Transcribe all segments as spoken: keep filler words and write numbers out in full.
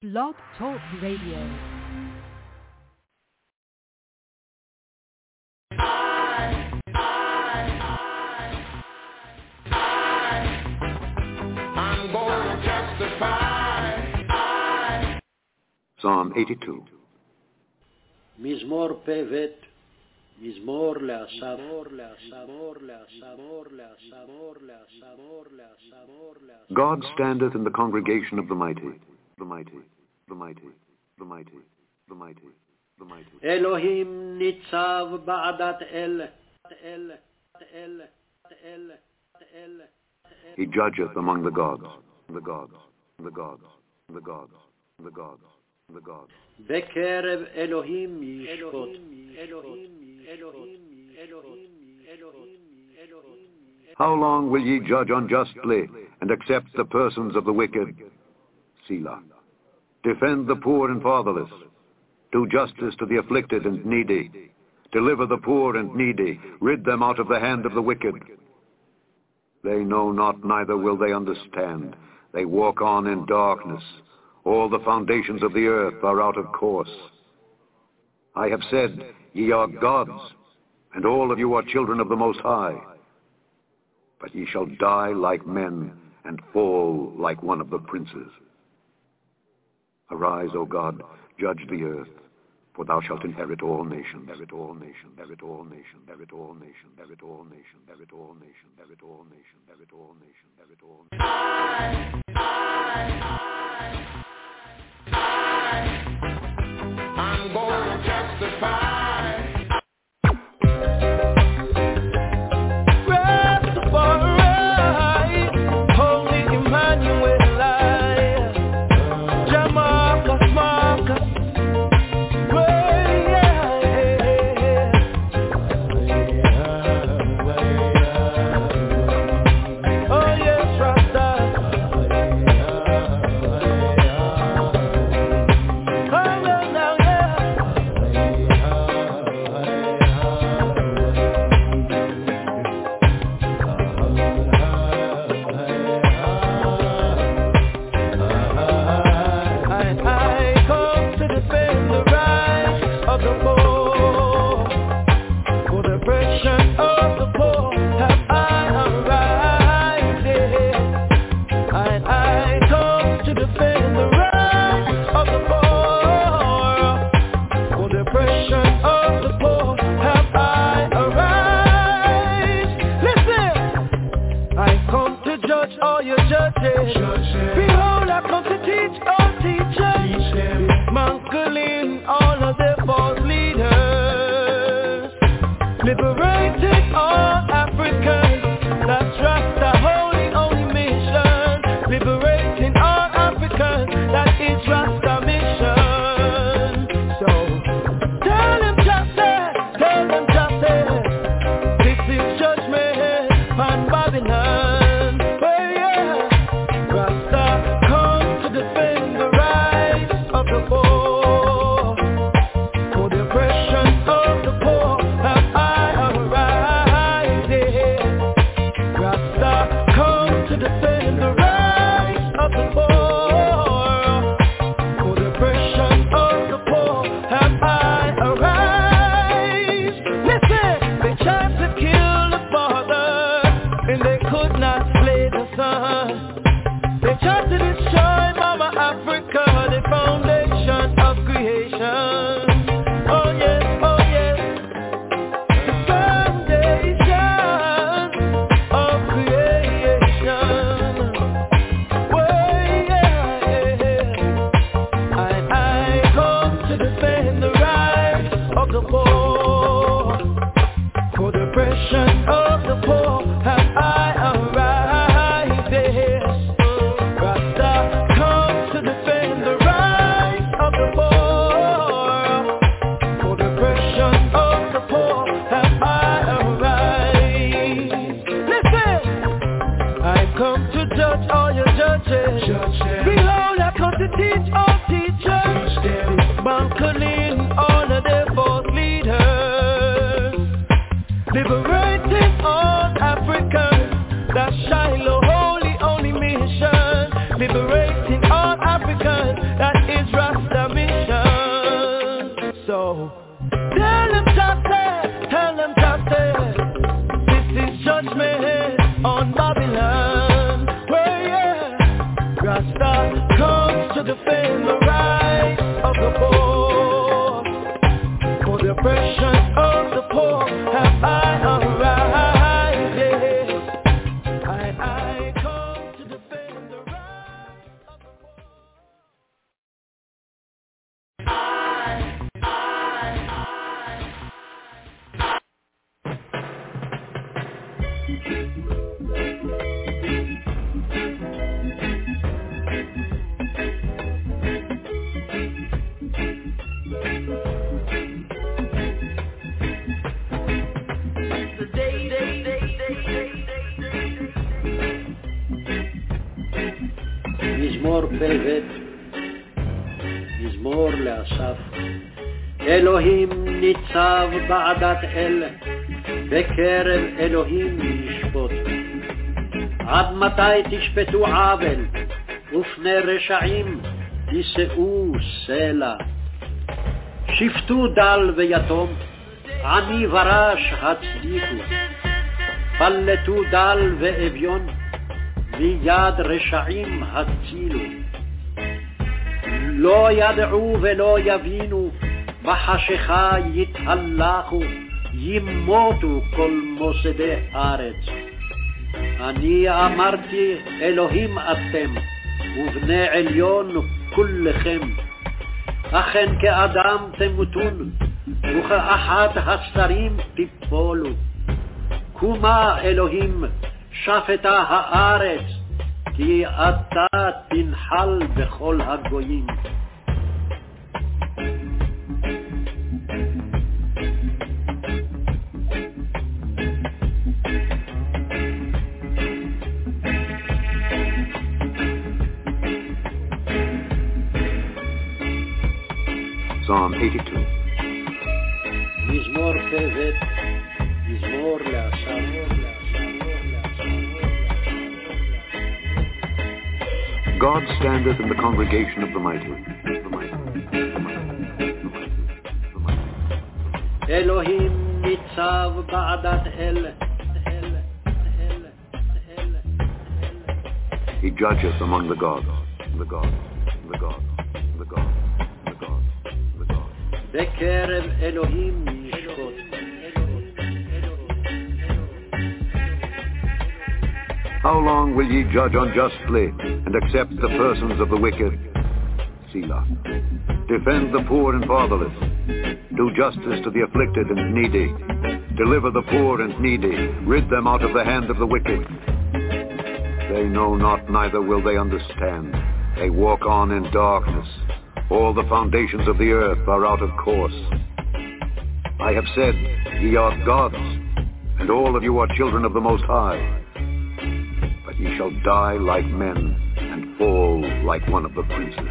Blog Talk Radio. Psalm eighty-two. מזמור פ"ב, מזמור לאסף. God standeth in the congregation of the mighty, the mighty, the mighty, the mighty, the mighty, the mighty. אלוהים ניצב בעדת אל, אל, אל, אל, אל. He judgeth among the gods, the gods, the gods, the gods, the gods, the gods. בקרב אלוהים ישפוט. אלוהים, אלוהים, אלוהים, אלוהים, אלוהים. How long will ye judge unjustly and accept the persons of the wicked? Selah. Defend the poor and fatherless. Do justice to the afflicted and needy. Deliver the poor and needy. Rid them out of the hand of the wicked. They know not, neither will they understand. They walk on in darkness. All the foundations of the earth are out of course. I have said, ye are gods, and all of you are children of the Most High. But ye shall die like men, and fall like one of the princes. Arise, O God, judge the earth, for thou shalt inherit all nations, inherit all nations, inherit all nations, inherit all nations, inherit all nations, inherit all nations, inherit all nations, inherit all nations, inherit all nations. I, I, I, I'm going to testify. defend the rights of the poor. For the oppression of the poor have I arrived, yeah. I, I come to defend the rights of the poor. I, I, מזמור פלבט, מזמור לאסף. אלוהים ניצב בעדת אל, בקרב אלוהים ישפוט. עד מתי תשפטו עוול, ופני רשעים תישאו סלע. שפטו דל ויתום, עני ורש הצדיקו. פלטו דל ואביון, מיד רשעים הצילו. לא ידעו ולא יבינו, בחשיכה יתהלכו, ימותו כל מוסדי ארץ. אני אמרתי אלוהים אתם, ובני עליון כולכם. אכן כאדם תמותון, וכאחת השרים תיפולו. קומה אלוהים, שפטה הארץ, כי אתה תנחל בכל הגויים. Psalm eighty-two. מזמור פלבט, מזמור לאסף. God standeth in the congregation of the mighty. The mighty. The mighty. The mighty. The mighty. אלוהים ניצב בעדת אל, אל, אל, אל, אל. He judgeth among the gods, the gods, the gods, the gods, the gods, the gods. בקרב אלוהים ישפוט. How long will ye judge unjustly and accept the persons of the wicked? Selah. Defend the poor and fatherless. Do justice to the afflicted and needy. Deliver the poor and needy. Rid them out of the hand of the wicked. They know not, neither will they understand. They walk on in darkness. All the foundations of the earth are out of course. I have said, ye are gods, and all of you are children of the Most High. But ye shall die like men, and fall like one of the princes.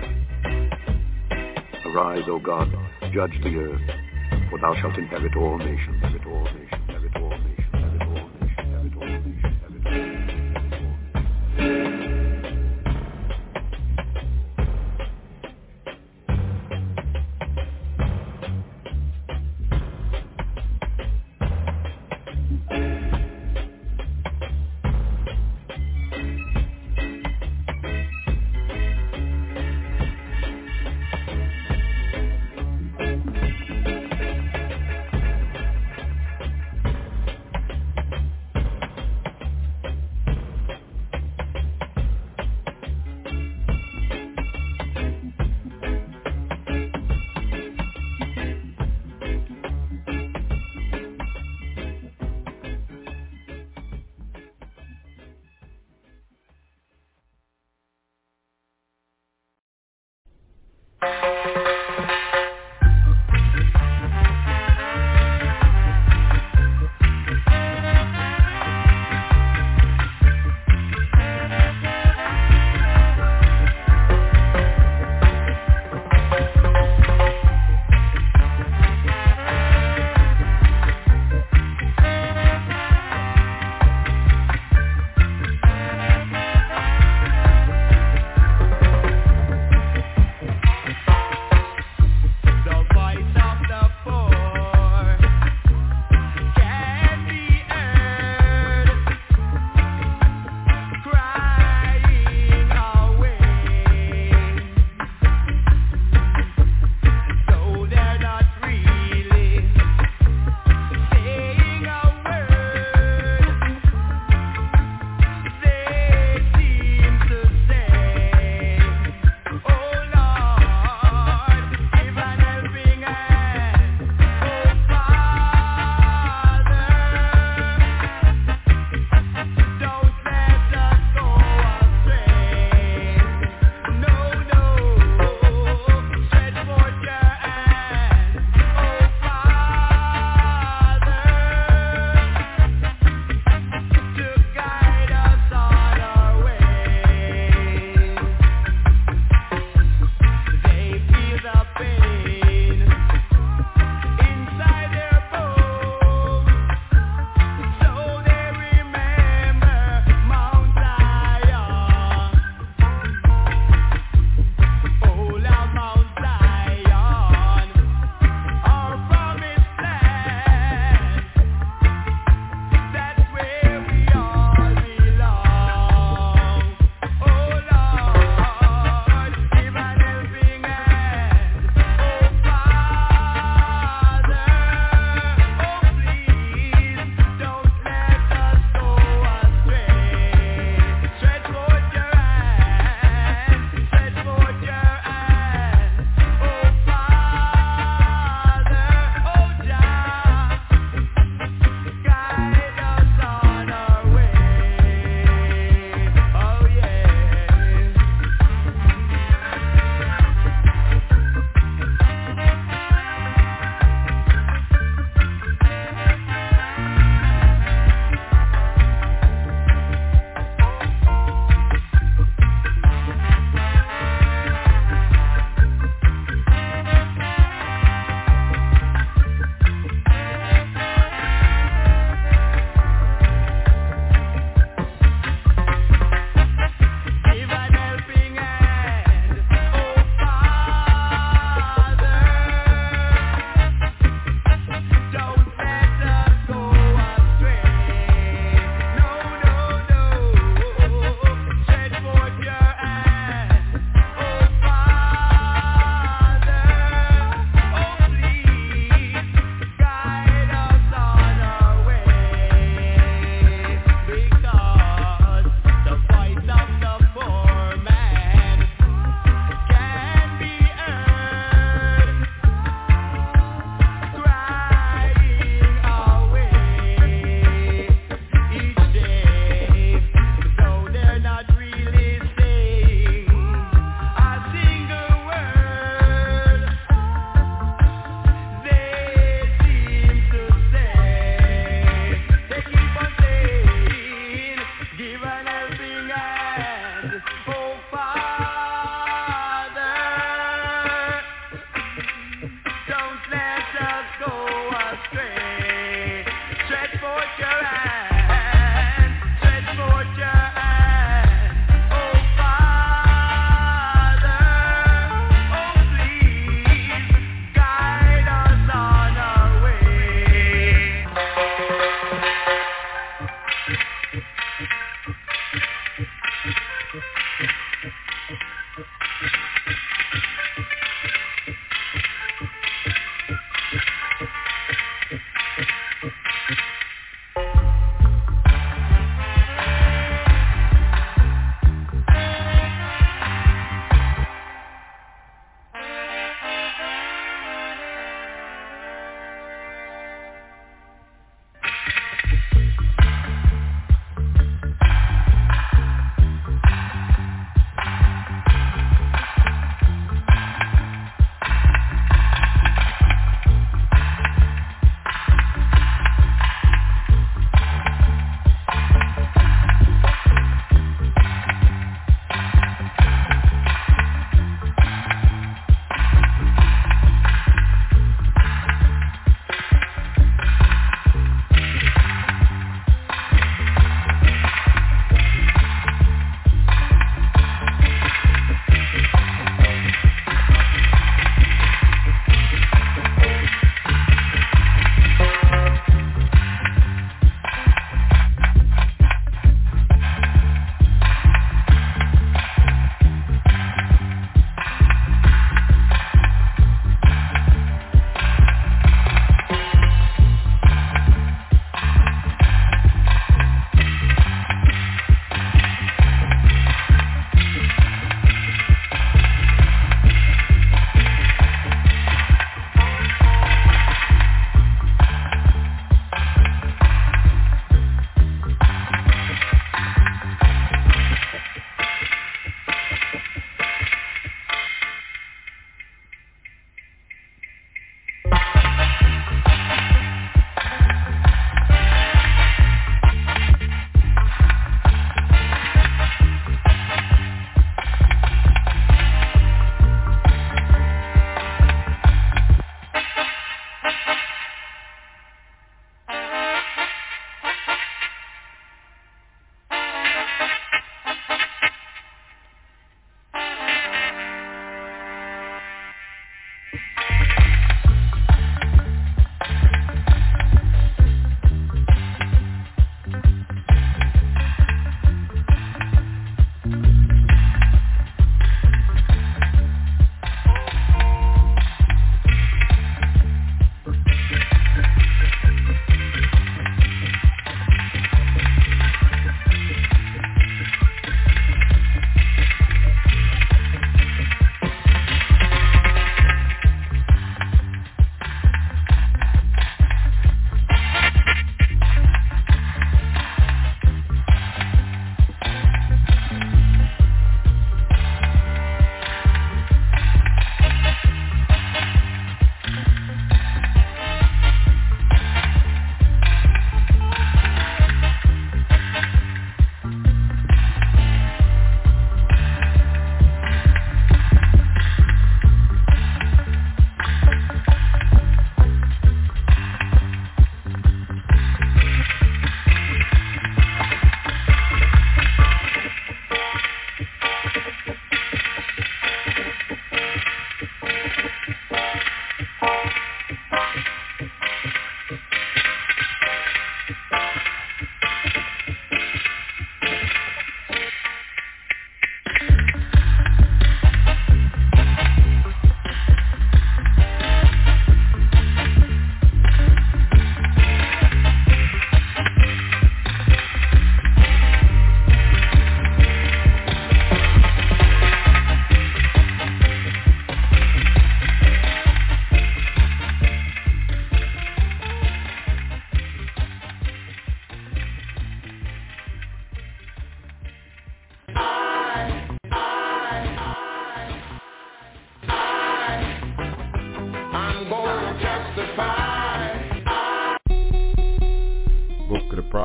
Arise, O God, judge the earth, for thou shalt inherit all nations, inherit all nations, inherit all nations, inherit all nations, inherit all nations, inherit all nations.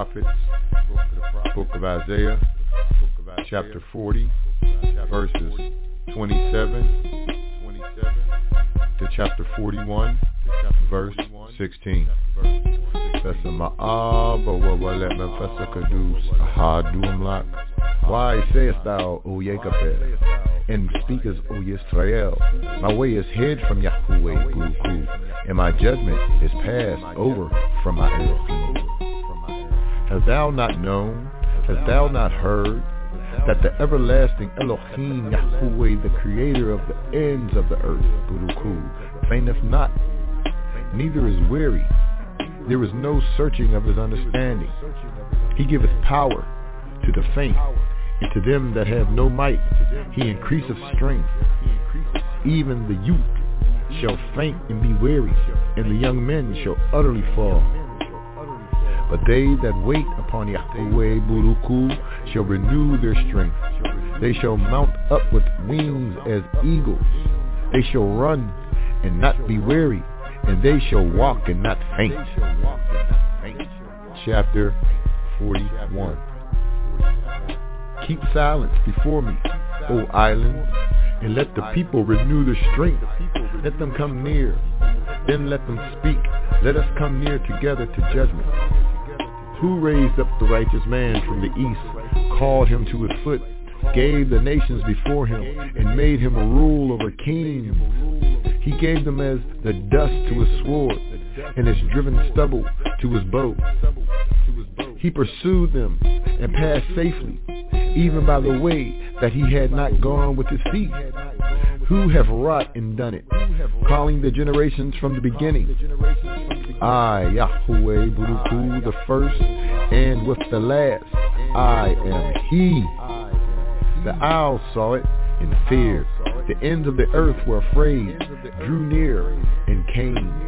Prophets, Book of Isaiah, chapter forty, verses twenty-seven to chapter forty-one, verse sixteen. Why sayest thou, O Jacob, and speakest, O Yisrael? My way is hid from Yahweh, Buruku, and my judgment is passed over from my Elohim. Hast thou not known, hast thou not heard, that the everlasting Elohim, Yahweh, the creator of the ends of the earth, Buruku, fainteth not, neither is weary. There is no searching of his understanding. He giveth power to the faint, and to them that have no might he increaseth strength. Even the youth shall faint and be weary, and the young men shall utterly fall. But they that wait upon Yahweh, Buruku, shall renew their strength. They shall mount up with wings as eagles. They shall run and not be weary, and they shall walk and not faint. Chapter forty-one. Keep silence before me, O islands, and let the people renew their strength. Let them come near, then let them speak. Let us come near together to judgment. Who raised up the righteous man from the east, called him to his foot, gave the nations before him, and made him a rule over kings? He gave them as the dust to his sword, and as driven stubble to his bow. He pursued them and passed safely, even by the way that he had not gone with his feet. Who have wrought and done it, calling the generations from the beginning? I, Yahweh, Buruku, the first, and with the last, I am he. The owls saw it and feared. The ends of the earth were afraid, drew near, and came.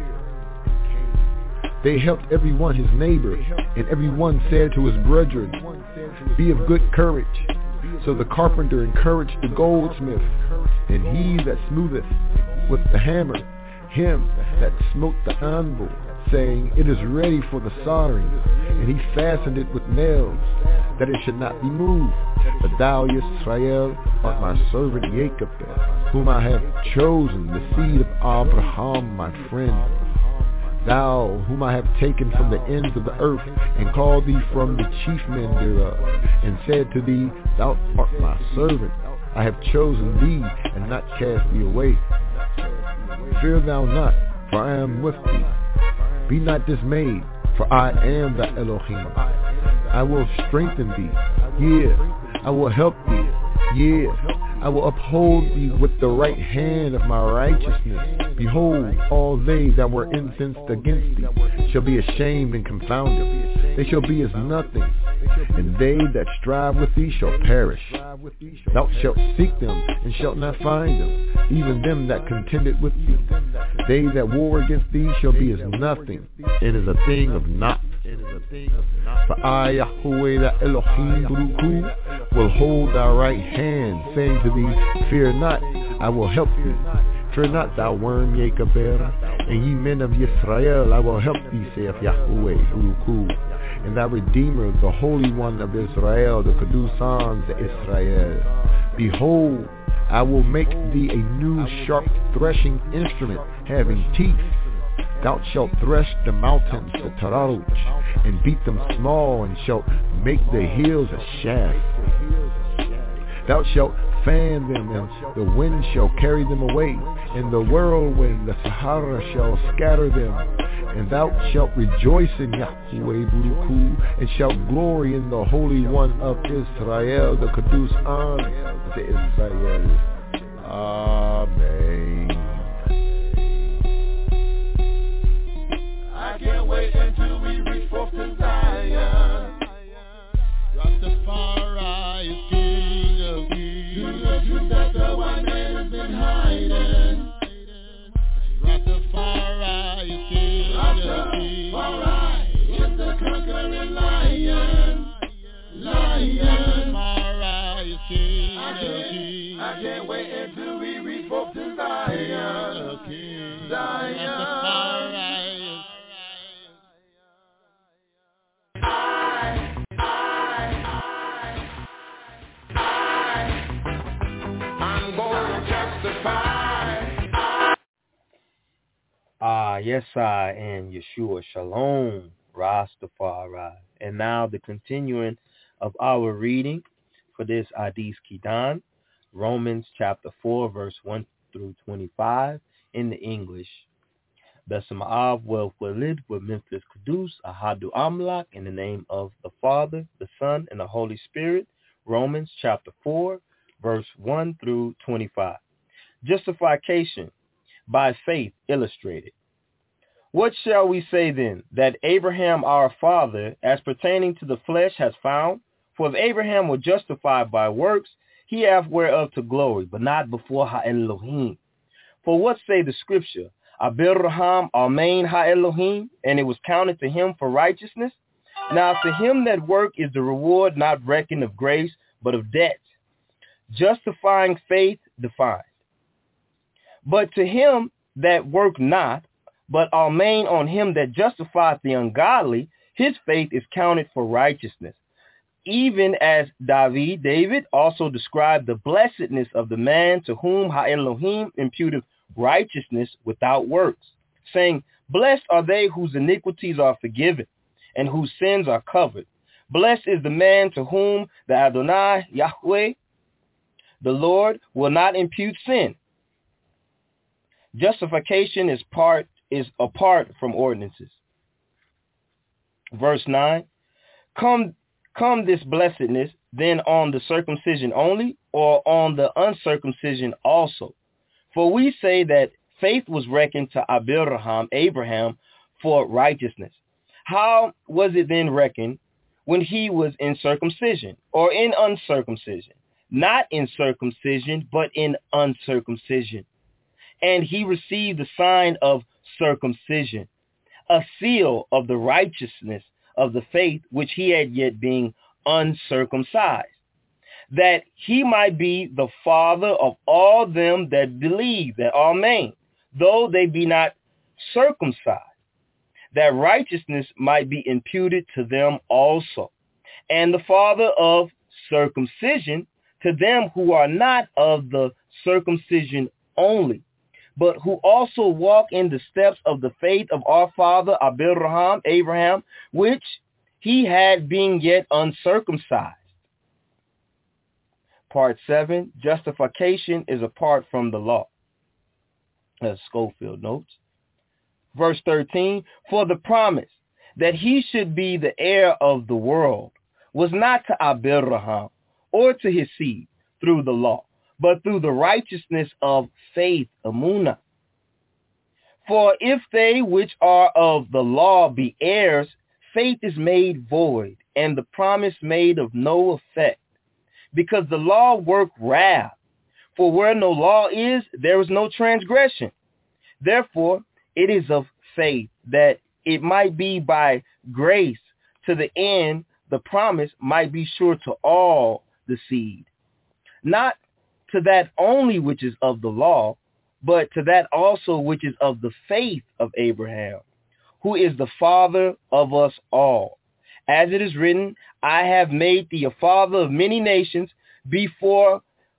They helped every one his neighbor, and every one said to his brethren, be of good courage. So the carpenter encouraged the goldsmith, and he that smootheth with the hammer, him that smote the anvil, saying, it is ready for the soldering. And he fastened it with nails, that it should not be moved. But thou, Yisrael, art my servant Jacob, whom I have chosen, the seed of Abraham, my friend. Thou, whom I have taken from the ends of the earth, and called thee from the chief men thereof, and said to thee, thou art my servant. I have chosen thee, and not cast thee away. Fear thou not, for I am with thee. Be not dismayed, for I am thy Elohim. I will strengthen thee, yea, I will help thee, yea, I will uphold thee with the right hand of my righteousness. Behold, all they that were incensed against thee shall be ashamed and confounded. They shall be as nothing, and they that strive with thee shall perish. Thou shalt seek them, and shalt not find them, even them that contended with thee. They that war against thee shall be as nothing. It is a thing of naught. For I, Yahweh, the Elohim, Buruku, will hold thy right hand, saying to thee, fear not, I will help thee. Fear not, thou worm, Jacob, and ye men of Yisrael, I will help thee, saith Yahweh, Buruku, and thy Redeemer, the Holy One of Israel, the Kedusans of Israel. Behold, I will make thee a new sharp threshing instrument, having teeth. Thou shalt thresh the mountains, the Tararuch, and beat them small, and shalt make the hills a shaft. Thou shalt fan them, and the wind shall carry them away, and the whirlwind, the Sahara, shall scatter them. And thou shalt rejoice in Yahweh, Buruku, and shalt glory in the Holy One of Israel, the Kedus An of Israel. Amen. I can't wait until we reach forth to Zion. Rastafari is King of Kings. To the truth that the white man has been hiding. Rastafari is King of Kings. Rastafari is the conquering lion. Lion. Rastafari is King of Kings. I can't wait until we reach forth to Zion. Zion. I Ah, yes, I and Yeshua Shalom, Rastafari. And now the continuing of our reading for this Hadith Kidan, Romans chapter four, verse one through twenty-five in the English. Besama'av wel walid with Memphis Kudus, Ahadu Amlak, in the name of the Father, the Son, and the Holy Spirit. Romans chapter four, verse one through twenty-five. Justification by faith illustrated. What shall we say then? That Abraham our father, as pertaining to the flesh, has found? For if Abraham were justified by works, he hath whereof to glory, but not before Ha-Elohim. For what say the scripture? Abraham Amen Ha-Elohim, and it was counted to him for righteousness. Now to him that work is the reward not reckoned of grace, but of debt. Justifying faith defined. But to him that work not, but Amen on him that justifieth the ungodly, his faith is counted for righteousness. Even as David, David also described the blessedness of the man to whom Ha-Elohim imputed righteousness without works, saying, blessed are they whose iniquities are forgiven and whose sins are covered. Blessed is the man to whom the Adonai, Yahweh, the Lord, will not impute sin. Justification is part is apart from ordinances. Verse nine, come come this blessedness then on the circumcision only, or on the uncircumcision also? For we say that faith was reckoned to Abraham, Abraham for righteousness. How was it then reckoned when he was in circumcision or in uncircumcision? Not in circumcision, but in uncircumcision. And he received the sign of circumcision, a seal of the righteousness of the faith which he had yet being uncircumcised, that he might be the father of all them that believe, that Amen, though they be not circumcised, that righteousness might be imputed to them also, and the father of circumcision to them who are not of the circumcision only, but who also walk in the steps of the faith of our father Abraham, Abraham, which he had being yet uncircumcised. Part seven, justification is apart from the law. As Schofield notes. Verse thirteen, for the promise that he should be the heir of the world was not to Abraham or to his seed through the law, but through the righteousness of faith, Amunah. For if they which are of the law be heirs, faith is made void, and the promise made of no effect, because the law worked wrath. For where no law is, there is no transgression. Therefore, it is of faith, that it might be by grace, to the end the promise might be sure to all the seed, not to that only which is of the law, but to that also which is of the faith of Abraham, who is the father of us all. As it is written, I have made thee a father of many nations before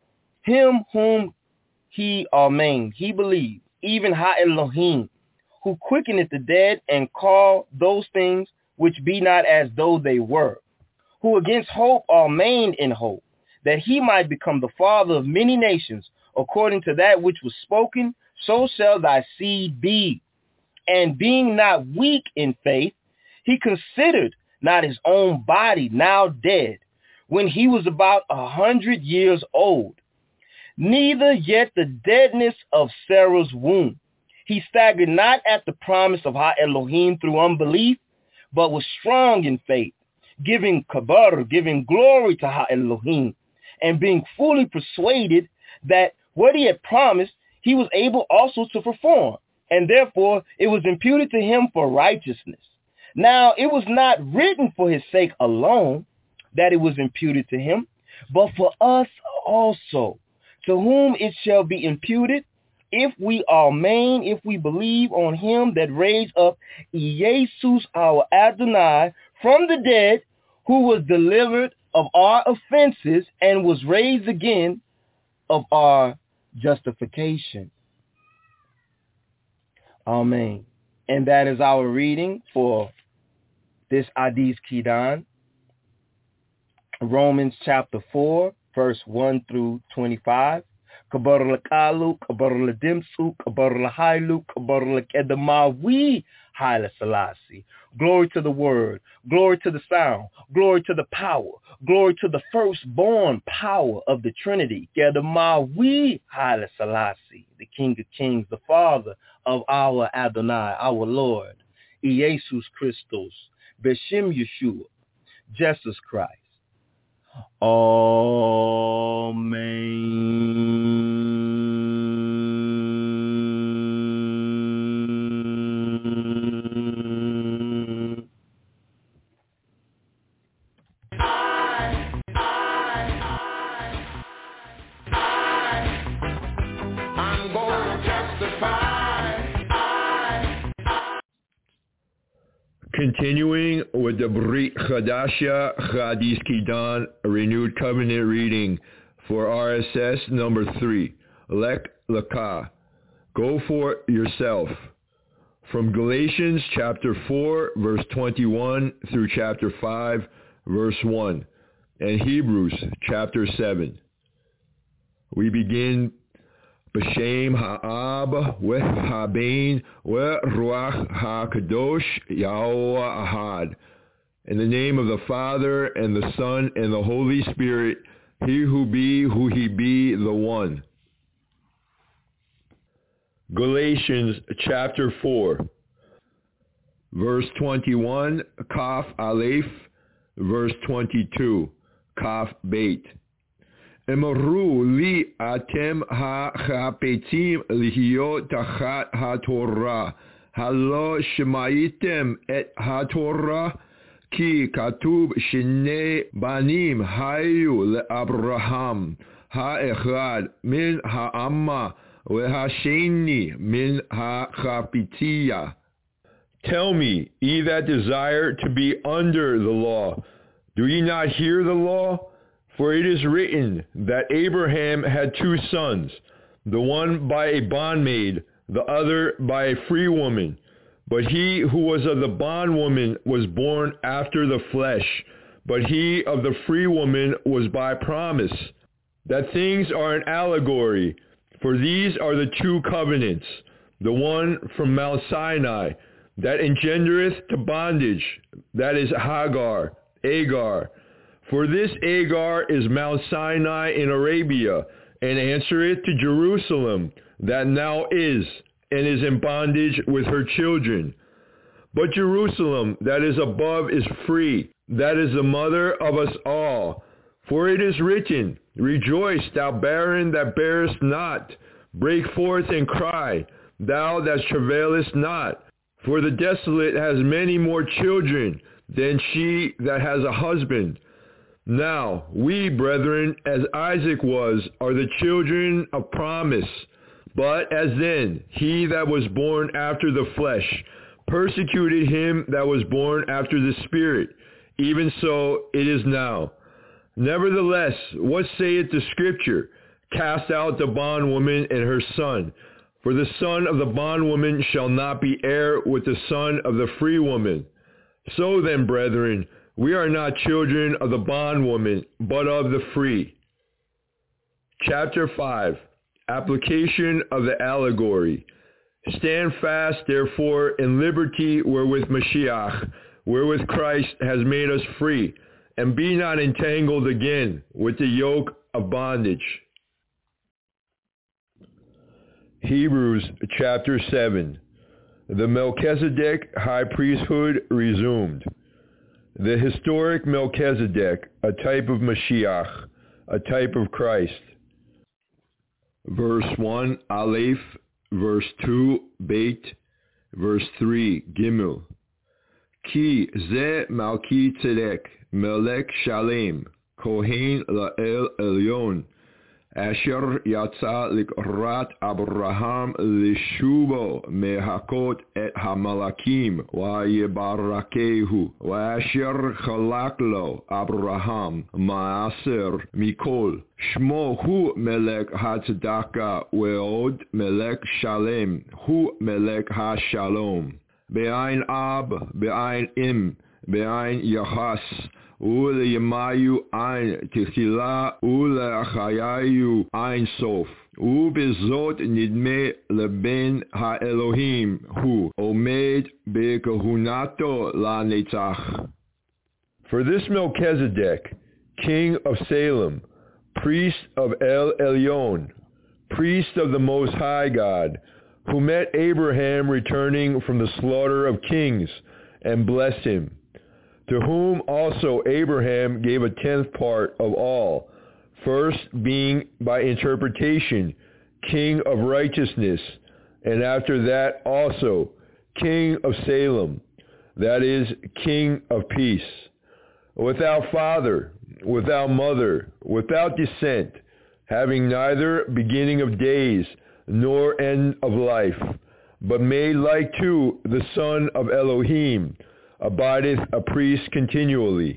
him whom he Amen, he believed, even Ha-Elohim, who quickeneth the dead and call those things which be not as though they were, who against hope Amen in hope, that he might become the father of many nations, according to that which was spoken, so shall thy seed be. And being not weak in faith, he considered not his own body now dead, when he was about a hundred years old, neither yet the deadness of Sarah's womb. He staggered not at the promise of Ha-Elohim through unbelief, but was strong in faith, giving kabar, giving glory to Ha-Elohim, and being fully persuaded that what he had promised, he was able also to perform, and therefore it was imputed to him for righteousness. Now it was not written for his sake alone that it was imputed to him, but for us also, to whom it shall be imputed, if we Amen, if we believe on him that raised up Jesus our Adonai from the dead, who was delivered of our offenses and was raised again of our justification. Amen. And that is our reading for this Adis Kidan. Romans chapter four, verse one through twenty-five. Kabar Kalu, Kabar Dimsu, Kabar Hailu, Kabar Kedamawi, Haile Selassie. Glory to the word, glory to the sound, glory to the power, glory to the firstborn power of the Trinity. Kedamawi, Haile Selassie, the King of Kings, the Father of our Adonai, our Lord, Jesus Christos, Beshim Yeshua, Jesus Christ. Amen. I'm going to testify. Continuing with the Brit Chadasha Chadis Kidan, a renewed covenant reading for R S S number three. Lek Laka, go for yourself. From Galatians chapter four, verse twenty-one through chapter five, verse one, and Hebrews chapter seven. We begin B'Shem Ha'ab V'Habein V'Ruach HaKadosh Yahweh Ahad. In the name of the Father and the Son and the Holy Spirit, he who be, who he be, the one. Galatians chapter four, verse twenty-one, Kaf Aleph, verse twenty-two, Kaf Beit. Emru li atem ha-chapetim lihiyot tachat ha-Torah, halo shemaitem et ha-Torah, ki katub shnei banim hayu le-Abraham, ha-echad min ha-amma, ve-ha-sheni min ha-chapitiya. Tell me, ye that desire to be under the law, do ye not hear the law? For it is written that Abraham had two sons, the one by a bondmaid, the other by a free woman. But he who was of the bondwoman was born after the flesh, but he of the free woman was by promise. That things are an allegory, for these are the two covenants, the one from Mount Sinai, that engendereth to bondage, that is Hagar, Agar. For this Agar is Mount Sinai in Arabia, and answereth to Jerusalem, that now is, and is in bondage with her children. But Jerusalem that is above is free, that is the mother of us all. For it is written, Rejoice, thou barren that bearest not, break forth and cry, thou that travailest not. For the desolate has many more children than she that has a husband. Now, we, brethren, as Isaac was, are the children of promise. But as then, he that was born after the flesh persecuted him that was born after the Spirit, even so it is now. Nevertheless, what saith the Scripture? Cast out the bondwoman and her son, for the son of the bondwoman shall not be heir with the son of the free woman. So then, brethren, we are not children of the bondwoman, but of the free. Chapter five. Application of the allegory. Stand fast, therefore, in liberty wherewith Mashiach, wherewith Christ has made us free, and be not entangled again with the yoke of bondage. Hebrews chapter seven. The Melchizedek high priesthood resumed. The historic Melchizedek, a type of Mashiach, a type of Christ. Verse one, Aleph, verse two, Beit, verse three, Gimel. Ki ze Melchizedek, Melech Shalem, Kohen La'el Elyon, Asher yatsa likrat Abraham lishubo mehakot et hamalakim wa yebarakehu wa asher chalak lo Abraham maaser mikol shmo hu melech hatzedaka ve'od melech shalem hu melech hashalom. Be'ain Ab, Be'ain Im, Be'ain Yachas, Ule Yemayu Ein Tichila, Ule Achayayu Ein Sof. Ubezot nidme leben ha-Elohim hu omed be'kahunato la netzach. For this Melchizedek, king of Salem, priest of El Elyon, priest of the Most High God, who met Abraham returning from the slaughter of kings and blessed him, to whom also Abraham gave a tenth part of all, first being by interpretation king of righteousness, and after that also king of Salem, that is, king of peace, without father, without mother, without descent, having neither beginning of days nor end of life, but made like to the Son of Elohim, abideth a priest continually.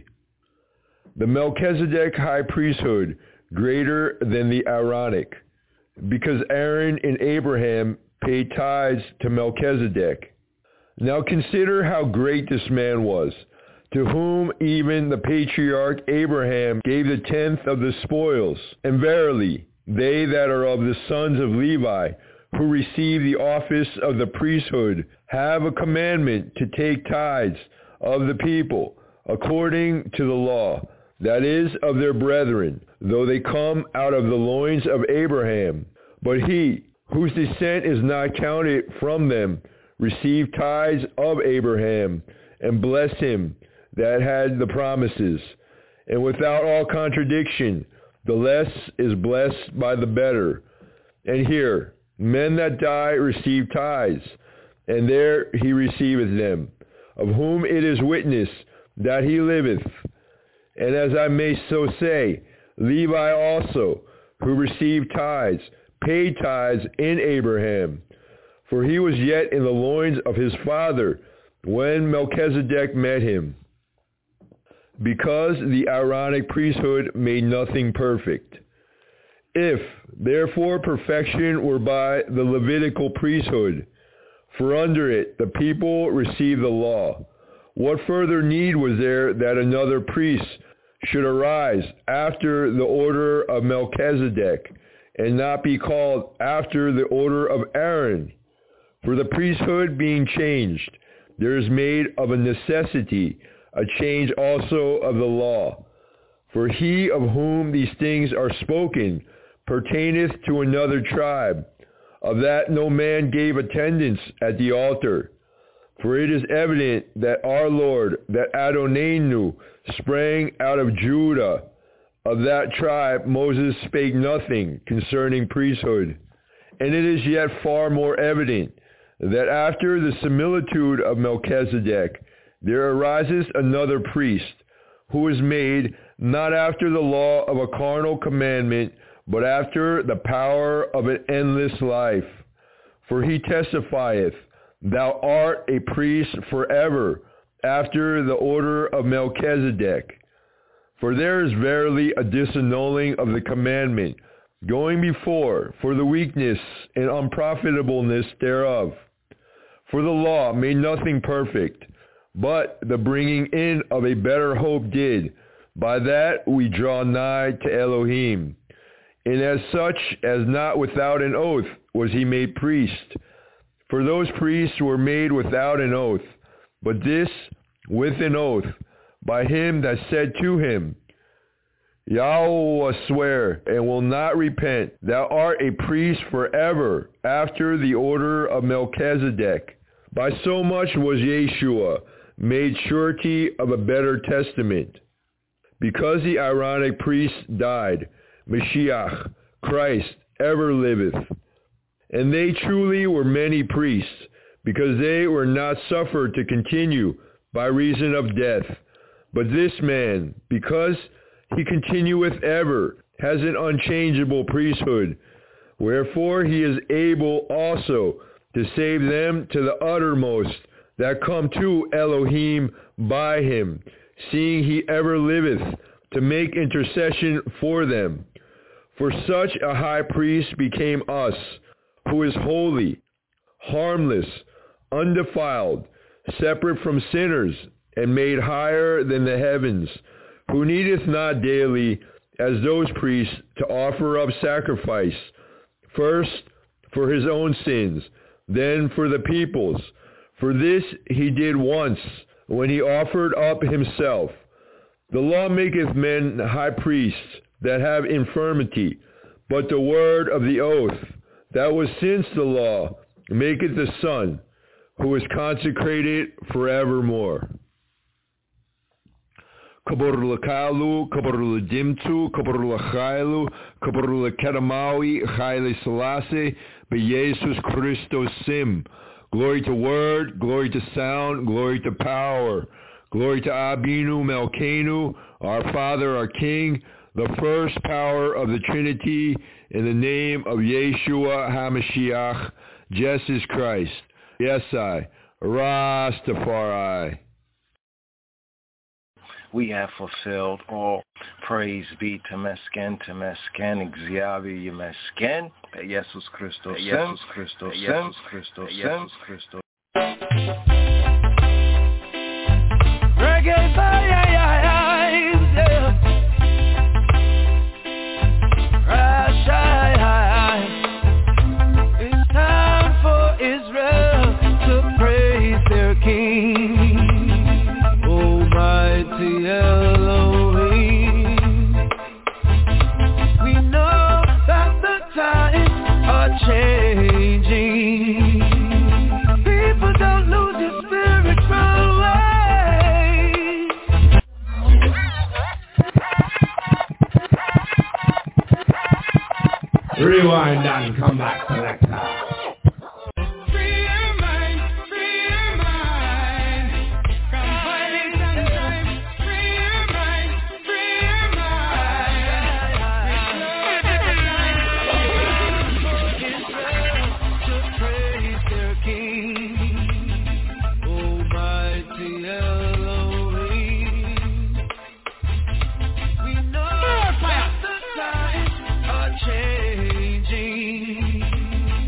The Melchizedek high priesthood greater than the Aaronic, because Aaron and Abraham paid tithes to Melchizedek. Now consider how great this man was, to whom even the patriarch Abraham gave the tenth of the spoils. And verily, they that are of the sons of Levi, who receive the office of the priesthood, have a commandment to take tithes of the people, according to the law, that is, of their brethren, though they come out of the loins of Abraham. But he, whose descent is not counted from them, received tithes of Abraham, and blessed him that had the promises. And without all contradiction, the less is blessed by the better. And here, men that die receive tithes, and there he receiveth them, of whom it is witness that he liveth. And as I may so say, Levi also, who received tithes, paid tithes in Abraham, for he was yet in the loins of his father when Melchizedek met him, because the Aaronic priesthood made nothing perfect. If, therefore, perfection were by the Levitical priesthood, for under it the people received the law, what further need was there that another priest should arise after the order of Melchizedek, and not be called after the order of Aaron? For the priesthood being changed, there is made of a necessity a change also of the law. For he of whom these things are spoken pertaineth to another tribe, of that no man gave attendance at the altar. For it is evident that our Lord, that Adonenu, sprang out of Judah. Of that tribe Moses spake nothing concerning priesthood. And it is yet far more evident that after the similitude of Melchizedek, there arises another priest, who is made not after the law of a carnal commandment, but after the power of an endless life. For he testifieth, Thou art a priest forever, after the order of Melchizedek. For there is verily a disannulling of the commandment, going before, for the weakness and unprofitableness thereof. For the law made nothing perfect, but the bringing in of a better hope did. By that we draw nigh to Elohim. And as such as not without an oath was he made priest. For those priests were made without an oath, but this with an oath, by him that said to him, Yahweh swear, and will not repent, Thou art a priest forever, after the order of Melchizedek. By so much was Yeshua made surety of a better testament. Because the Aaronic priest died, Mashiach, Christ, ever liveth. And they truly were many priests, because they were not suffered to continue by reason of death. But this man, because he continueth ever, has an unchangeable priesthood, wherefore he is able also to save them to the uttermost that come to Elohim by him, seeing he ever liveth to make intercession for them. For such a high priest became us, who is holy, harmless, undefiled, separate from sinners, and made higher than the heavens, who needeth not daily, as those priests, to offer up sacrifice, first for his own sins, then for the people's. For this he did once, when he offered up himself. The law maketh men high priests that have infirmity, but the word of the oath, that was since the law, maketh the Son, who is consecrated forevermore. Kaborula Kalu, Kaborula Dimtu, Kaborula Chailu, Kaborula Kedamawi, Chaile Selassie, Be Jesus Christos Sim. Glory to word, glory to sound, glory to power. Glory to Abinu Melkenu, our Father, our King, the first power of the Trinity, in the name of Yeshua HaMashiach, Jesus Christ. Yes, I. Rastafari. We have fulfilled all. Praise be to Mesken, to Mesken, Xiavi Mesken, Jesus Christos, Jesus Christos, Jesus Christos, Jesus Christos. Reggae fire, yeah. It's time for Israel to praise their King, Almighty Elohim. We know that the times are changing. People don't lose their spiritual way. Rewind and come back, selector. Free your mind, free your mind from violence and crime. Free your mind, free your mind. To praise their King, Almighty Elohim. We know that the times are changing.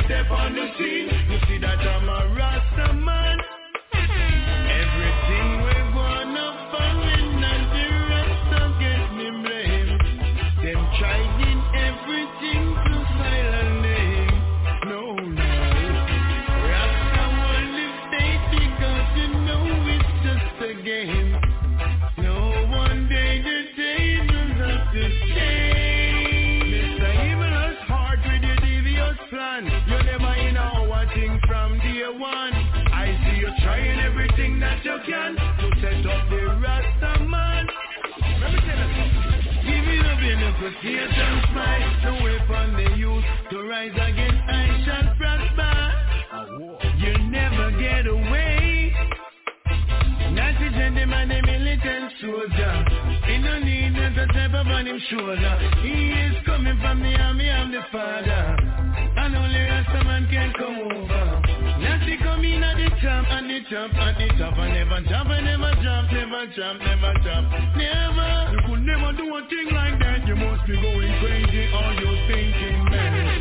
step on the scene. You see that I'm a Rasta man. Everything we're gonna following and the Rasta get me blame. Them trying everything to silence me. No, no. Rasta won't live faith because you know it's just a game. No, one day the tables have to change. Mister Evil's heart with your devious plan. You never in our thing from day one. I see you trying everything that you can to set up the Rasta man. Let me tell you something. Give it a benefit, tears and smile. The weapon they use to rise against I shall prosper. You never get away. Not to gentleman, a militant soldier. He no need not a type of on him shoulder. He is coming from the army of the father. And only Rasta man can come over. Natty come in at the top, and the top, and the top. And never jump, and never jump, never jump, never jump. Never. You could never do a thing like that. You must be going crazy, or you're thinking, man.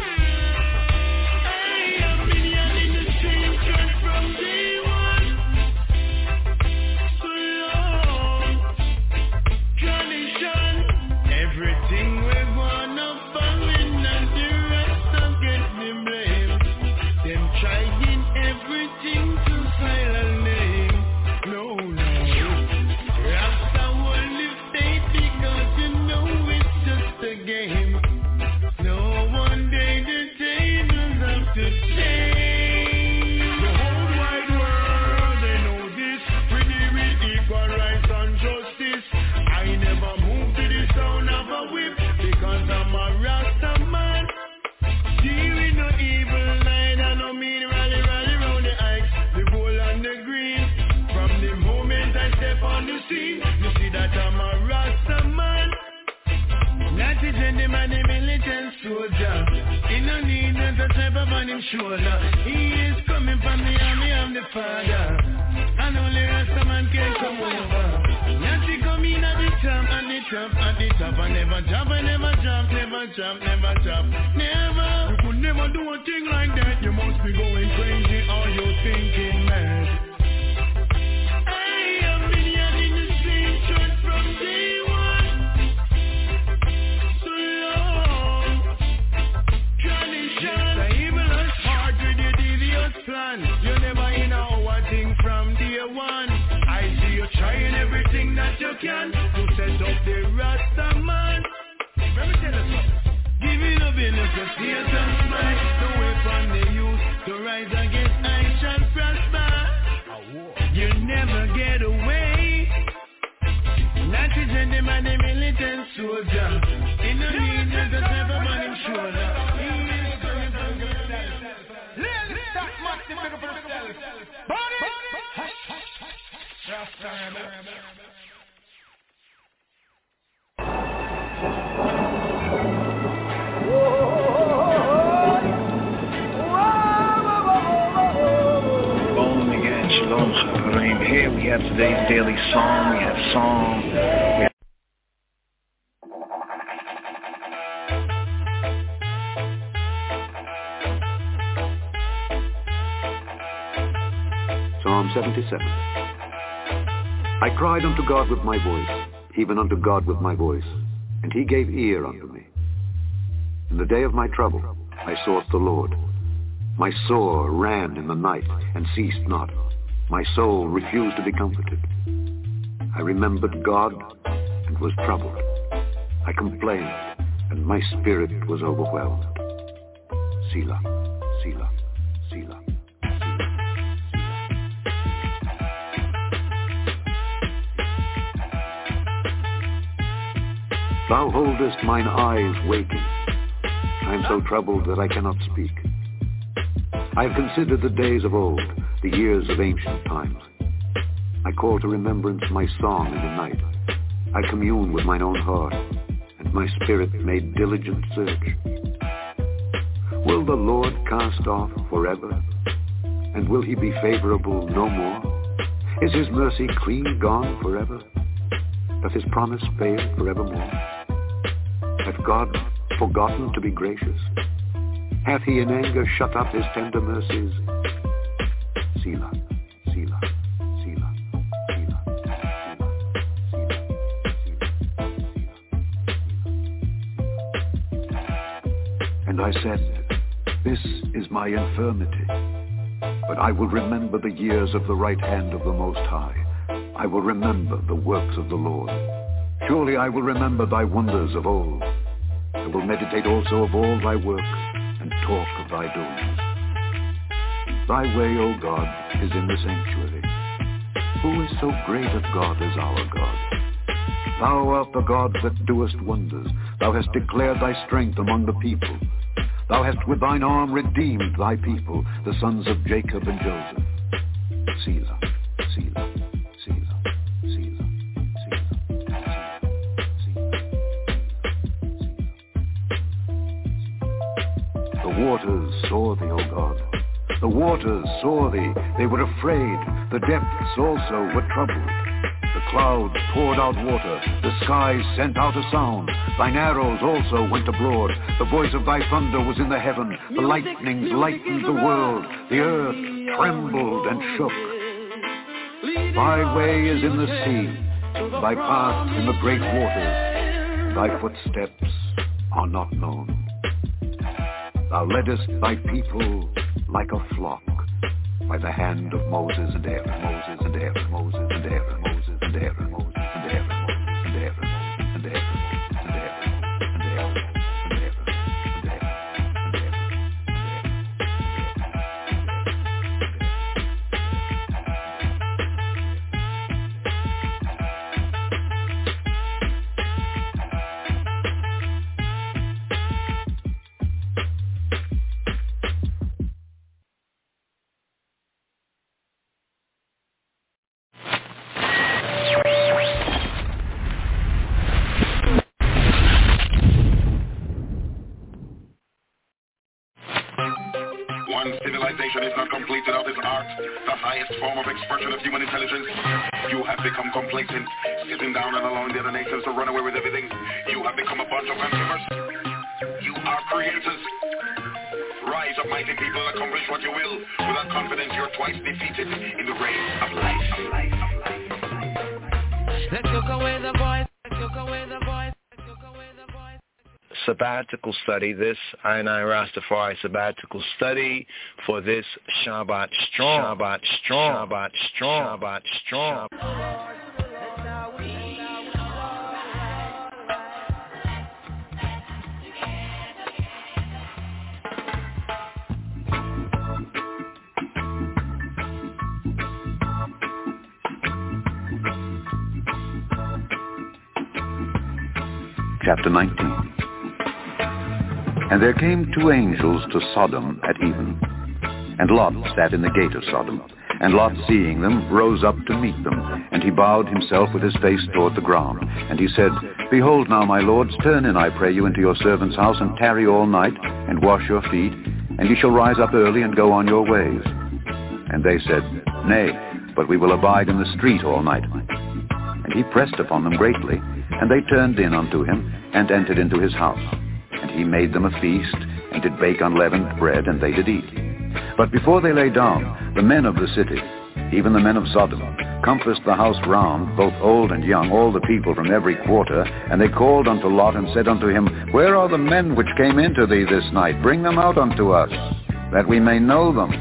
I have been here in the same church from day one. So long. Tradition. Everything we're gonna following and the rest of get the blame. Them trying everything to silence name. No, no. Rasta will live faith because you know it's just a game. No, one day the tables have to change. The whole wide world, they know this. We deal with equal rights and justice. I never move to the sound of a whip because I'm a Rasta man. Deal with no evil night and no mean rally rally round the heights, the gold and the green. From the moment I step on the scene, you see that I'm a Rasta man. Not a gentleman, a militant soldier. He no need not a type of on him shoulder. He is coming from the army of the father. And only Rasta man can come over. Not to come in at the top, and the top, and the top. And never jump, and never jump, never jump, never jump. Never. You could never do a thing like that. You must be going crazy, or you're thinking mad. I have been here in the same church from day one. So long. Tradition. The evil's heart with the devious plan. You never in our thing from day one. I see you trying everything that you can to set up the Rasta man. Let me tell you something. Give it a benefit, tears and smile. The weapon they use to rise against I shall prosper. You never get away. Not a gentleman, a militant soldier. In the need not the type of man him shoulder. He is coming from the Lily, stop maxing, pick up yourself. Body! Shalom again, shalom chaverim. Here we have today's daily song. We have song. We have Psalm seventy-seven. I cried unto God with my voice, even unto God with my voice, and he gave ear unto me. In the day of my trouble I sought the Lord. My sore ran in the night and ceased not. My soul refused to be comforted. I remembered God and was troubled. I complained, and my spirit was overwhelmed. Selah, Selah, Selah. Thou holdest mine eyes waking. I am so troubled that I cannot speak. I have considered the days of old, the years of ancient times. I call to remembrance my song in the night. I commune with mine own heart, and my spirit made diligent search. Will the Lord cast off forever? And will he be favorable no more? Is his mercy clean gone forever? Doth his promise fail forevermore? Hath God forgotten to be gracious? Hath he in anger shut up his tender mercies? Selah, Selah, Selah, Selah, Selah. And I said, this is my infirmity, but I will remember the years of the right hand of the Most High. I will remember the works of the Lord. Surely I will remember thy wonders of old. I will meditate also of all thy works, and talk of thy doings. Thy way, O God, is in the sanctuary. Who is so great a God as our God? Thou art the God that doest wonders. Thou hast declared thy strength among the people. Thou hast with thine arm redeemed thy people, the sons of Jacob and Joseph. Selah, Selah. The waters saw thee, O God. The waters saw thee. They were afraid. The depths also were troubled. The clouds poured out water. The skies sent out a sound. Thine arrows also went abroad. The voice of thy thunder was in the heaven. The lightnings lightened the world. The earth trembled and shook. Thy way is in the sea. Thy paths in the great waters. Thy footsteps are not known. Thou leddest thy people like a flock by the hand of Moses and Aaron, Moses and Aaron, Moses and Aaron, Moses and Aaron, Moses and Aaron, Moses and Aaron, and Aaron, and Aaron, and Aaron, and Aaron, and Aaron, Civilization is not complete without its art, the highest form of expression of human intelligence. You have become complacent, sitting down and allowing the other nations to run away with everything. You have become a bunch of consumers. You are creators. Rise up, mighty people, and accomplish what you will. Without confidence, you're twice defeated in the race of life. Of life, of life, of life. Let's look away the voice. Let's look away the voice. Let's look away the voice. Sabbatical study, this I and I Rastafari sabbatical study for this Shabbat Strong, Shabbat Strong, Shabbat Strong, Shabbat Strong. Chapter nineteen. And there came two angels to Sodom at even. And Lot sat in the gate of Sodom. And Lot, seeing them, rose up to meet them. And he bowed himself with his face toward the ground. And he said, Behold now, my lords, turn in, I pray you, into your servant's house, and tarry all night, and wash your feet, and ye shall rise up early, and go on your ways. And they said, Nay, but we will abide in the street all night. And he pressed upon them greatly, and they turned in unto him, and entered into his house. And he made them a feast, and did bake unleavened bread, and they did eat. But before they lay down, the men of the city, even the men of Sodom, compassed the house round, both old and young, all the people from every quarter. And they called unto Lot, and said unto him, Where are the men which came into thee this night? Bring them out unto us, that we may know them.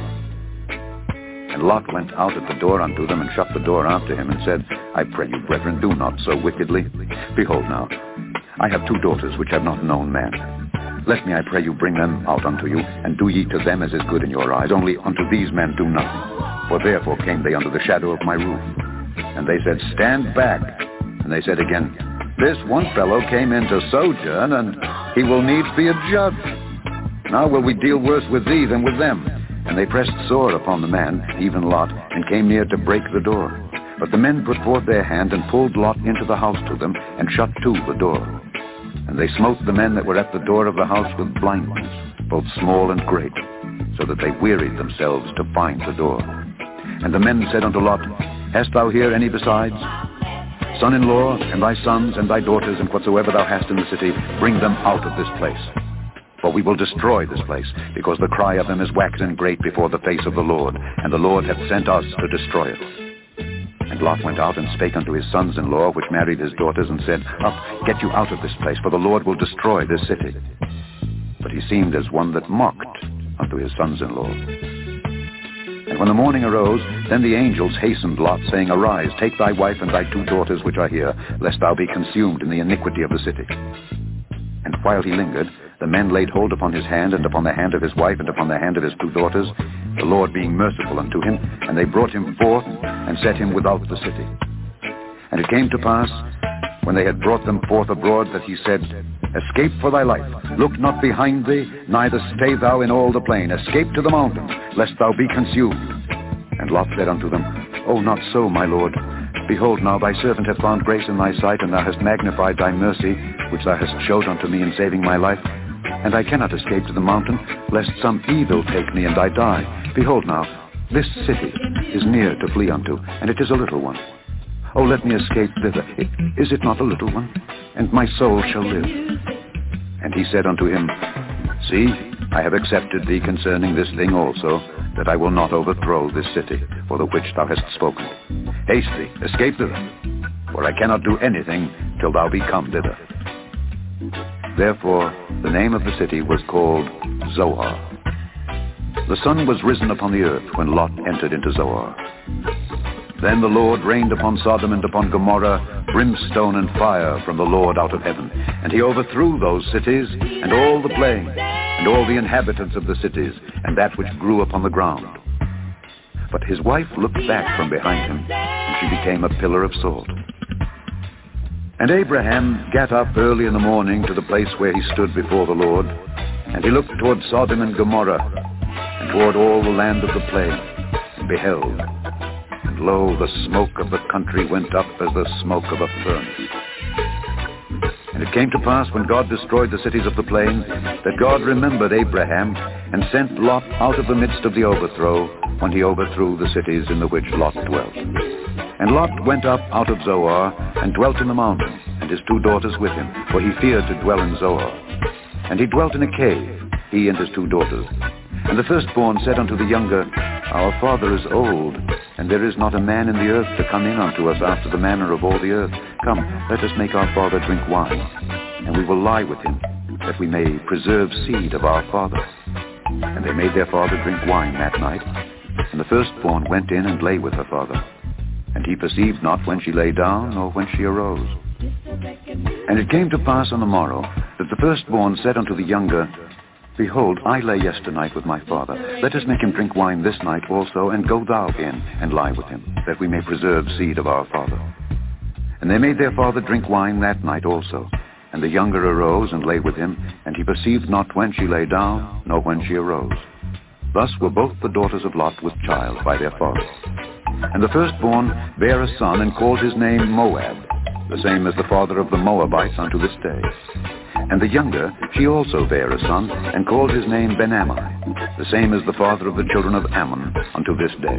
And Lot went out at the door unto them, and shut the door after him, and said, I pray you, brethren, do not so wickedly. Behold now, I have two daughters which have not known man. Let me, I pray you, bring them out unto you, and do ye to them as is good in your eyes. Only unto these men do nothing. For therefore came they under the shadow of my roof. And they said, Stand back. And they said again, This one fellow came in to sojourn, and he will needs be a judge. Now will we deal worse with thee than with them. And they pressed sore upon the man, even Lot, and came near to break the door. But the men put forth their hand, and pulled Lot into the house to them, and shut to the door. And they smote the men that were at the door of the house with blindness, both small and great, so that they wearied themselves to find the door. And the men said unto Lot, Hast thou here any besides? Son-in-law, and thy sons, and thy daughters, and whatsoever thou hast in the city, bring them out of this place. For we will destroy this place, because the cry of them is waxen great before the face of the Lord, and the Lord hath sent us to destroy it. And Lot went out and spake unto his sons-in-law, which married his daughters, and said, Up, get you out of this place, for the Lord will destroy this city. But he seemed as one that mocked unto his sons-in-law. And when the morning arose, then the angels hastened Lot, saying, Arise, take thy wife and thy two daughters which are here, lest thou be consumed in the iniquity of the city. And while he lingered, the men laid hold upon his hand, and upon the hand of his wife, and upon the hand of his two daughters, the Lord being merciful unto him, and they brought him forth, and set him without the city. And it came to pass, when they had brought them forth abroad, that he said, Escape for thy life, look not behind thee, neither stay thou in all the plain. Escape to the mountain, lest thou be consumed. And Lot said unto them, O not so, my Lord. Behold, now thy servant hath found grace in thy sight, and thou hast magnified thy mercy, which thou hast showed unto me in saving my life. And I cannot escape to the mountain, lest some evil take me, and I die. Behold now, this city is near to flee unto, and it is a little one. O let me escape thither. Is it not a little one? And my soul shall live. And he said unto him, See, I have accepted thee concerning this thing also, that I will not overthrow this city, for the which thou hast spoken. Haste thee, escape thither, for I cannot do anything till thou be come thither. Therefore the name of the city was called Zoar. The sun was risen upon the earth when Lot entered into Zoar. Then the Lord rained upon Sodom and upon Gomorrah brimstone and fire from the Lord out of heaven. And he overthrew those cities, and all the plain, and all the inhabitants of the cities, and that which grew upon the ground. But his wife looked back from behind him, and she became a pillar of salt. And Abraham gat up early in the morning to the place where he stood before the Lord, and he looked toward Sodom and Gomorrah, and toward all the land of the plain, and beheld, and lo, the smoke of the country went up as the smoke of a furnace. And it came to pass, when God destroyed the cities of the plain, that God remembered Abraham, and sent Lot out of the midst of the overthrow, when he overthrew the cities in the which Lot dwelt. And Lot went up out of Zoar, and dwelt in the mountains, and his two daughters with him, for he feared to dwell in Zoar. And he dwelt in a cave, he and his two daughters. And the firstborn said unto the younger, Our father is old, and there is not a man in the earth to come in unto us after the manner of all the earth. Come, let us make our father drink wine, and we will lie with him, that we may preserve seed of our father. And they made their father drink wine that night. And the firstborn went in and lay with her father. And he perceived not when she lay down, nor when she arose. And it came to pass on the morrow, that the firstborn said unto the younger, Behold, I lay yesternight with my father. Let us make him drink wine this night also, and go thou in, and lie with him, that we may preserve seed of our father. And they made their father drink wine that night also. And the younger arose and lay with him, and he perceived not when she lay down, nor when she arose. Thus were both the daughters of Lot with child by their father. And the firstborn bare a son, and called his name Moab, the same as the father of the Moabites unto this day. And the younger, she also bare a son, and called his name Ben-Ammi, the same as the father of the children of Ammon unto this day.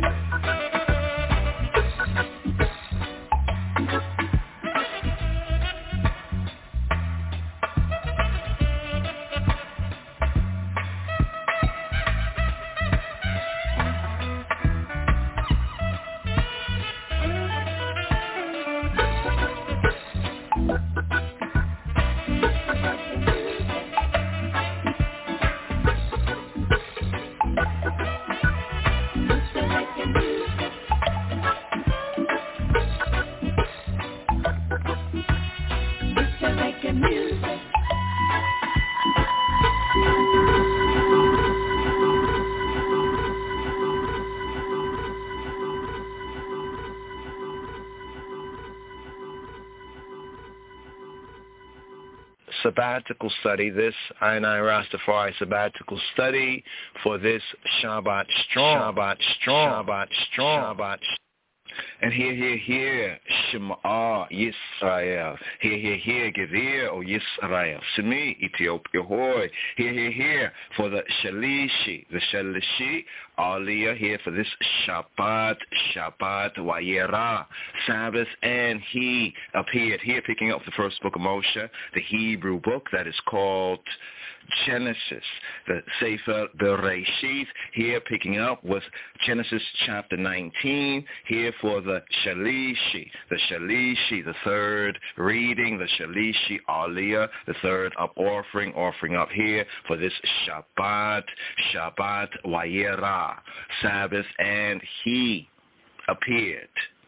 Sabbatical study, this I and I Rastafari sabbatical study for this Shabbat strong, Shabbat strong, Shabbat strong, Shabbat. And hear, hear, hear, Shema Yisrael. Hear, hear, hear, Gevir, O Yisrael. Shemi, Ethiopia, Hoy. Hear, hear, hear, for the Shalishi, the Shalishi, Aliyah, here for this Shabbat, Shabbat, Wayera, Sabbath, and he appeared here, picking up the first book of Moshe, the Hebrew book that is called Genesis, the Sefer Bereshit, here picking up with Genesis chapter nineteen, here for the Shalishi, the Shalishi, the third reading, the Shalishi Aliyah, the third up offering, offering up here for this Shabbat, Shabbat Wayera, Sabbath, and he appeared.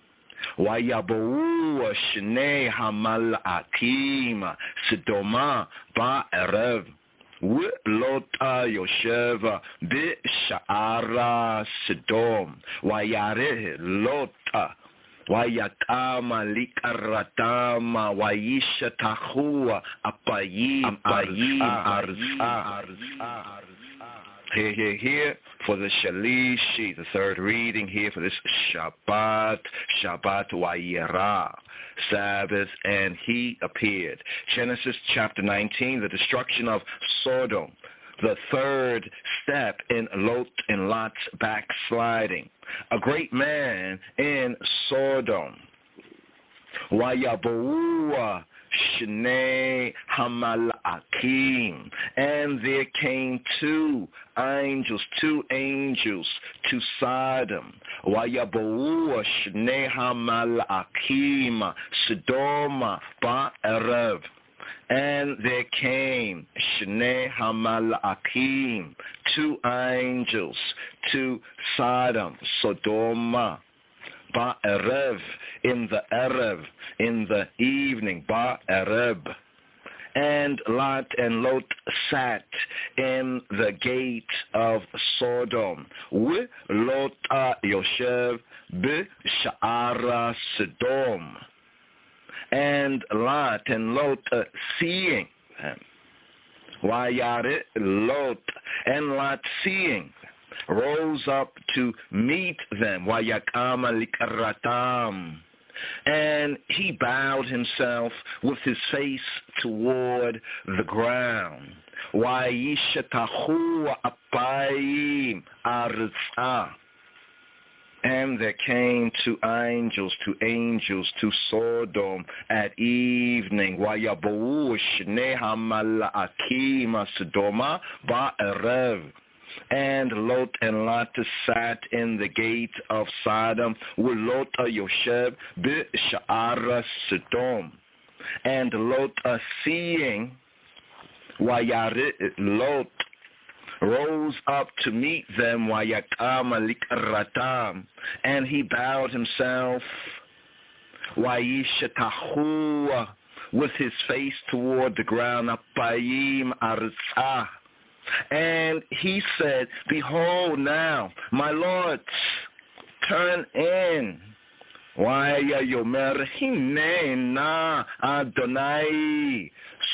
Wayabu Shnei Hamalakim Sidoma Ba'erev Lota Yoshev Bishara Sidom Wayare Lota Wayakama Likaratama Wayisha Tahua Apayim Apayim Arza Arza Here, here, here for the Shalishi, the third reading here for this Shabbat, Shabbat Wayera, Sabbath, and he appeared. Genesis chapter nineteen, the destruction of Sodom, the third step in Lot and Lot's backsliding. A great man in Sodom. Wayabuah Shnei Hamalakim, and there came two angels, two angels to Sodom. Wayabu Shnei Hamalakim Sodoma Ba'erev, and there came Shnei Hamalakim, two angels to Sodom, Sodoma. Ba'erev, in the Erev, in the evening, Ba'erev. And Lot and Lot sat in the gate of Sodom. With Lot Yoshev B'Sha'ara Sodom. And Lot and Lot seeing him. Wayare Lot, and Lot seeing rose up to meet them, Wayakama Likaratam, and he bowed himself with his face toward the ground. Wayishatahu Apayim Arza, and there came two angels, two angels to Sodom at evening. Wayabu Shnei Hamalakim Sodoma Ba'erev. And Lot and Lot sat in the gate of Sodom with Lot Yoshev B'Sha'ara Sodom. And Lot seeing, Wayare Lot rose up to meet them, Wayakama Likaratam, and he bowed himself, Wayishatahu, with his face toward the ground, Apayim Arza. And he said, behold now, my lords, turn in. Waya yomer hine na Adonai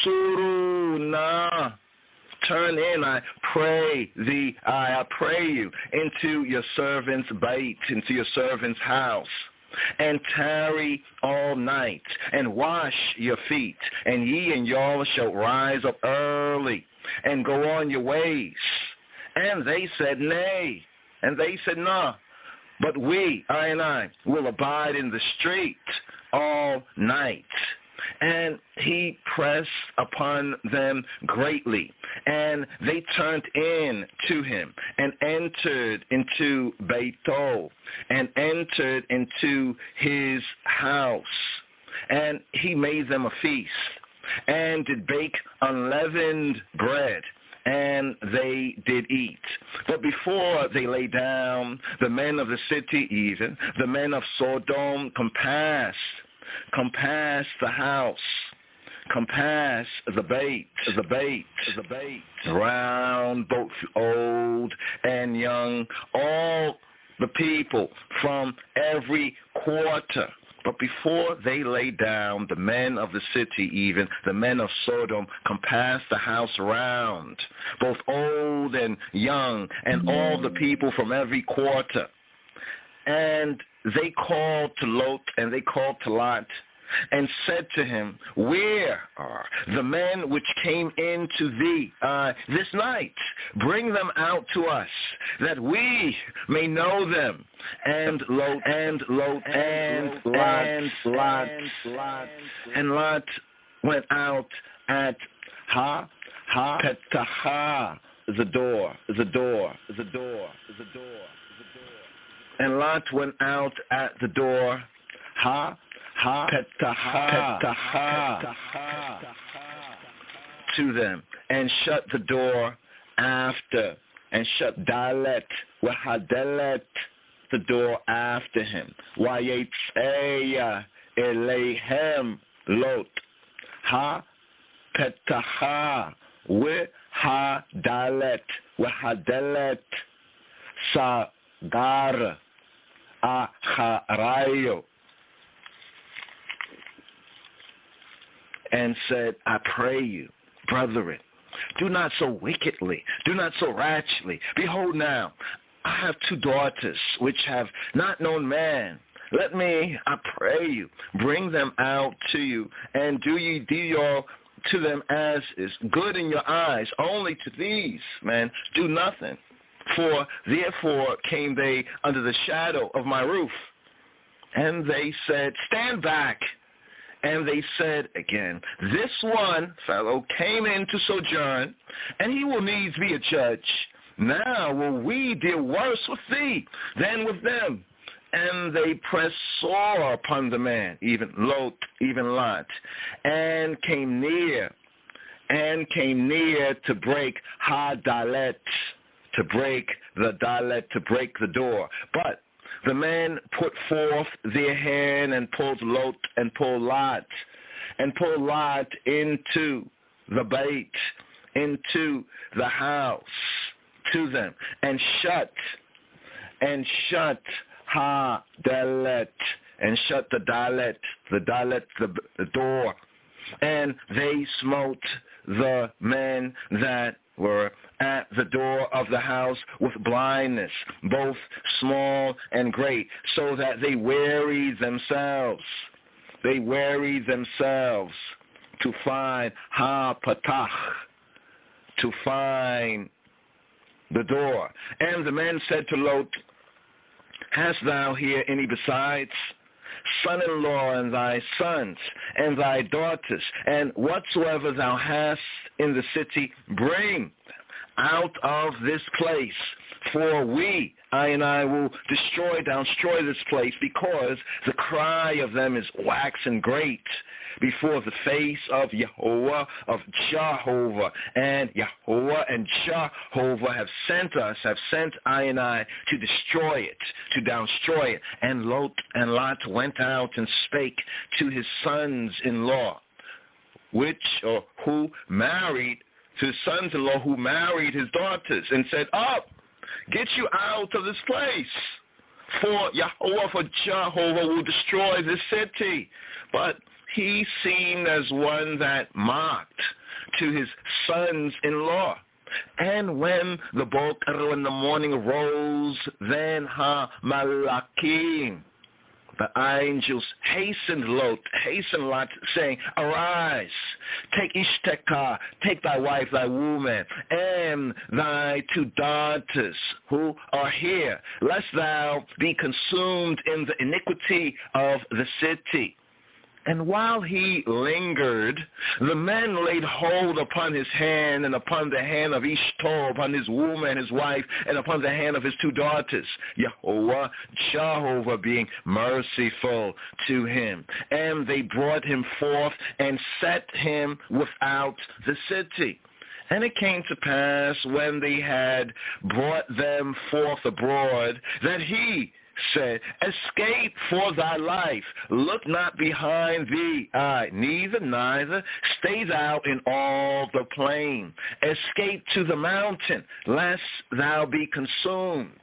suruna. Turn in, I pray thee, I pray you, into your servant's bait, into your servant's house. And tarry all night, and wash your feet, and ye and y'all shall rise up early, and go on your ways. And they said, nay. And they said, no. But we, I and I, will abide in the street all night. And he pressed upon them greatly, and they turned in to him, and entered into Beito, and entered into his house. And he made them a feast, and did bake unleavened bread, and they did eat. But before they lay down, the men of the city even, the men of Sodom compassed, compassed the house, compassed the bait, the bait, the bait, round both old and young, all the people from every quarter. But before they lay down, the men of the city even, the men of Sodom, compassed the house round, both old and young, and all the people from every quarter. And they called to Lot, and they called to Lot, and said to him, where are the men which came in to thee uh, this night? Bring them out to us, that we may know them. And Lot, and Lot, and Lot, and Lot, and Lot went out at Ha Ha petaha is a door, is a door, is a door, is a door, is a door. And Lot went out at the door. Ha ha petaha petaha to them, and shut the door after, and shut dalet wahadelet the door after him. Wayetzeya eleihem lot. Ha petaha wahadelet wahadelet sagar acharayo. And said, I pray you, brethren, do not so wickedly, do not so rashly. Behold now, I have two daughters which have not known man. Let me, I pray you, bring them out to you, and do ye deal to them as is good in your eyes. Only to these, man, do nothing. For therefore came they under the shadow of my roof. And they said, stand back. And they said again, this one fellow came in to sojourn, and he will needs be a judge. Now will we deal worse with thee than with them. And they pressed sore upon the man, even Lot, even Lot, and came near, and came near to break ha dalet, to break the dalet, to break the door. But the men put forth their hand and pulled Lot and pulled Lot and pulled Lot into the bait, into the house to them, and shut, and shut ha dalet, and shut the dalet, the dalet, the, the door. And they smote the men that were at the door of the house with blindness, both small and great, so that they wearied themselves. They wearied themselves to find ha patach, to find the door. And the men said to Lot, hast thou here any besides? Son-in-law and thy sons and thy daughters, and whatsoever thou hast in the city, bring out of this place, for we, I and I, will destroy, destroy this place, because the cry of them is waxen great before the face of Yehovah, of Jehovah, and Yehovah and Jehovah have sent us, have sent I and I to destroy it, to destroy it. And Lot and Lot went out and spake to his sons-in-law, which or who married to his sons-in-law who married his daughters, and said, up, get you out of this place, for Yahweh, for Jehovah will destroy this city. But he seemed as one that mocked to his sons-in-law. And when the boker, when the morning arose, then ha-malakim, the angels hastened Lot, hastened Lot, saying, arise, take Ishteka, take thy wife, thy woman, and thy two daughters who are here, lest thou be consumed in the iniquity of the city. And while he lingered, the men laid hold upon his hand and upon the hand of Ishto, upon his woman, his wife, and upon the hand of his two daughters, Yehovah, Jehovah being merciful to him. And they brought him forth and set him without the city. And it came to pass, when they had brought them forth abroad, that he said, escape for thy life, look not behind thee, I, neither, neither, stay thou in all the plain, escape to the mountain, lest thou be consumed.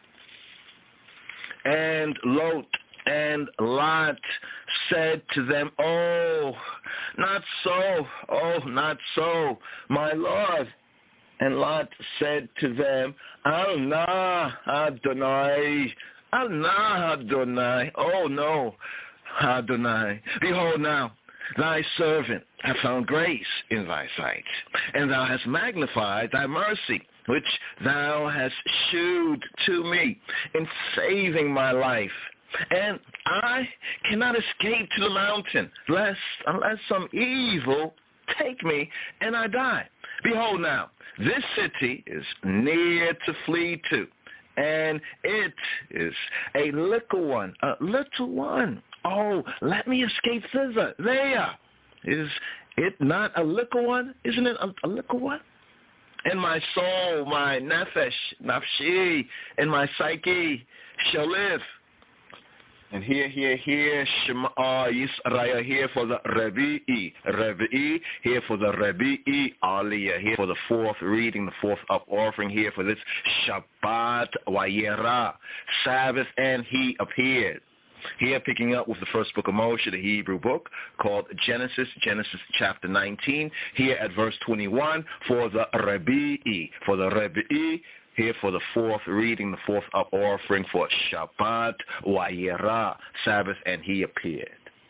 And Lot and Lot said to them, oh, not so, oh, not so, my Lord. And Lot said to them, Al na Adonai, Al na Adonai, oh no, Adonai. Behold now, thy servant hath found grace in thy sight, and thou hast magnified thy mercy, which thou hast shewed to me in saving my life. And I cannot escape to the mountain, lest unless some evil take me and I die. Behold now, this city is near to flee to, and it is a little one, a little one. Oh, let me escape thither. There. Is it not a little one? Isn't it a, a little one? And my soul, my nefesh, nafshi, and my psyche shall live. And here, here, here, Shema Yisrael, here for the Revi'i, Revi'i, here for the Revi'i, Aliyah, here for the fourth reading, the fourth up offering, here for this Shabbat Wayera, Sabbath, and he appeared. Here, picking up with the first book of Moshe, the Hebrew book, called Genesis, Genesis chapter nineteen, here at verse twenty-one, for the Revi'i, for the Revi'i, here for the fourth reading, the fourth up offering for Shabbat, Wayera, Sabbath, and he appeared.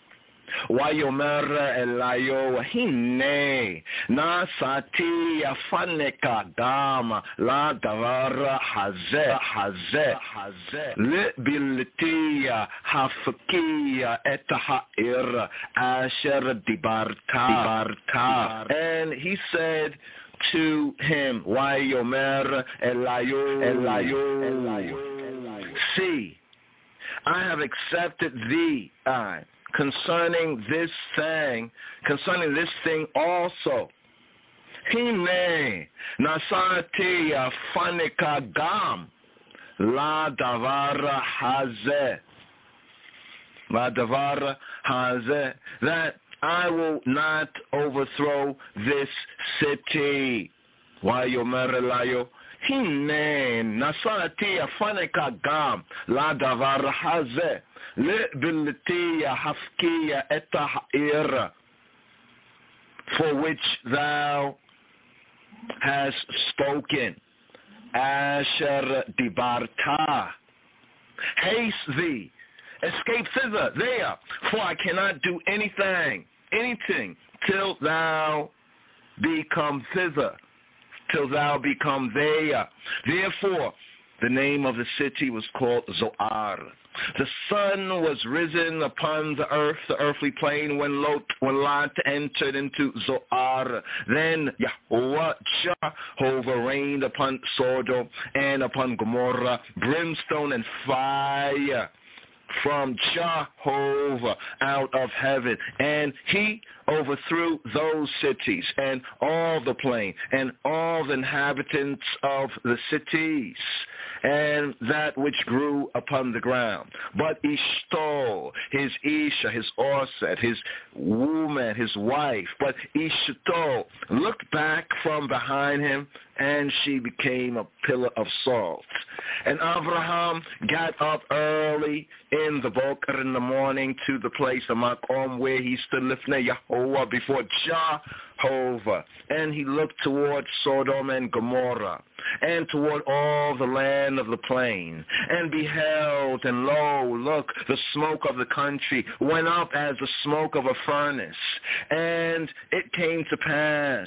Wayomer elayo hine nasati afaneka dama la davara haze haze haze libiltiya hafkiya etahair asher dibarta dibarta. And he said to him, Wayomer elayo elayo elayo, see, I have accepted thee, I, concerning this thing, concerning this thing also. Hine nasati afanika gam la davara haze, la davara haze, that I will not overthrow this city. Wayomer elayo hine nasati afanika gam la davara haze li'biltiya hafkiya etahir, for which thou hast spoken. Asher dibarta, haste thee, escape thither, there, for I cannot do anything, anything, till thou become thither, till thou become there. Therefore, the name of the city was called Zoar. The sun was risen upon the earth, the earthly plain, when Lot, when Lot entered into Zoar. Then Yahweh Jehovah rained upon Sodom and upon Gomorrah, brimstone and fire from Jehovah out of heaven, and he overthrew those cities and all the plain and all the inhabitants of the cities and that which grew upon the ground. But Ishto, his Isha, his Orset, his woman, his wife, but Ishto looked back from behind him, and she became a pillar of salt. And Abraham got up early in the boker in the morning to the place of Makom where he stood lifnei Yahweh before Jehovah, and he looked toward Sodom and Gomorrah, and toward all the land of the plain, and beheld, and lo, look, the smoke of the country went up as the smoke of a furnace. And it came to pass,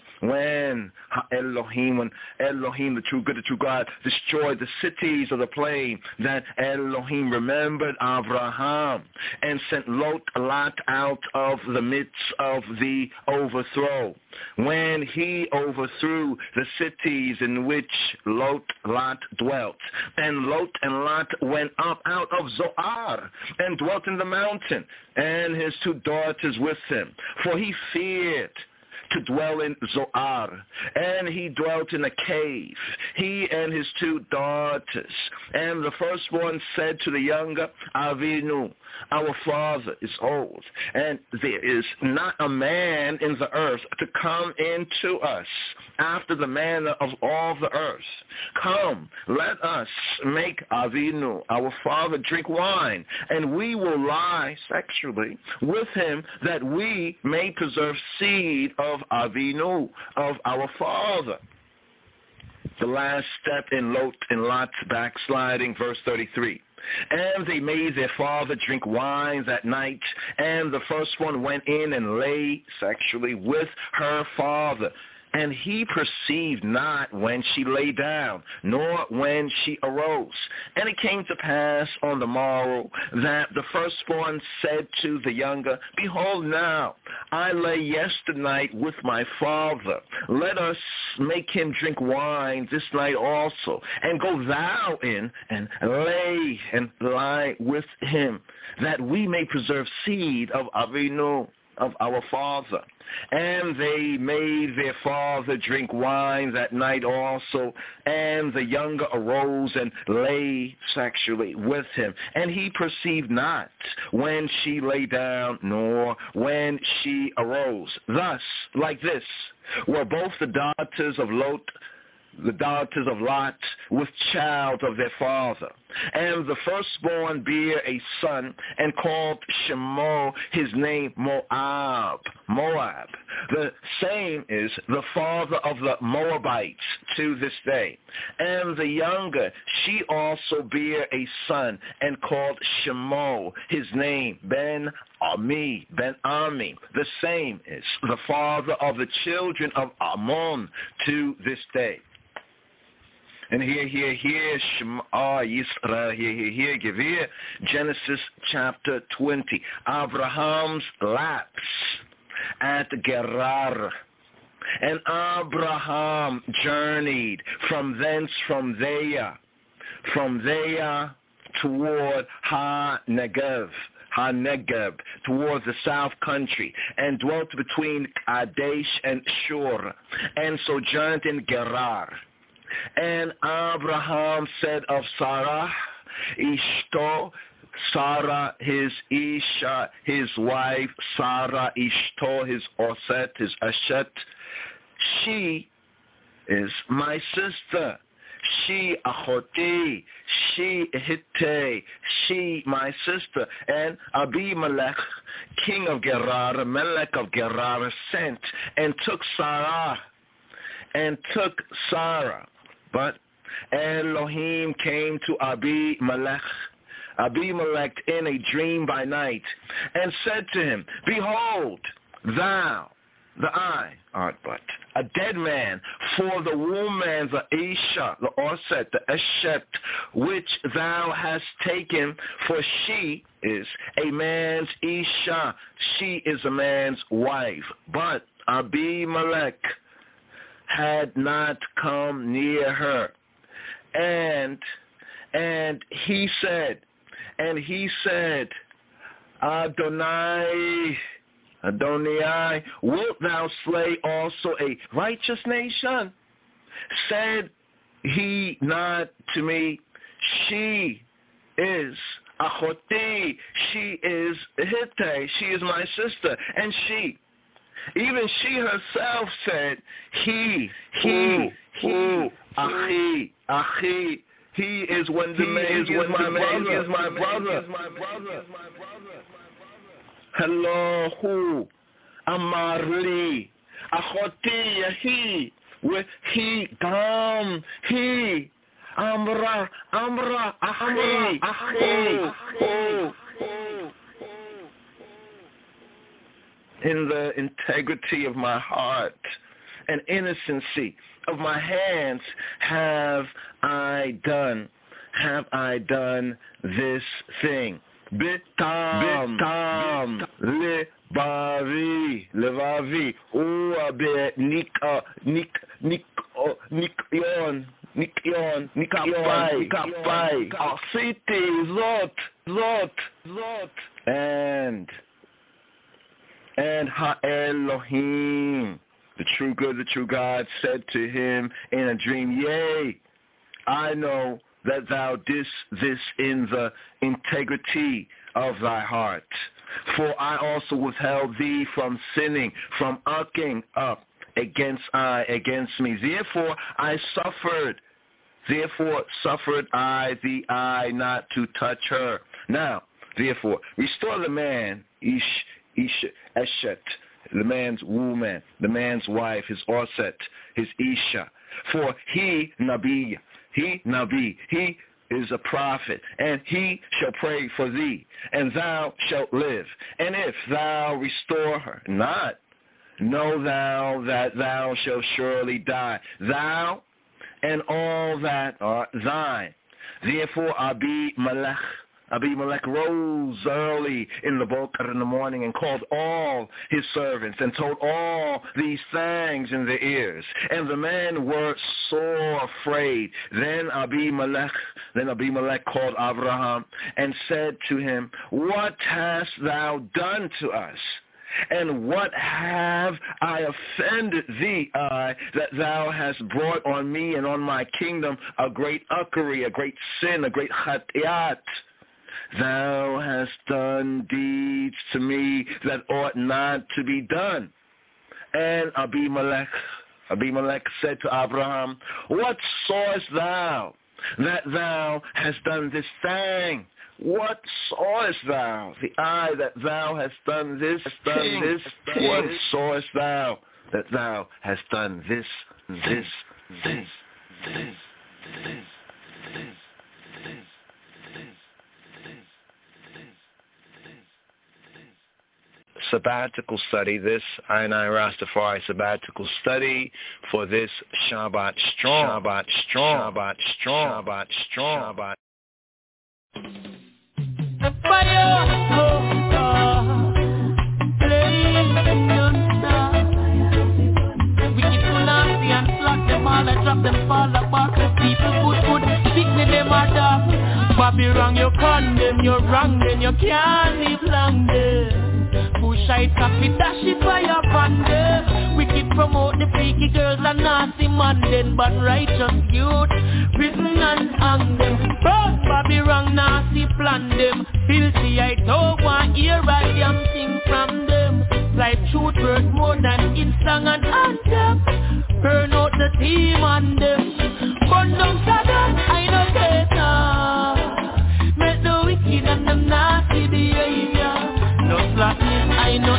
when Elohim, when Elohim, the true good, the true God, destroyed the cities of the plain, that Elohim remembered Abraham and sent Lot, Lot out of the midst of the overthrow. When he overthrew the cities in which Lot, Lot dwelt. And Lot and Lot went up out of Zoar and dwelt in the mountain, and his two daughters with him. For he feared to dwell in Zoar, and he dwelt in a cave, he and his two daughters. And the firstborn said to the younger, Avinu, our father is old, and there is not a man in the earth to come into us after the manner of all the earth. Come, let us make Avinu, our father, drink wine, and we will lie sexually with him, that we may preserve seed of Avinu, of our father. The last step in Lot and Lot's backsliding, verse thirty-three. And they made their father drink wine that night, and the first one went in and lay sexually with her father. And he perceived not when she lay down, nor when she arose. And it came to pass on the morrow that the firstborn said to the younger, Behold now, I lay yesternight with my father. Let us make him drink wine this night also, and go thou in and lay and lie with him, that we may preserve seed of Avinu, of our father. And they made their father drink wine that night also, and the younger arose and lay sexually with him. And he perceived not when she lay down, nor when she arose. Thus, like this, were both the daughters of Lot, the daughters of Lot, with child of their father. And the firstborn bare a son, and called Shemo his name Moab. Moab. The same is the father of the Moabites to this day. And the younger, she also bare a son, and called Shemo his name Ben Ami, Ben Ami. The same is the father of the children of Ammon to this day. And here, here, here, Shema Yisrael, here, here, here, give here, Genesis chapter twenty. Abraham's lapse at Gerar. And Abraham journeyed from thence, from there, from there toward Ha-Negev. Ha-Negev, towards the south country, and dwelt between Kadesh and Shur, and sojourned in Gerar. And Abraham said of Sarah, Ishto, Sarah, his Isha, his wife, Sarah, Ishto, his Oset, his Ashet, she is my sister. She Achoti, she Hitte, she my sister. And Abimelech, king of Gerar, Melech of Gerar, sent and took Sarah, and took Sarah. But Elohim came to Abimelech, Abimelech in a dream by night, and said to him, Behold, thou, the I, art but a dead man, for the woman, the Isha, the Oset, the Eshet, which thou hast taken, for she is a man's Isha, she is a man's wife. But Abimelech had not come near her. And and he said, and he said, Adonai, Adonai, wilt thou slay also a righteous nation? Said he not to me, she is Achoti, she is Hitte, she is my sister, and she, even she herself said, he, he, he, Achi, Achi, he is when the man is when my man is my brother. Hello, who? Amarli, Achoti, he, with he, gam, he, Amra, Amra, Achi, Achi, oh. In the integrity of my heart and innocency of my hands have I done, have I done this thing. Bitam, bitam, lebavi, levavi, uabe, nika, nik, nik, nikion, nikion, nikapai, nikapai, asiti, zot, zot, zot, and And Ha-Elohim, the true good, the true God, said to him in a dream, Yea, I know that thou didst this in the integrity of thy heart. For I also withheld thee from sinning, from ucking up against I, against me. Therefore I suffered, therefore suffered I the eye not to touch her. Now, therefore, restore the man, Ish, Isha, Eshet, the man's woman, the man's wife, his Oset, his Isha. For he, Nabi, he, Nabi, he is a prophet, and he shall pray for thee, and thou shalt live. And if thou restore her not, know thou that thou shalt surely die, thou and all that are thine. Therefore Abimelech, Abimelech rose early in the boker in the morning and called all his servants and told all these things in their ears. And the men were sore afraid. Then Abimelech, then Abimelech called Abraham and said to him, what hast thou done to us? And what have I offended thee, I, that thou hast brought on me and on my kingdom a great uckery, a great sin, a great chatiat? Thou hast done deeds to me that ought not to be done. And Abimelech, Abimelech said to Abraham, what sawest thou that thou hast done this thing? What sawest thou? The eye that thou hast done this, done King, this. King. What sawest thou that thou hast done this, this, this, this, this, this, this, this. Sabbatical study, this I and I Rastafari sabbatical study for this Shabbat strong, Shabbat strong, Shabbat strong, Shabbat strong, Shabbat. The fire, oh God, blazing non-stop. We keep too nasty and slack them all, I drop them, fall apart. The people good, good, picnic them are dark. Bobby wrong, you condemn, you're wrong, then you can't live long there. Push it, coffee, dash it, fire upon them. We keep promote the freaky girls and nasty man then, but righteous youth, prison and hang them. But Bobby wrong, nasty plan them. Filthy, I don't want hear a damn thing from them. Like truth worth more than in song and anthem. Burn out the team on them. Burn down Saddam, I know better. Make the wicked and them nasty behavior. No slackness, I know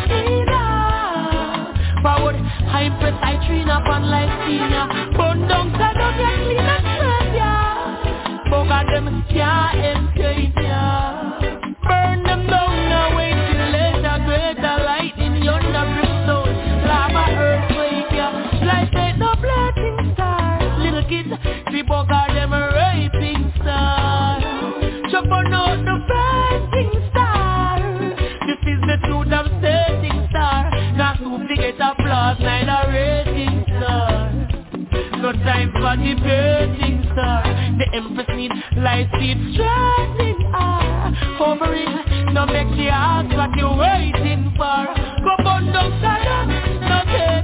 either. Forward, high press, I train up on like senior. Burn down Saddam, get clean and straight, yeah. Boga them can't escape, yeah. Burn them down now, wait till later. Greater light in yonder brimstone. Lava earthquake, yeah. Life ain't no blazing star. Little kids, we boga them a raping star. Chop on out the fighting star. This is the truth of setting star. Not to get applause, neither rating star. No time for debating star. The empress need light seed stranding her. Over it, no make the ask what you waiting for. Go burn down Saddam, no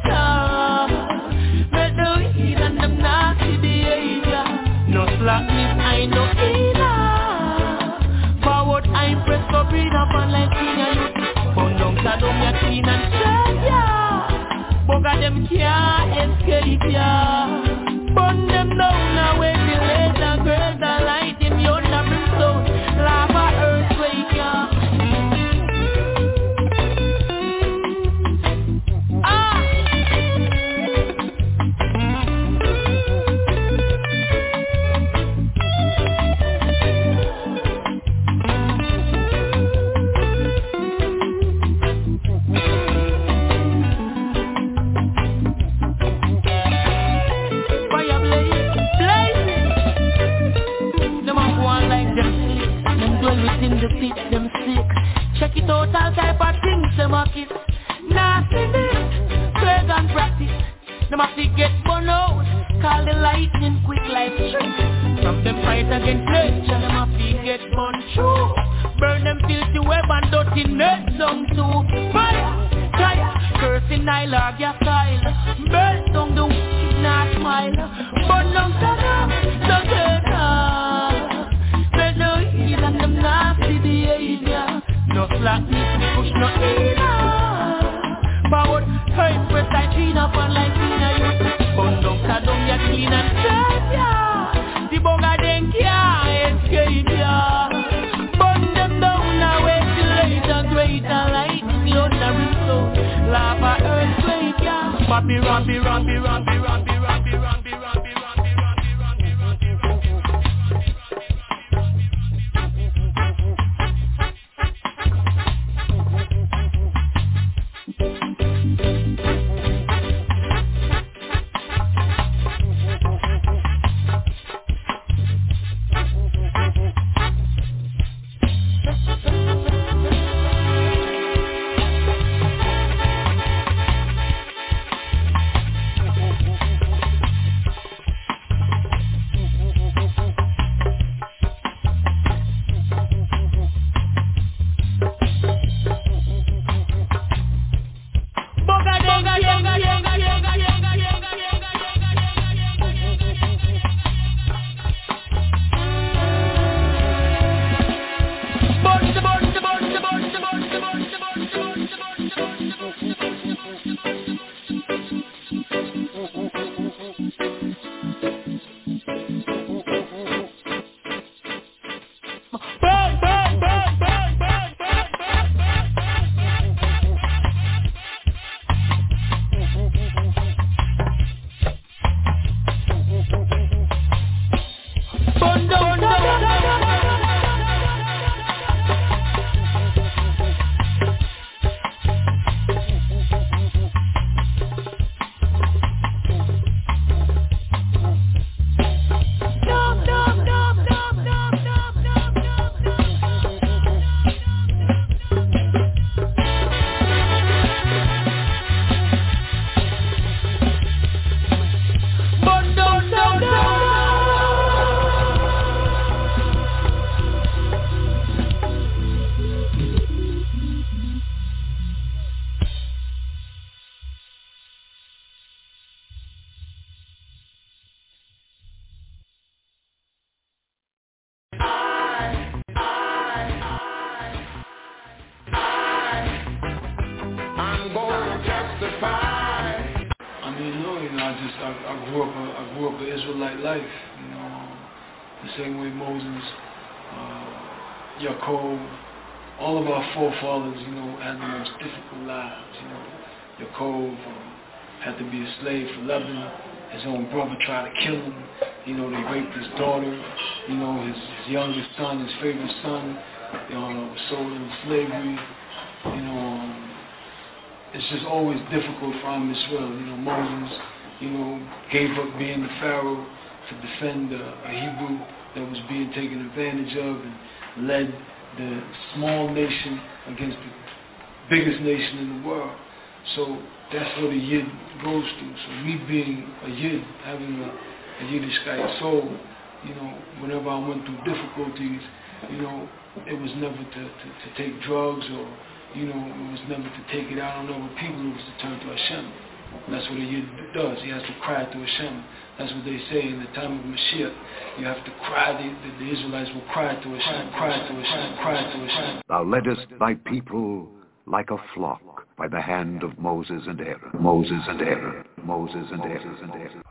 better. Make the weed and them nasty behavior. No slackness, I know either. Forward, I press for breathe up and like senior youth. Burn down Saddam, you're clean and straight, yeah. Boga them can't escape, yeah. Burn them down now, wait till later. Greater light in yonder brimstone. Lava earthquake, yeah. Ah! In the pit, them sick. Check it out, all type of things, them a kiss. Nastiness, praise and practice. Them a fi get burn out. Call the lightning quick like trick. From them fight against nature, them a fi get burn through. Burn them filthy web and dirty net down to fire, fire. Cursing Nile or your style. Burn down the wicked, not smile. Burn down Saddam, no better. And them nasty behavior. No slackness, push no either. Forward, hurry, press, I clean up and like cleaner youth. Burn down, Saddam, you're clean and straight, yeah. The boga them can't escape, yeah. Burn them down now, wait till later. Greater light in the under brimstone. Lava earthquake, yeah. Bobby, Robbie, Robbie, Robbie, Robbie, Robbie, Robbie, Robbie. Bang, bang, bang, bang, bang, bang, bang, bang, bang, bang, forefathers, you know, had the most difficult lives, you know. Yaakov um, had to be a slave for Laban. His own brother tried to kill him. You know, they raped his daughter. You know, his, his youngest son, his favorite son, you know, was sold into slavery. You know, um, it's just always difficult for Am Yisrael. You know, Moses, you know, gave up being the Pharaoh to defend uh, a Hebrew that was being taken advantage of and led the small nation against the biggest nation in the world. So that's what a Yid goes through. So me being a Yid, having a, a Yiddishkeit soul, you know, whenever I went through difficulties, you know, it was never to, to, to take drugs or, you know, it was never to take it out on other people. It was to turn to Hashem. And that's what a Yid does. He has to cry to Hashem. That's what they say in the time of Mashiach. You have to cry. The, the, the Israelites will cry to Hashem, cry to Hashem, cry to Hashem. Thou leddest thy people like a flock by the hand of Moses and Aaron. Moses and Aaron. Moses and Aaron. and Aaron.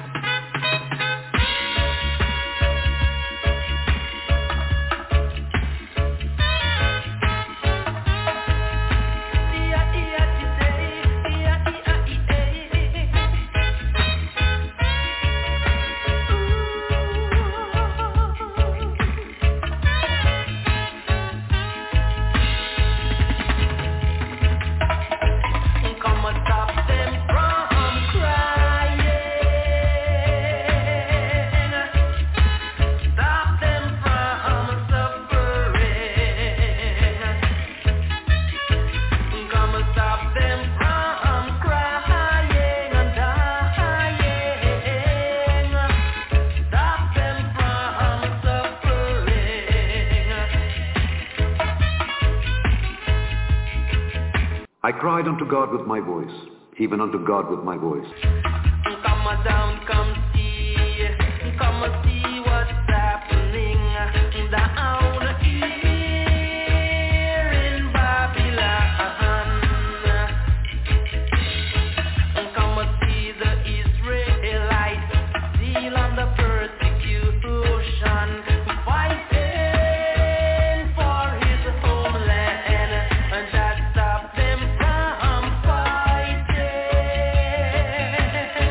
I cried unto God with my voice, even unto God with my voice. Come down, come see, come see what's happening down here in Babylon. Come see the Israelites still under persecution, fighting for his homeland, and that stop them from fighting.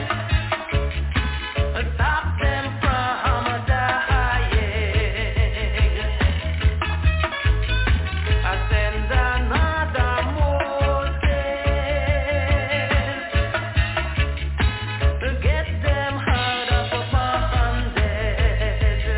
Stop them from dying. I send another Moses, get them out of bondage.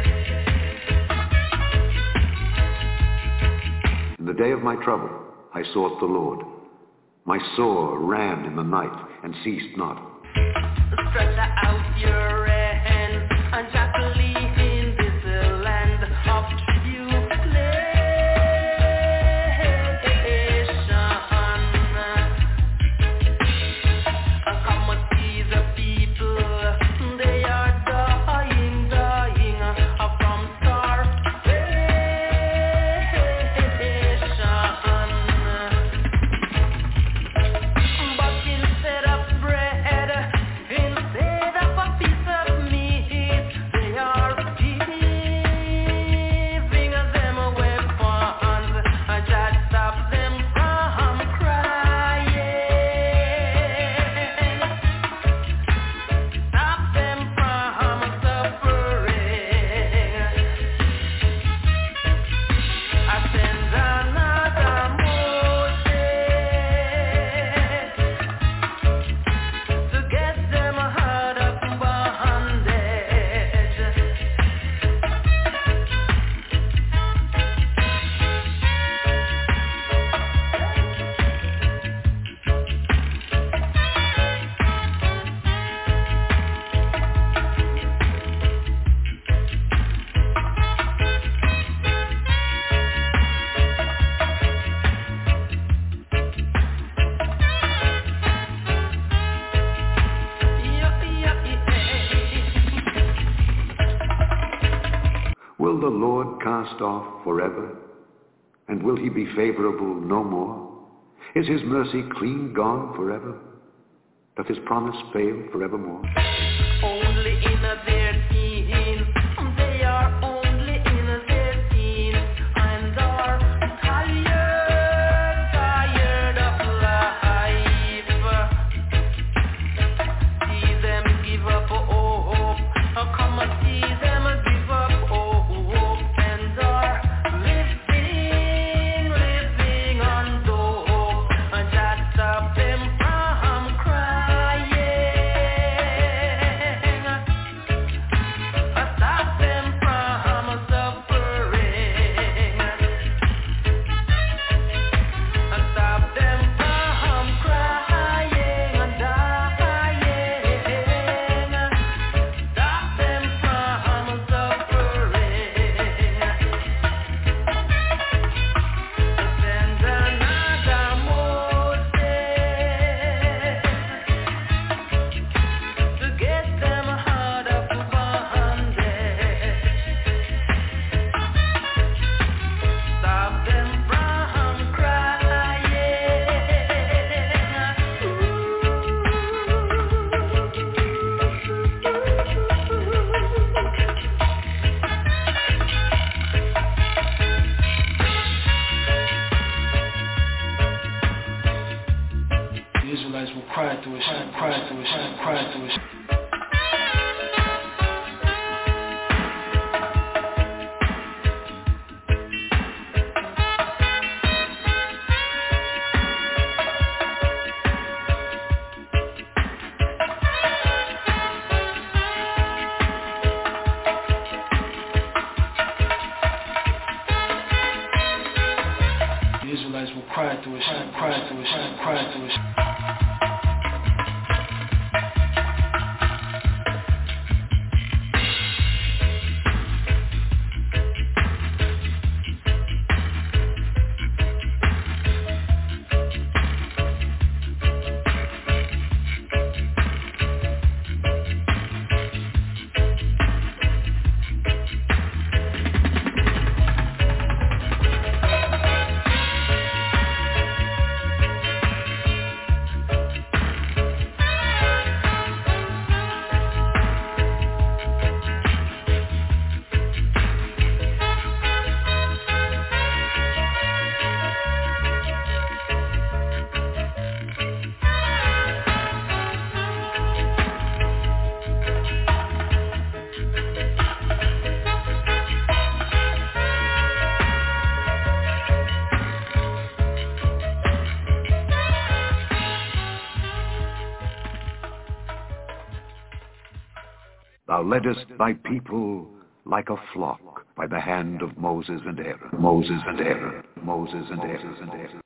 In the day of my trouble, I sought the Lord. My sore ran in the night and ceased not. Stretch out your hand and jackally in this land of tribulation. Come and see the people, they are dying, dying from starvation. But instead of bread, instead of a piece of Will the Lord cast off forever? And will he be favorable no more? Is his mercy clean gone forever? Doth his promise fail forevermore? Only in a their teens, they are only in their teens, and are tired, tired of life. See them give up hope, come and see them give up hope, and are living, living on dope, and just stop them from crying. Stop them from suffering. Stop them from crying and dying. Stop them from suffering. Send another Moses to get them out of bondage. Stop them from crying. The Israelites will cry through it, cry through it, cry through it. The Israelites will cry through it, cry through it, cry through it. Thou leddest thy people like a flock by the hand of Moses and Aaron, Moses and Aaron, Moses and Aaron, and Aaron.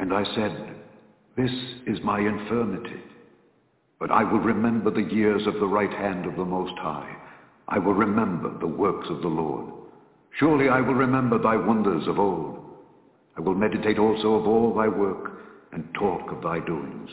And I said, this is my infirmity. But I will remember the years of the right hand of the Most High. I will remember the works of the Lord. Surely I will remember thy wonders of old. I will meditate also of all thy work and talk of thy doings.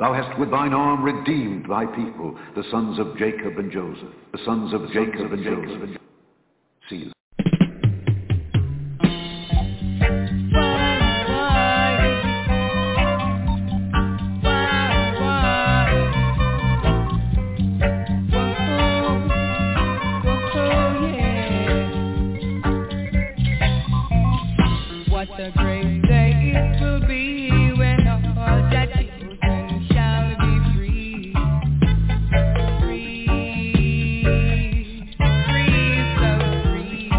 thou hast with thine arm redeemed thy people, the sons of Jacob and Joseph, the sons of Jacob and Joseph. Selah. What a great day it will be when all that children shall be free, free, free, so free.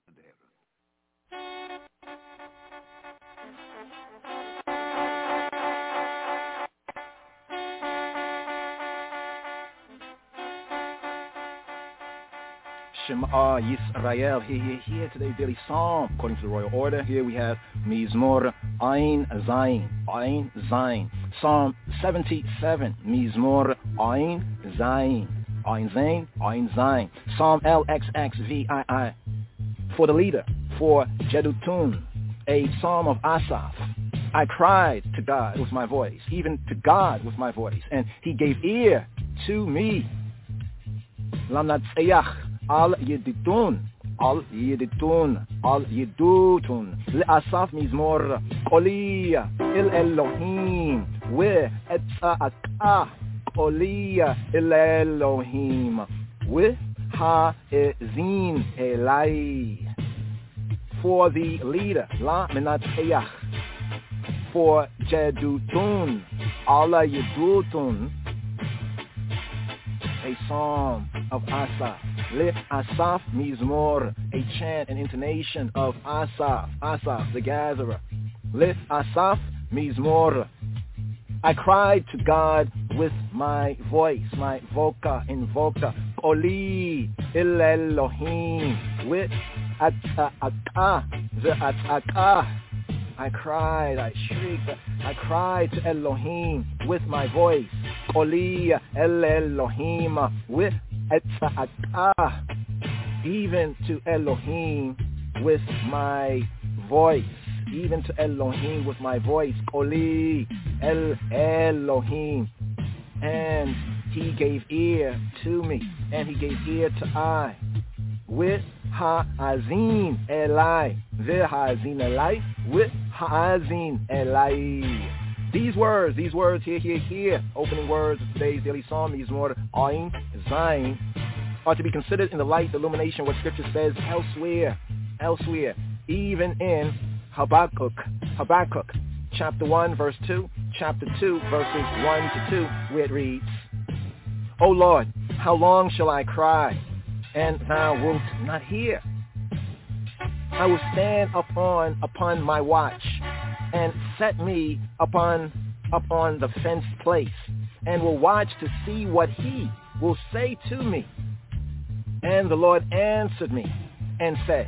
and heaven. Shema Yisrael, here, here, here, today's daily psalm. According to the royal order, here we have Mizmor Ein Zayin, Ein Zayin. Psalm seventy-seven, Mizmor Ein Zayin, Ein Zayin, Ein Zayin. Psalm L X X V I I, for the leader, for Jedutun, a psalm of Asaph. I cried to God with my voice, even to God with my voice, and he gave ear to me. Lam Natsayach. Al Yeditun, Al Yeditun, Al Yedutun, Le'asaf Mizmor, Koliya, Il Elohim, We Etza'aka, Koliya, Il Elohim, We Ha'ezin Elai. For the leader, La Menateyach, for Jedutun, Ala Yedutun, a psalm of Asaph. Le Asaph Mizmor, a chant and intonation of Asaph, Asaph the gatherer. Le Asaph Mizmor, I cried to God with my voice, my voca, invoca, Oli Il Elohim, with Ataka, the Ataka. I cried, I shrieked, I cried to Elohim with my voice. Oli El Elohim with Etza'aka. even to Elohim with my voice, even to Elohim with my voice, Koli El Elohim, and he gave ear to me, and he gave ear to I, with Ha'azin Elai, the Ha'azin Elai, with Ha'azin Elai. These words, these words here, here, here, opening words of today's daily psalm, these more Ayin, Zayin, are to be considered in the light, the illumination, what scripture says elsewhere, elsewhere, even in Habakkuk, Habakkuk, chapter one, verse two, chapter two, verses one to two, where it reads, O Lord, how long shall I cry, and thou wilt not hear? I will stand upon upon my watch, and set me upon upon the fenced place, and will watch to see what he will say to me. And the Lord answered me and said,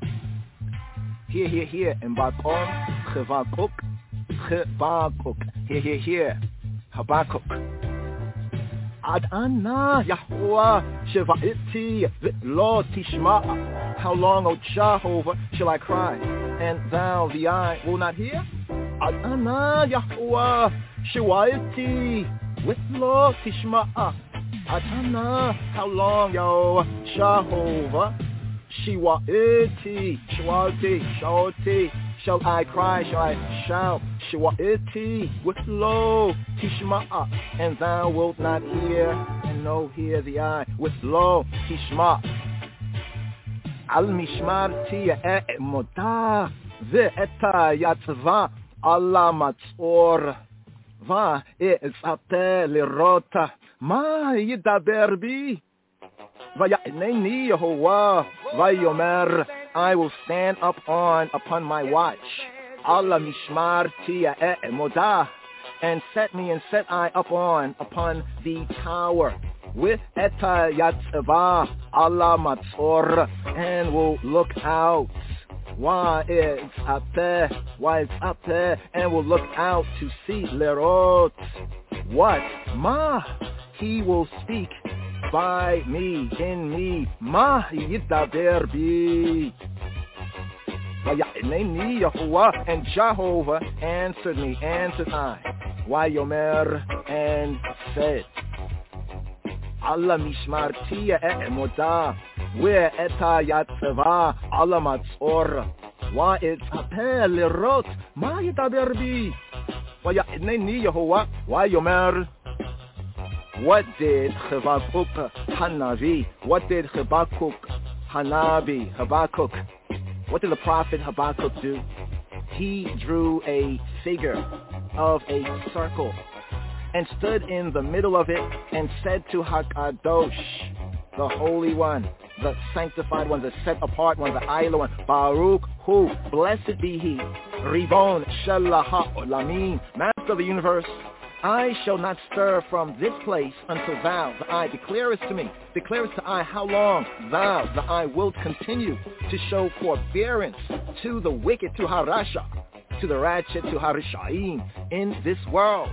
Hear, hear, hear, Embakom, Habakkuk, Habakkuk, hear, hear, hear, Habakkuk. Ad Anna Yahuwah Sheva'iti Lo Tishma. How long, O Jehovah, shall I cry, and thou, the eye, will not hear? Ad Anna Yahuwah Sheva'iti with Lo Tishma. Ad Anna, how long, Yo Jehovah Shewa'iti, Shewa'iti, Shewa'iti, shall I cry, shall I shout, Shewa'iti, with lo tishma, and thou wilt not hear, and no hear the eye, with lo tishma. Al mishmarti e'modah, ve'eta yatzva, Allah matzor, va e'etzate lirota, ma yidaber bi. Vaya'neni Yehovah, vayomer, I will stand up on upon my watch. Allah mishmarti e'modah, and set me and set I up on upon the tower. With eta yatzva, Allah matzor, and will look out. Why it's up there, why it's up there, and will look out to see lerot. What? Ma, he will speak by me, in me, ma yidaber bi. Vaya'neni Yahuwah, and Jehovah answered me, answered I, Vayomer, and said, Allah mishmarti e'modah, where eta yatzva, Allah matzor, wa it's apel lirot, ma yidaber bi. Vaya'neni Yahuwah, Vayomer. What did Habakkuk Hanavi, what did Habakkuk Hanabi, Habakkuk, what did the prophet Habakkuk do? He drew a figure of a circle and stood in the middle of it and said to Hakadosh, the Holy One, the sanctified one, the set apart one, the Ayla one, Baruch Hu, blessed be he, Ribon Shel Ha'olamim, Master of the universe, I shall not stir from this place until thou, the I, declarest to me, declarest to I how long thou, the I, wilt continue to show forbearance to the wicked, to Harasha, to the ratchet, to Harishaim in this world.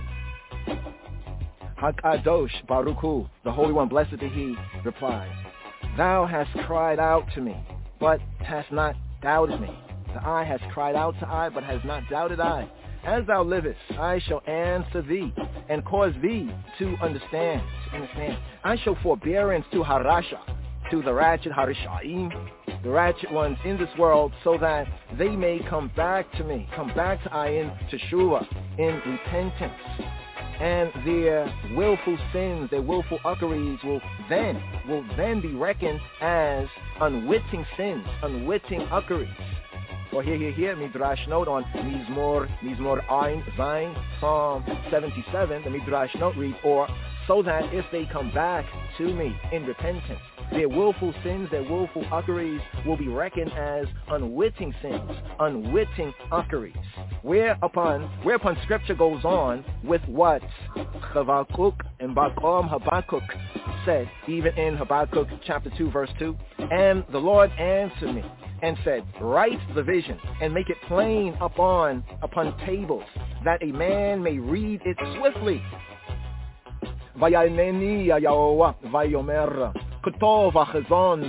Hakadosh Baruch Hu, the Holy One, blessed be he, replies, Thou hast cried out to me, but hast not doubted me. The I has cried out to I, but has not doubted I. As thou livest, I shall answer thee, and cause thee to understand, to understand. I show forbearance to Harasha, to the ratchet Harishaim, the ratchet ones in this world, so that they may come back to me, come back to I in Teshuvah, in repentance. And their willful sins, their willful uckeries will then, will then be reckoned as unwitting sins, unwitting uckeries. Or here, here, here, Midrash note on Mizmor, Mizmor Ayin, Zayin, Psalm seventy-seven, the Midrash note reads, or so that if they come back to me in repentance, their willful sins, their willful uckeries will be reckoned as unwitting sins, unwitting uckeries. Whereupon, whereupon scripture goes on with what Habakkuk and Bakom Habakkuk said, even in Habakkuk chapter two, verse two, and the Lord answered me and said, write the vision and make it plain upon upon tables, that a man may read it swiftly. Vayalneni Yahuwah Vayomer Ketov Achazon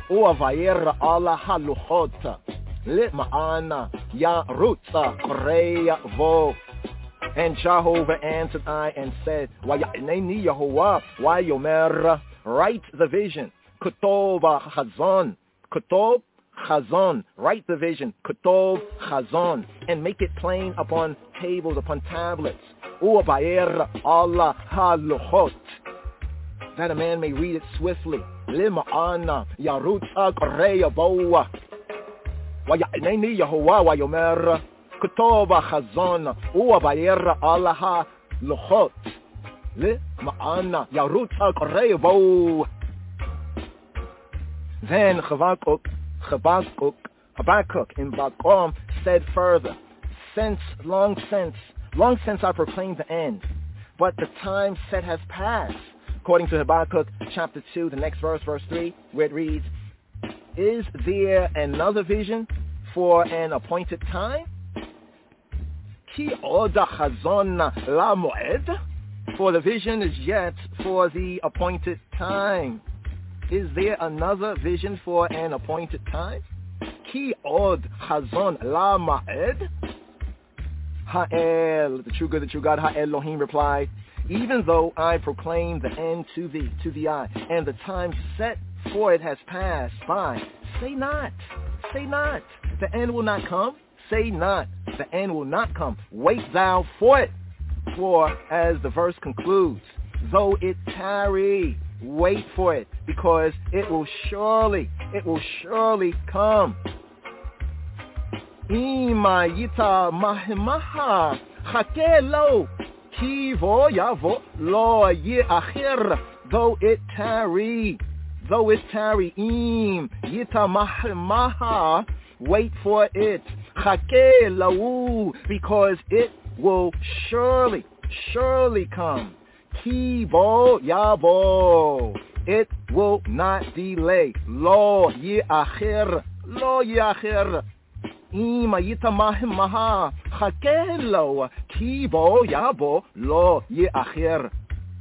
Uavayera Allah haluchot. Litma'ana Yarutza Korea Vo. And Jehovah answered I and said, Why Yahuwah, why Yomer, write the vision. Ketova Chazon. Ketov Chazon. Write the vision. Ketov Chazon. And make it plain upon tables, upon tablets. Uabayer Allah haluchot. That a man may read it swiftly. Lima'ana Yarutza Korea Vo. ويعني يهوه ويمر كتب خزان وبير الله لخط لمعنا يروت قريبو. Then Habakkuk, Habakkuk, Habakkuk in Bakum said further, since long since, long since I proclaimed the end, but the time set has passed. According to Habakkuk chapter two, the next verse, verse three, where it reads, is there another vision for an appointed time? Ki oda chazon la moed. For the vision is yet for the appointed time. Is there another vision for an appointed time? Ki od chazon la moed. Ha'el, the true good, the true God, Ha'el Elohim replied, even though I proclaim the end to thee, to the eye, and the time set for it has passed by, say not, say not, the end will not come. Say not, the end will not come. Wait thou for it. For, as the verse concludes, though it tarry, wait for it, because it will surely, it will surely come. Ima yita mahimaha hakelo kivo yavo lo ye akhir. Though it tarry, though it tarry, im yita mahimaha. Wait for it, Chakelau, because it will surely, surely come. Kibo yabo, it will not delay. Lo ye'acher, lo ye'acher. Ima yitamahim maha, Chakelau, kibo yabo, lo ye'acher.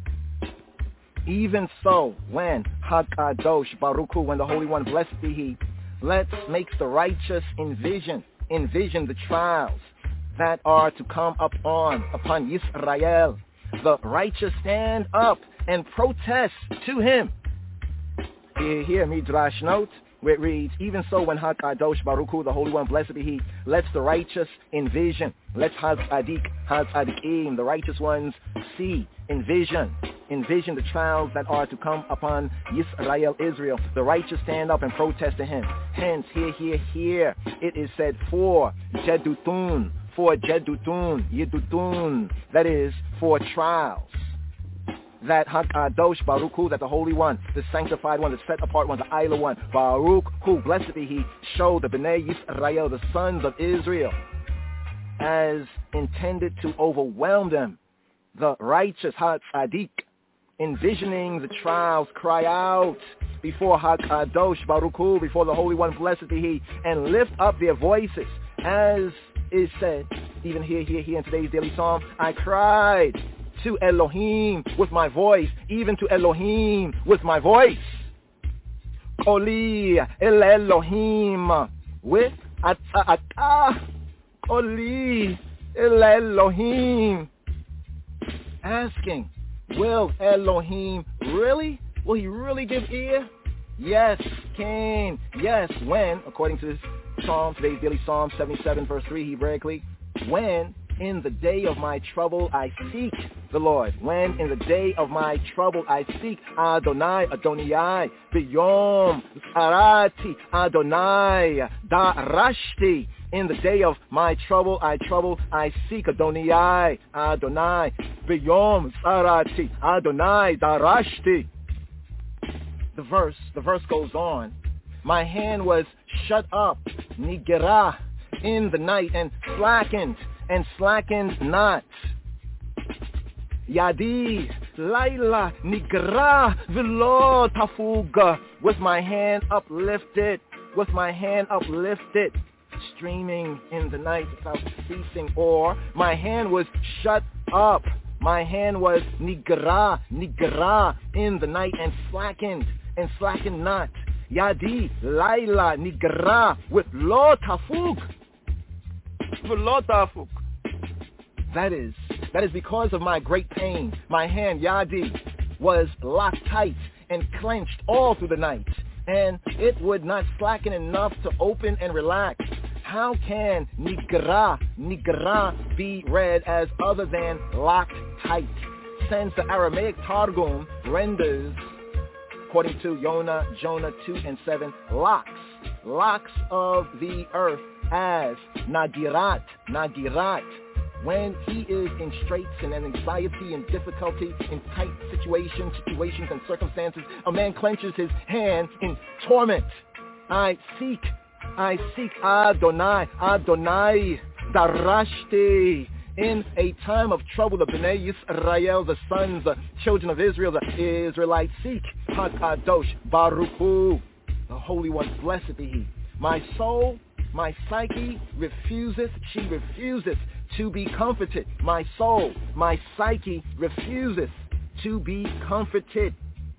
Even so, when Hakadosh Baruch Hu, when the Holy One, blessed be He, let's make the righteous envision, envision the trials that are to come upon, upon Yisrael. The righteous stand up and protest to him. Here, here, Midrash note, where it reads, even so when HaKadosh Baruch Hu, the Holy One, blessed be He, lets the righteous envision, let's Hazadik, Hazadikim, the righteous ones, see, envision, envision the trials that are to come upon Yisrael, Israel. The righteous stand up and protest to him. Hence, here, here, here, it is said for Jedutun, for Jedutun, Yedutun, that is, for trials. That HaKadosh Baruch Hu, that the Holy One, the sanctified one, the set apart one, the Ilah one, Baruch Hu, blessed be He, showed the Bnei Yisrael, the sons of Israel, as intended to overwhelm them. The righteous HaTzadik, envisioning the trials, cry out before HaKadosh Baruch Hu, before the Holy One, blessed be He, and lift up their voices, as is said, even here, here, here in today's daily psalm, I cried to Elohim with my voice, even to Elohim with my voice. Koli el Elohim with ata'ata. Koli el Elohim. Asking, will Elohim really, will he really give ear? Yes, Cain. Yes, when, according to this psalm, today's daily psalm seventy-seven verse three Hebraically, when in the day of my trouble I seek the Lord. When in the day of my trouble I seek Adonai, Adonai, Biyom, Arati, Adonai, Darashti. In the day of my trouble I trouble, I seek Adonai, Adonai, Biyom, Arati, Adonai, Darashti. The verse, the verse goes on. My hand was shut up, Nigera, in the night and slackened, and slackened not. Yadi, Laila, Nigra, Velo, Tafuga, with my hand uplifted, with my hand uplifted, streaming in the night without ceasing, or my hand was shut up, my hand was Nigra, Nigra, in the night and slackened, and slackened not. Yadi Laila Nigra with Lo Tafuk. With Lo Tafuk. That is, that is because of my great pain. My hand, Yadi, was locked tight and clenched all through the night, and it would not slacken enough to open and relax. How can Nigra, Nigra be read as other than locked tight? Since the Aramaic Targum renders, according to Yonah, Jonah two and seven, locks, locks of the earth as Nagirat, Nagirat. When he is in straits and in anxiety and difficulty, in tight situations, situations and circumstances, a man clenches his hand in torment. I seek, I seek Adonai, Adonai, Darashti. In a time of trouble, the Bnei Yisrael, the sons, the children of Israel, the Israelites seek HaKadosh Baruch Hu, the Holy One, blessed be He. My soul, my psyche refuses, she refuses to be comforted. My soul, my psyche refuses to be comforted.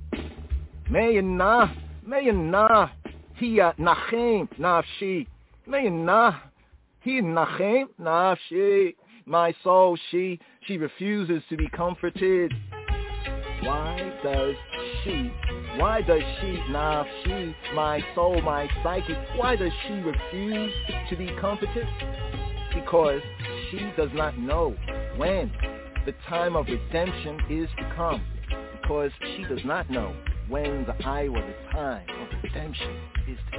Me'yana, me'yana, hiya nachem nafshi. Me'yana, hiya nachem nafshi. My soul, she, she refuses to be comforted. Why does she, why does she, nafshi, my soul, my psyche, why does she refuse to be comforted? Because she does not know when the time of redemption is to come. Because she does not know when the hour, the time of redemption is to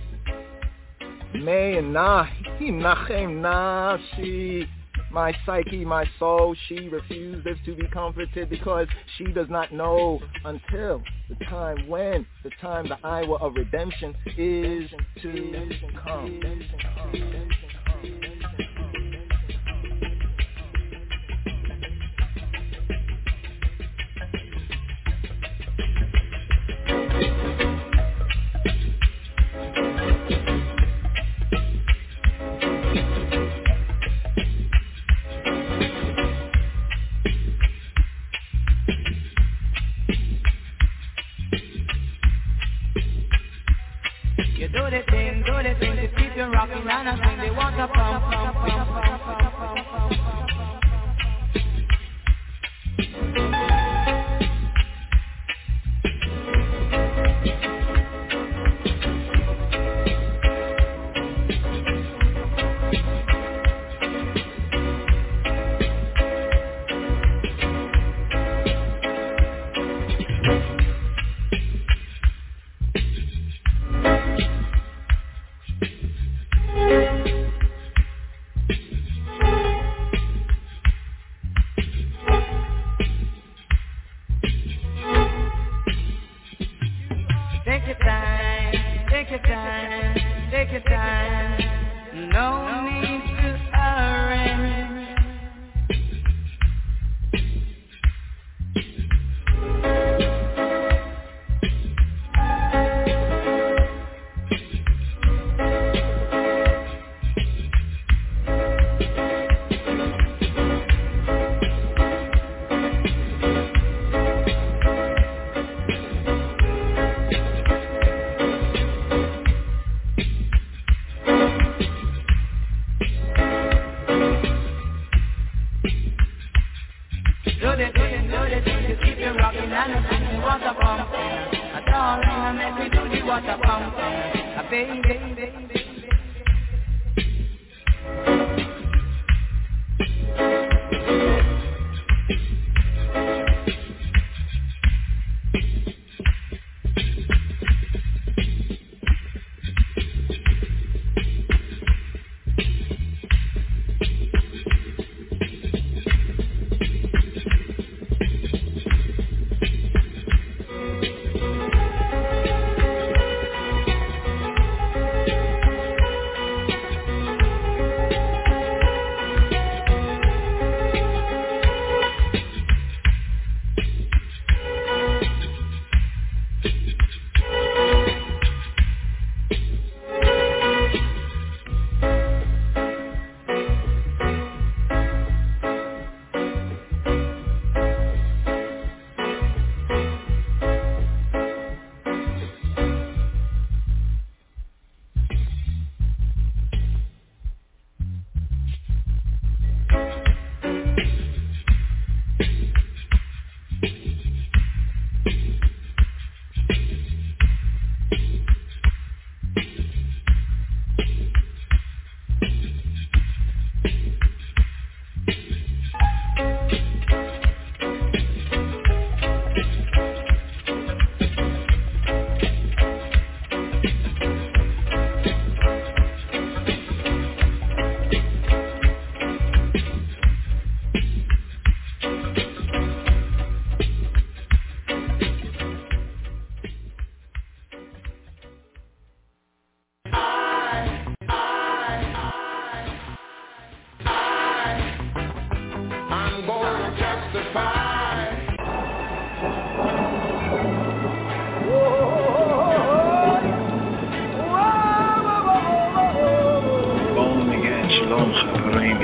come. Me'yana, hi nachem nafshi. My psyche, my soul, she refuses to be comforted because she does not know until the time when, the time, the hour of redemption is to come.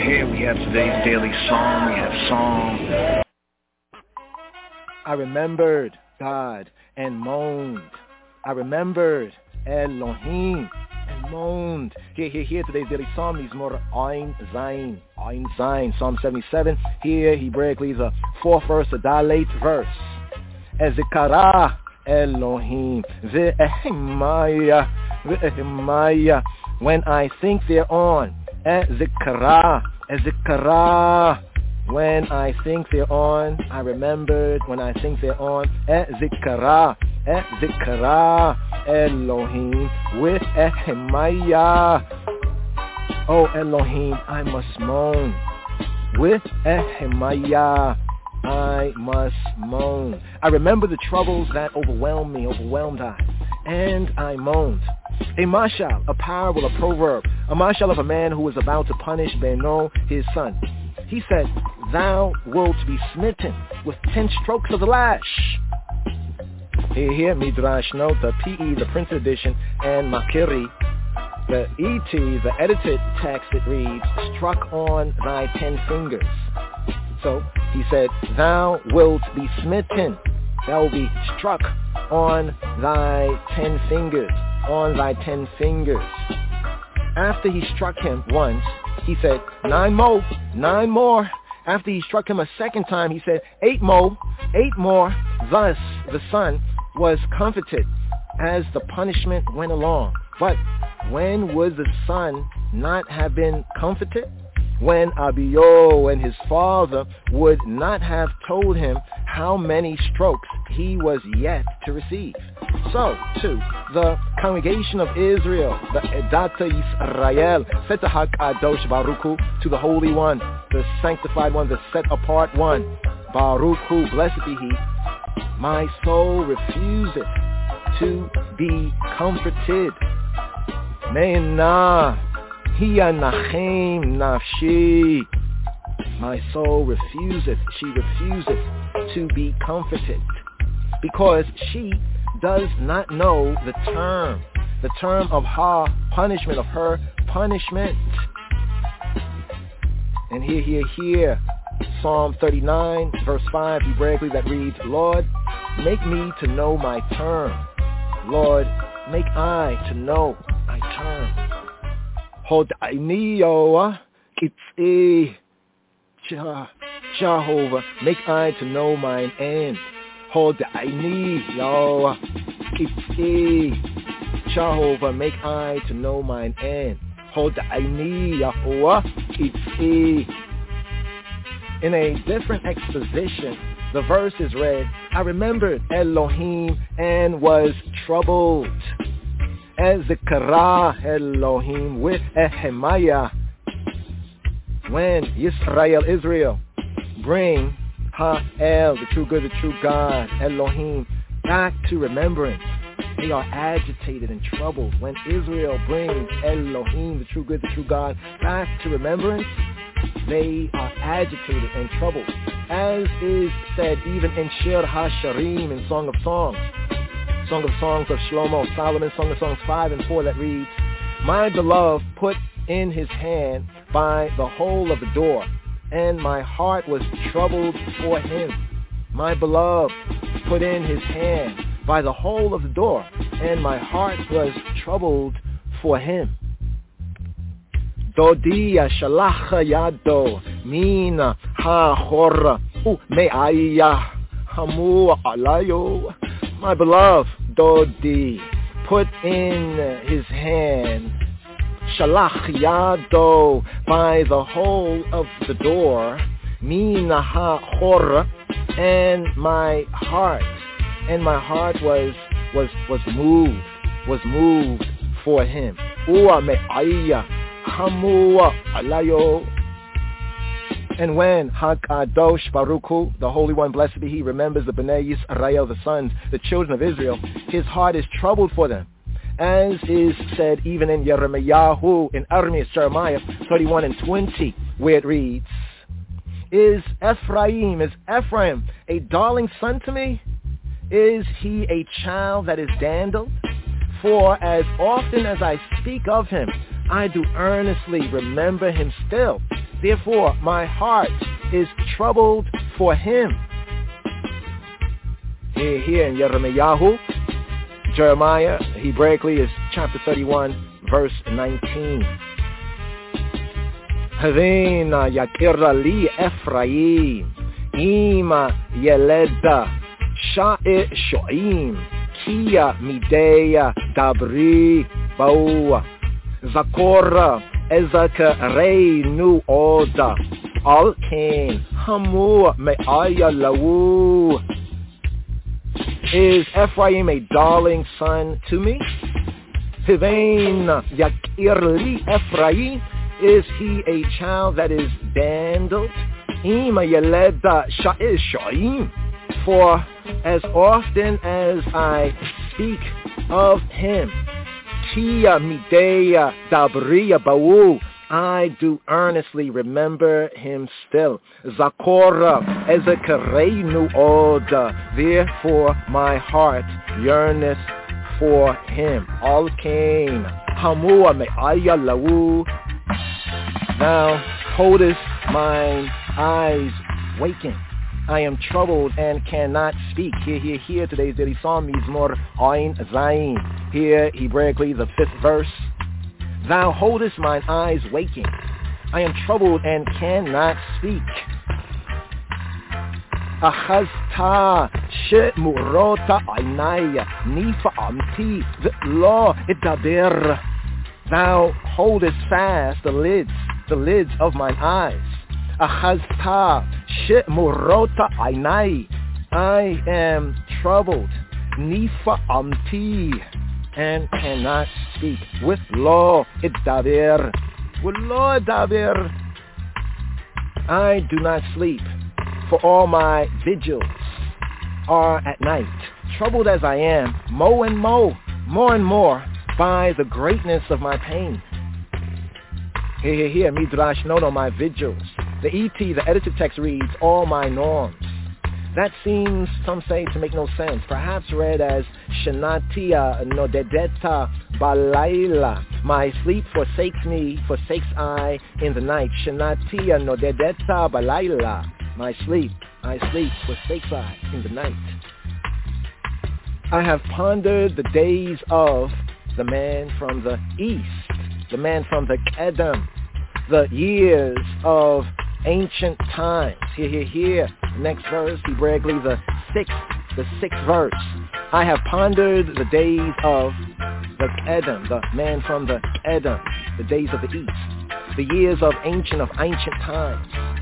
here we have today's daily psalm. We have Psalm. I remembered God and moaned. I remembered Elohim and moaned. Here, here, here, today's daily psalm, Mizmor Ein Zayin. Ein Zayin, Psalm seventy-seven. Here, Hebraically, is a fourth verse, a dilate verse. Ezekara Elohim, Ve'ehimaya, Ve'ehimaya. When I think thereon, Ezekara, Ezekara. When I think thereon, I remembered. When I think thereon, Ezekara, Ezekara Elohim with Ehemaya. Oh Elohim, I must moan. With Ehemaya, I must moan. I remember the troubles that overwhelmed me, overwhelmed I, and I moaned. A mashal, a parable, a proverb, a mashal of a man who was about to punish Beno, his son. He said, thou wilt be smitten with ten strokes of the lash. Here, here, Midrash note, the P E, the printed edition, and Makiri, the E T, the edited text, it reads, struck on thy ten fingers. So he said, thou wilt be smitten, thou will be struck on thy ten fingers, on thy ten fingers. After he struck him once, he said, nine more, nine more. After he struck him a second time, he said, eight more, eight more. Thus, the son was comforted as the punishment went along. But when would the son not have been comforted? When Abiyo and his father would not have told him how many strokes he was yet to receive. So, too, the congregation of Israel, the Edata Yisrael, said to HaKadosh Baruch Hu, to the Holy One, the Sanctified One, the Set Apart One, Baruch Hu, blessed be He, my soul refuseth to be comforted. Me'ena hiya nachem nafshi. My soul refuseth, she refuseth to be comforted, because she does not know the term, the term of her punishment, of her punishment. And here, here, here, Psalm thirty-nine, verse five, Hebraically, that reads, Lord, make me to know my term. Lord, make I to know my term. Hod'ani Yoah, Kitzi, Jehovah, make I to know mine end. Hod'ani Yoah, Kitzi, Jehovah, make I to know mine end. Hod'ani Yahuwah, Kitzi. In a different exposition, the verse is read, I remembered Elohim and was troubled. Ezekara Elohim with Ehemaya. When Yisrael, Israel, bring Ha'el, the true good, the true God, Elohim, back to remembrance, they are agitated and troubled. When Israel brings Elohim, the true good, the true God, back to remembrance, they are agitated and troubled, as is said even in Shir HaSharim, in Song of Songs, Song of Songs of Shlomo, Solomon, Song of Songs five and four, that reads, my beloved put in his hand by the hole of the door, and my heart was troubled for him. My beloved put in his hand by the hole of the door, and my heart was troubled for him. Dodia shalacha yado mina ha-chora u'me'aya hamu alayo. My beloved, Dodi, put in his hand, shalach yado, by the hole of the door, mina ha-chora, and my heart, and my heart was was was moved, was moved for him. U'me'aya hamu alayo. And when HaKadosh Baruch Hu, the Holy One, blessed be He, remembers the Bnei Yisrael, the sons, the children of Israel, his heart is troubled for them. As is said even in Yirmiyahu, in Armias, Jeremiah thirty-one and twenty, where it reads, Is Ephraim, is Ephraim a darling son to me? Is he a child that is dandled? For as often as I speak of him, I do earnestly remember him still. Therefore, my heart is troubled for him. Here, here in Yirmiyahu, Jeremiah, Hebraically is chapter thirty-one, verse nineteen. Havena yakira li Ephraim, ima yeleda, sha'e sho'im, kia mideya dabri baua, zakora ezaka reinu oda, alkain hamu me'aya lawu. Is Ephraim a darling son to me? Hivain yakirli Ephraim, is he a child that is dandled? Ima yeleda sha'ish sho'im, for as often as I speak of him, Tia mideya dabriya ba'u, I do earnestly remember him still. Zakora ezekareinu oda, therefore my heart yearneth for him. Alkain hamua me'aya lawu. Now holdest mine eyes waking. I am troubled and cannot speak. Here, here, here, today's daily psalm, Mizmor Ayin Zayin. Here, Hebraically, the fifth verse. Thou holdest mine eyes waking. I am troubled and cannot speak. Achazta she'murota aynaya nifa amti v'lo edaber. Thou holdest fast the lids, the lids of mine eyes. Achazta she'murota aynai. I am troubled. Nifa amti. And cannot speak. With law edaber. With law edaber. I do not sleep, for all my vigils are at night. Troubled as I am, mo and mo, more and more, by the greatness of my pain. Here, here, here, Midrash note on my vigils. The E T, the edited text reads, all my norms. That seems, some say, to make no sense. Perhaps read as Shanatia nodedeta balayla. My sleep forsakes me, forsakes I in the night. Shanatia nodedeta balayla. My sleep, I sleep, forsakes I in the night. I have pondered the days of the man from the east, the man from the Kedem, the years of ancient times. Here, here, here. Next verse, Hebraically, the sixth, the sixth verse. I have pondered the days of the Kedem, the man from the Kedem, the days of the east, the years of ancient of ancient times.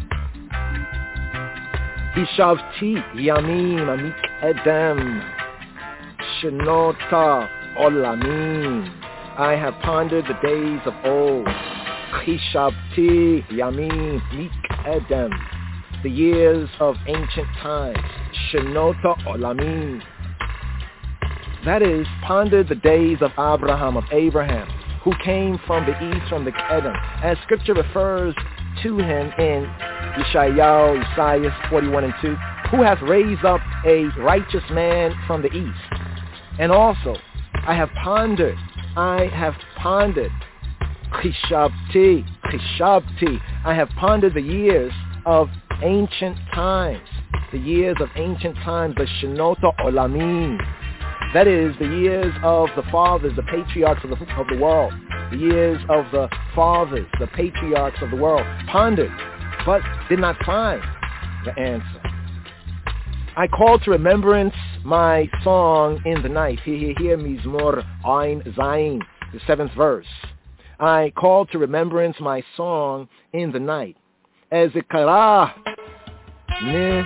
Hishavti yamim amik edem, shenota olamim. I have pondered the days of old. Hishavti yamim mik edem, the years of ancient times. Shenota olamim. That is, pondered the days of Abraham, of Abraham, who came from the east, from the Kedem, as scripture refers to him in Yeshayahu, Isaiah forty-one and two, who hath raised up a righteous man from the east. And also, I have pondered, I have pondered, Chishabti, Chishabti, I have pondered the years of ancient times, the years of ancient times, the Shenota Olamim. That is, the years of the fathers, the patriarchs of the, of the world, the years of the fathers, the patriarchs of the world, pondered, but did not find the answer. I call to remembrance my song in the night. Here, here, here, Mizmor Ayin Zayin, the seventh verse. I call to remembrance my song in the night. Ezekara ne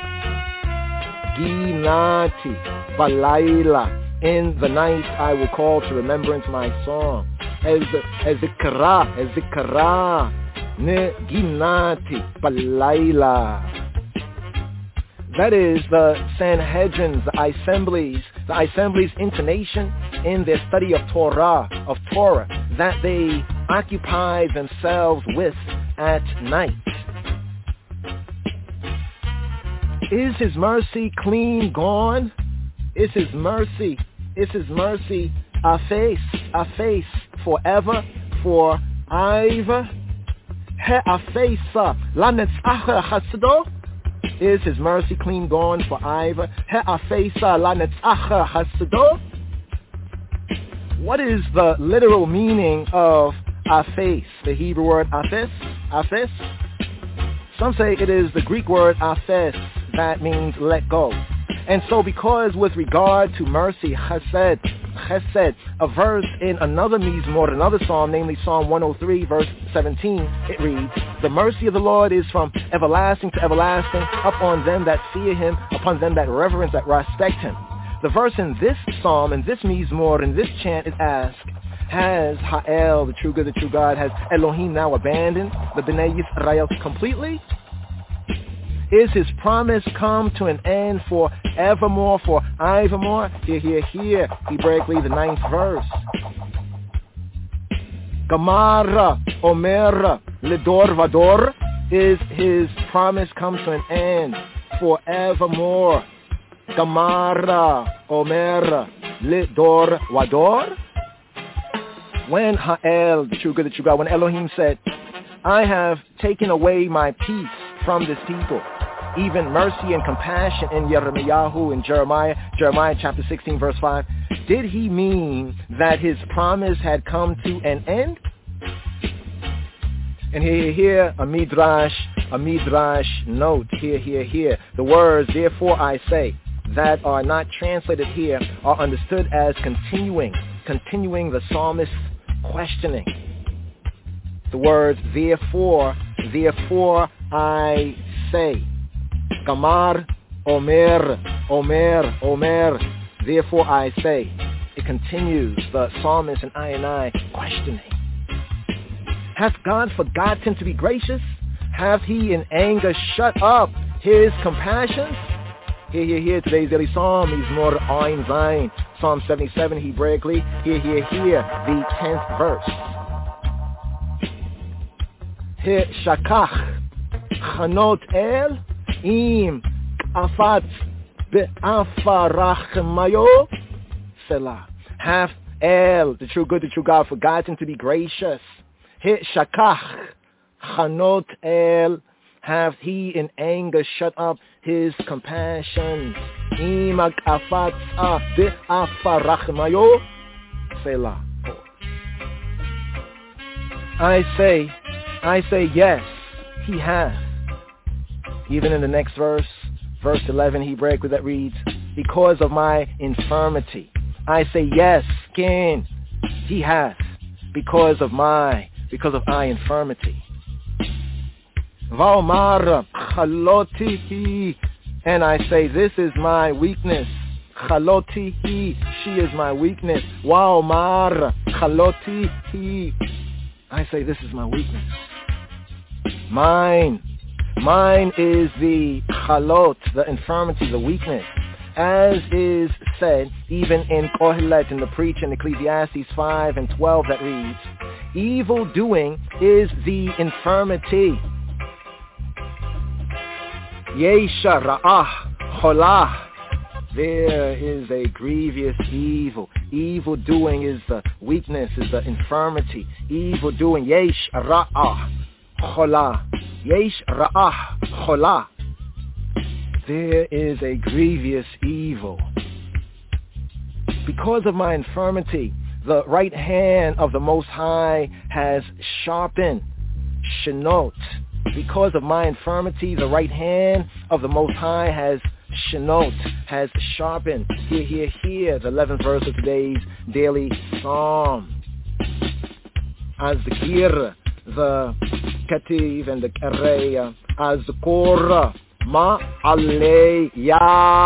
ginati balayla. In the night I will call to remembrance my song. Ezekara, Ezekara ne ginati balayla. That is the Sanhedrins, the assemblies, the assemblies' intonation in their study of Torah, of Torah, that they occupy themselves with at night. Is his mercy clean gone? Is his mercy, is his mercy a face, a face forever, for ever? He'afesa lanetzach chasdo. Is his mercy clean gone forever? He'afesa lanetzach chasdo. What is the literal meaning of afes, the Hebrew word afes? Afes? Some say it is the Greek word afes that means let go. And so because with regard to mercy, chesed, chesed, a verse in another mizmor, another psalm, namely Psalm one oh three, verse seventeen, it reads, the mercy of the Lord is from everlasting to everlasting upon them that fear him, upon them that reverence, that respect him. The verse in this psalm, in this mizmor, in this chant is asked, has Ha'el, the true good, the true God, has Elohim now abandoned the Bnei Yisrael completely? Is his promise come to an end for evermore, for evermore? Here, here, here, Hebraically, the ninth verse. Gamara, Omer, Lidor Vador, is his promise come to an end forevermore? Gamara, Omer, Lidor Vador? When Ha'el, the true good, the true God, when Elohim said, I have taken away my peace from this people, even mercy and compassion in Yirmiyahu, in Jeremiah, Jeremiah chapter sixteen, verse five, did he mean that his promise had come to an end? And here, here, a midrash, a midrash note, here, here, here. The words, therefore I say, that are not translated here are understood as continuing, continuing the psalmist's questioning. The words, therefore, therefore I say. Gamar, Omer, Omer, Omer, therefore I say. It continues, the psalmist and I and I questioning. Hath God forgotten to be gracious? Hath he in anger shut up his compassions? Here, here, here, today's daily psalm is more Ein Zayin, Psalm seventy-seven, Hebraically. Here, here, here, the tenth verse. He shakach chanot el im afat be'afarach mayo selah. Hath El, the true good, the true God, forgotten to be gracious? He shakach chanot el. Hath he in anger shut up his compassions? Imak afatza be'afarach mayo selah. I say, I say yes, he has. Even in the next verse, verse eleven, Hebraically, that reads, because of my infirmity. I say yes, kin, he has, because of my, because of my infirmity. Va'omar chalotihi, and I say this is my weakness. Chalotihi, she is my weakness. Va'omar chalotihi, I say this is my weakness. Mine, mine is the chalot, the infirmity, the weakness. As is said, even in Kohelet, in the preach in Ecclesiastes five and twelve, that reads, evil doing is the infirmity. Yesha ra'ah cholah. There is a grievous evil. Evil doing is the weakness, is the infirmity. Evil doing, yesh ra'ah cholah. Yesh ra'ah cholah. There is a grievous evil. Because of my infirmity, the right hand of the Most High has sharpened. Shenot. Because of my infirmity, the right hand of the Most High has shenot, has sharpened. Here, here, here, the eleventh verse of today's daily psalm. As the kir, the kativ, and the kareya, as the korah, ma aleya.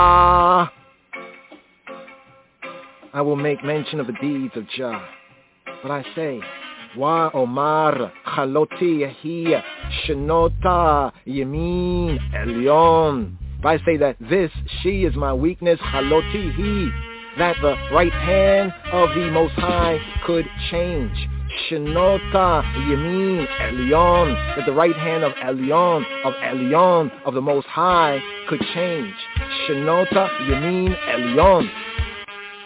I will make mention of the deeds of Jah. But I say, wa omar chaloti yahia shenota yemin elyon. But I say that this, she is my weakness, chaloti he, that the right hand of the Most High could change. Shenota yemin elyon, that the right hand of Elyon, of Elyon, of the Most High could change. Shenota yemin elyon.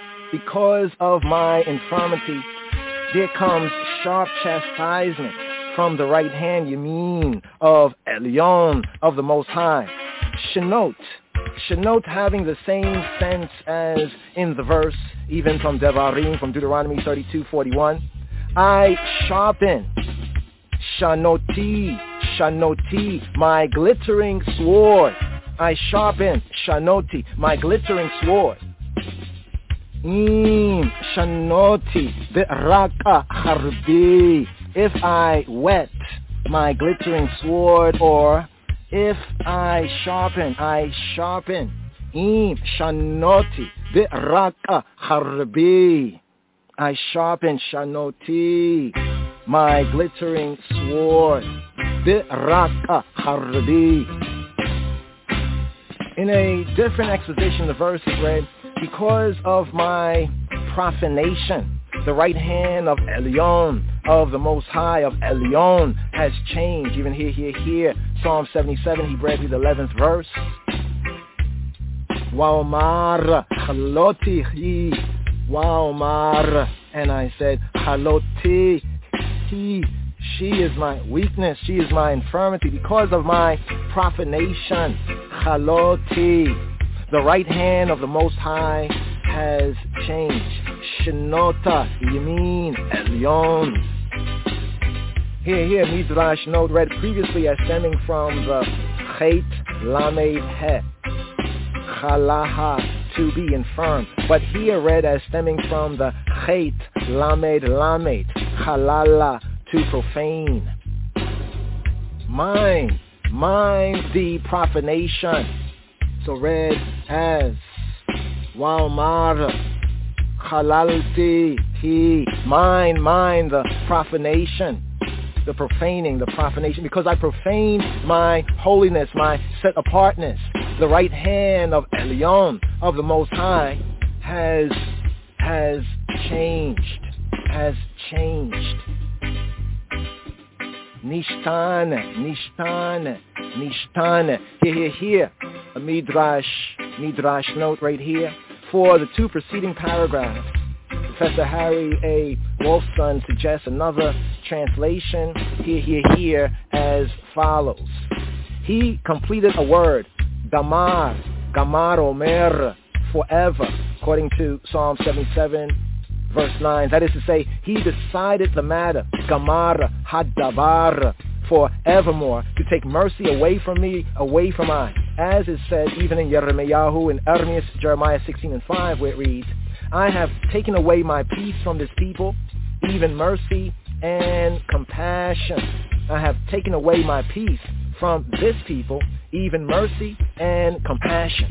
Because of my infirmity, there comes sharp chastisement from the right hand, Yamin, of Elyon, of the Most High. Shenot, Shenot having the same sense as in the verse, even from Devarim, from Deuteronomy thirty-two forty-one. I sharpen, Shanoti, Shanoti, my glittering sword. I sharpen, Shanoti, my glittering sword. Mm, Shanoti, Be'raka Harbi, if I wet my glittering sword, or if I sharpen, I sharpen. Mm, Shanoti, Be'raka Harbi, I sharpen, Shanoti, my glittering sword. Be'raka Harbi. In a different exposition, the verse is read, because of my profanation, the right hand of Elyon, of the Most High, of Elyon, has changed. Even here, here, here, Psalm seventy-seven, he read the eleventh verse. Wa'omar haloti Wa'omar, and I said, haloti he, she is my weakness, she is my infirmity, because of my profanation. Haloti, the right hand of the Most High has changed. Shenota, Yamin, Elyon. Here, here, Midrash note read previously as stemming from the Chet Lamed He, Chalaha, to be infirm. But here read as stemming from the Chet Lamed Lamed, Chalala, to profane. Mine, mine the profanation. So read as Wa'omar Halalti he, mine, mine the profanation, the profaning, the profanation, because I profane my holiness, my set apartness. The right hand of Elyon, of the Most High, has has changed, has changed. Nishtane, Nishtane, Nishtane. Here, here, here. A Midrash, Midrash note right here. For the two preceding paragraphs, Professor Harry A. Wolfson suggests another translation, here, here, here, as follows. He completed a word, Gamar, Gamar Omer, forever, according to Psalm seventy-seven, verse nine. That is to say, he decided the matter, Gamar Hadabar, forevermore, to take mercy away from me, away from I. As is said even in Yirmiyahu and Ermias, Jeremiah sixteen and five, where it reads, I have taken away my peace from this people, even mercy and compassion. I have taken away my peace from this people, even mercy and compassion.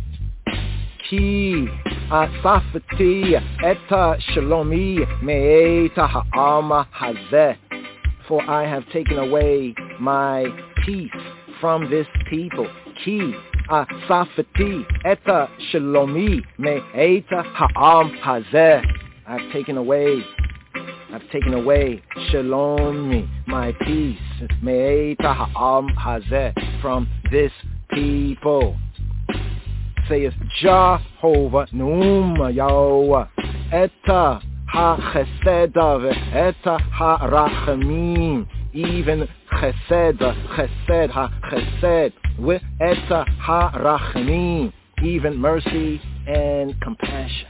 Ki asafati eta shalomi me'eta ha'ama hazeh. For I have taken away my peace from this people. Ki asafati eta shalomi me'eta ha'am hazeh. I've taken away, I've taken away shalomi, my peace, me'eta ha'am hazeh, from this people. Says Jehovah Numa Yahweh eta ha-chesed eta ha-rachamim, even chesed, chesed, ha-chesed, with eta ha-rachamim, even mercy and compassion.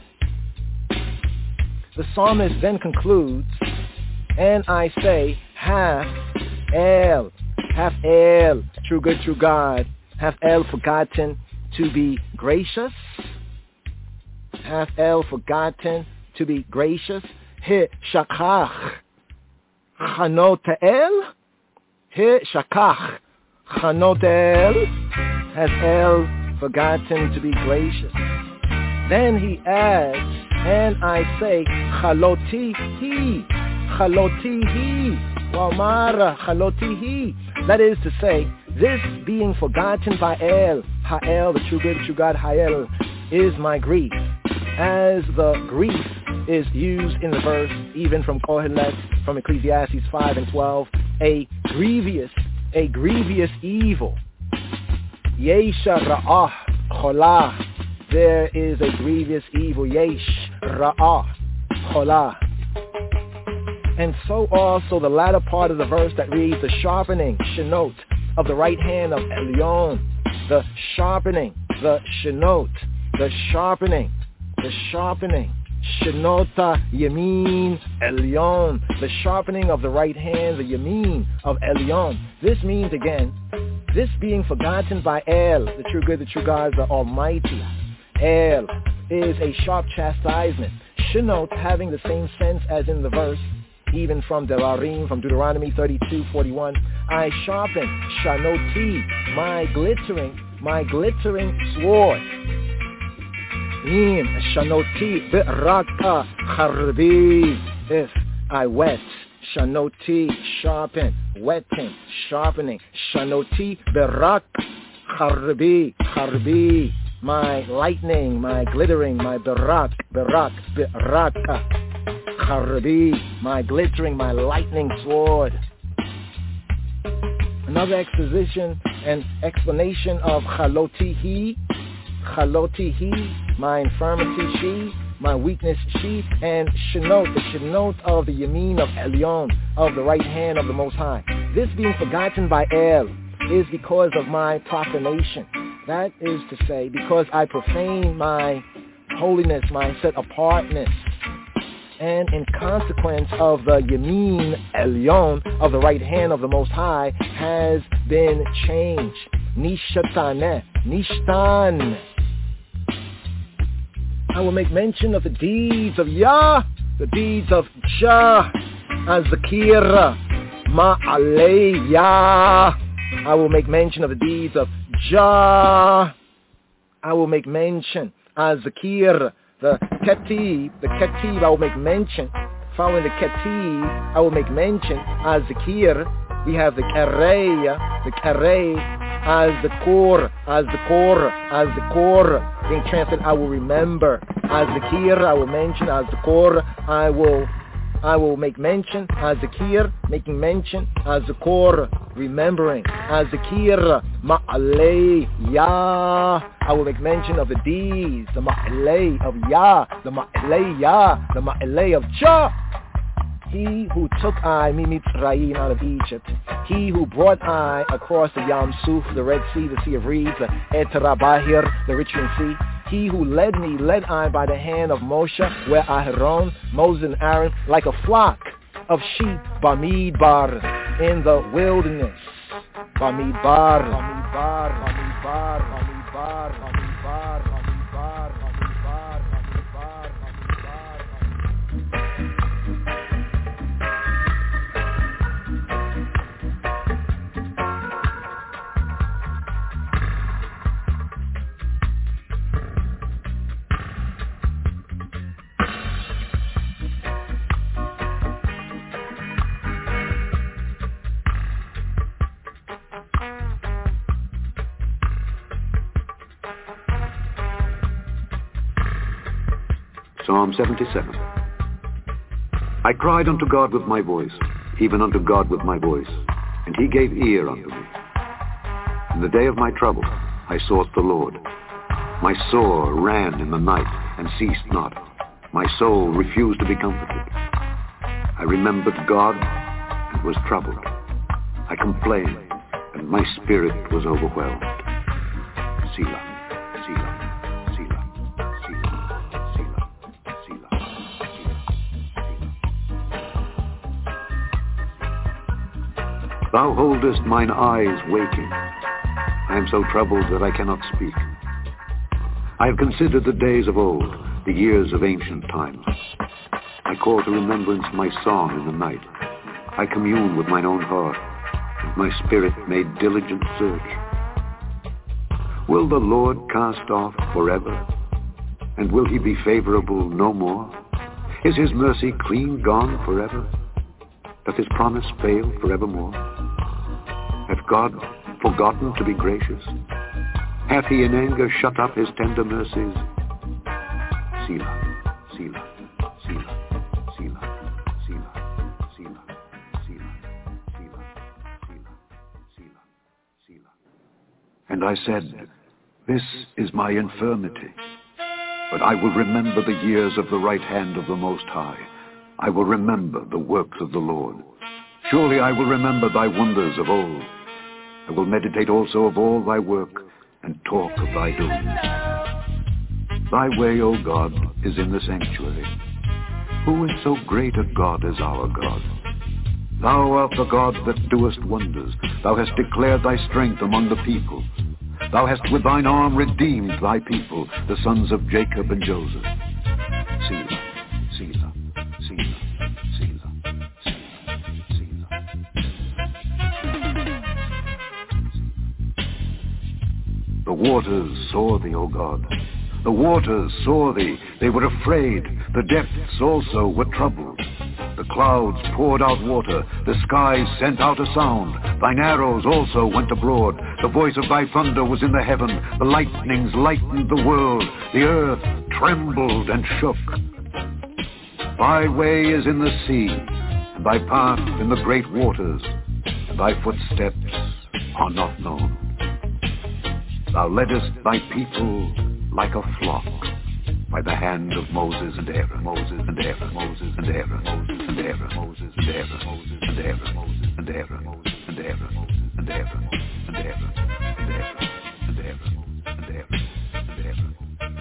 The psalmist then concludes, and I say, hath El, hath El, true good, true God, hath El forgotten to be gracious? Hath El forgotten to be gracious? He shakach chanot El? He shakach chanot El? Has El forgotten to be gracious? Then he adds, and I say, chaloti he, chaloti he, wa'omar chaloti he. That is to say, this being forgotten by El, Ha'el, the true good, true God, Ha'el, is my grief. As the grief is used in the verse, even from Kohelet, from Ecclesiastes five and twelve, a grievous, a grievous evil. Yesha ra'ah cholah. There is a grievous evil. Yesh ra'ah cholah. And so also the latter part of the verse that reads, the sharpening, shenot, of the right hand of Elyon. The sharpening, the shenot, the sharpening, the sharpening. Shenota Yamin Elyon, the sharpening of the right hand, the Yamin of Elyon. This means again, this being forgotten by El, the true good, the true God, the Almighty. El is a sharp chastisement. Shenot having the same sense as in the verse, even from Devarim, from Deuteronomy thirty-two forty-one. I sharpen Shanoti, my glittering, my glittering sword. Im Shanoti Biraka Harbi. If I wet, Shanoti, sharpen, wetting, sharpening. Shanoti Birak Harbi, Harbi. My lightning, my glittering, my Birak, Birak, Biraka Harbi. My glittering, my lightning sword. Another exposition and explanation of Chalotihi. Chalotihi, my infirmity she, my weakness she, and Shenot, the Shenot of the Yamin of Elyon, of the right hand of the Most High. This being forgotten by El is because of my profanation. That is to say, because I profane my holiness, my set apartness. And in consequence of the Yamin Elyon, of the right hand of the Most High, has been changed. Nishataneh, Nishtan. I will make mention of the deeds of Yah, the deeds of Jah, Azakir, Ma'aleh. I will make mention of the deeds of Jah. I will make mention, Azakir, the Ketib, the Ketib, I will make mention. Following the Ketib, I will make mention, Azakir. We have the Karei, the Karei, as the core, as the core, as the core. Being translated, I will remember. As the kir, I will mention. As the core, I will, I will make mention. As the kir, making mention. As the core, remembering. As the kir, ma'alei Yah. I will make mention of the deeds, the ma'alei of Yah, the ma'alei Yah, the ma'alei of Jah. He who took I, Mimitzrayim, out of Egypt. He who brought I across the Yam Suf, the Red Sea, the Sea of Reeds, the Et Rabahir, the Richmond Sea. He who led me, led I by the hand of Moshe, where Aharon, Moses and Aaron, like a flock of sheep, Bamidbar, in the wilderness. Bamidbar, Bamidbar, Bamidbar, Bamidbar, Bamidbar, Bamidbar. Psalm seventy-seven. I cried unto God with my voice, even unto God with my voice, and he gave ear unto me. In the day of my trouble I sought the Lord. My sore ran in the night and ceased not. My soul refused to be comforted. I remembered God and was troubled. I complained, and my spirit was overwhelmed. Selah. Thou holdest mine eyes waking. I am so troubled that I cannot speak. I have considered the days of old, the years of ancient times. I call to remembrance my song in the night. I commune with mine own heart, and my spirit made diligent search. Will the Lord cast off forever? And will he be favorable no more? Is his mercy clean gone forever? Doth his promise fail forevermore? Hath God forgotten to be gracious? Hath he in anger shut up his tender mercies? Selah, Selah, Selah, Selah, Selah, Selah, Selah, Selah, Selah, Selah, Selah. And I said, this is my infirmity, but I will remember the years of the right hand of the Most High. I will remember the works of the Lord. Surely I will remember thy wonders of old. I will meditate also of all thy work, and talk of thy doings. Thy way, O God, is in the sanctuary. Who is so great a God as our God? Thou art the God that doest wonders. Thou hast declared thy strength among the people. Thou hast with thine arm redeemed thy people, the sons of Jacob and Joseph. Selah, Selah, Selah, Selah, Selah, Selah. The waters saw thee, O God. The waters saw thee. They were afraid. The depths also were troubled. The clouds poured out water. The skies sent out a sound. Thine arrows also went abroad. The voice of thy thunder was in the heaven. The lightnings lightened the world. The earth trembled and shook. Thy way is in the sea, and thy path in the great waters, and thy footsteps are not known. Thou leddest thy people like a flock by the hand of Moses and Aaron, Moses and Aaron, Moses and Aaron, Moses and Aaron, Moses and Aaron, Moses and Aaron, Moses and Aaron, Moses and Aaron, Moses and Aaron, and Aaron, and Aaron, and Aaron, and Aaron, and Aaron, and Aaron, and Aaron.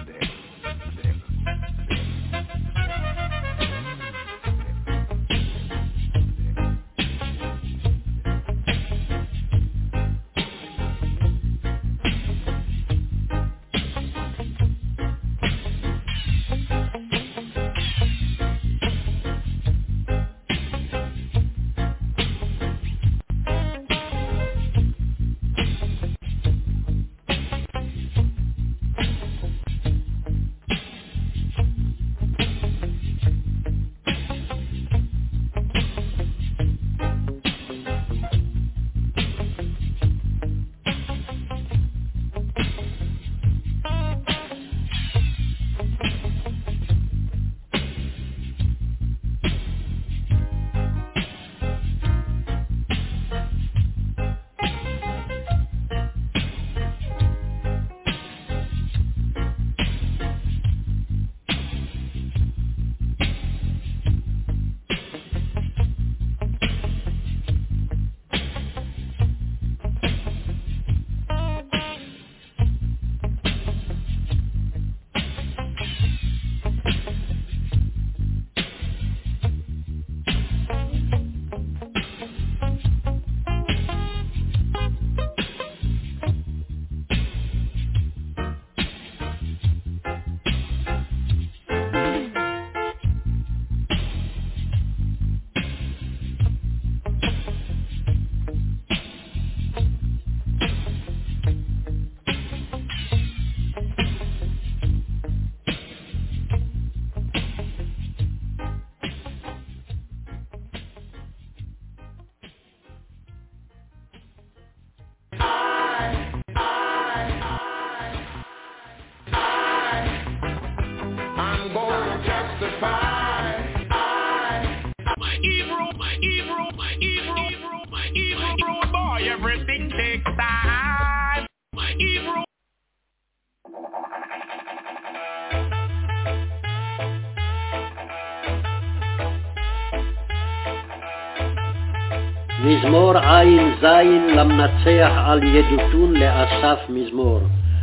מזמור עין זין למנצח על ידותון לאסף מזמור.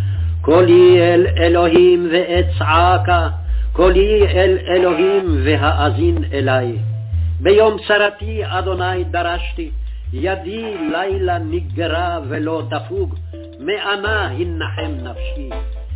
קולי אל אלוהים ואצעקה, קולי אל אלוהים והאזין אליי. ביום צרתי אדוני דרשתי, ידי לילה נגרה ולא תפוג, מענה הנחם נפשי.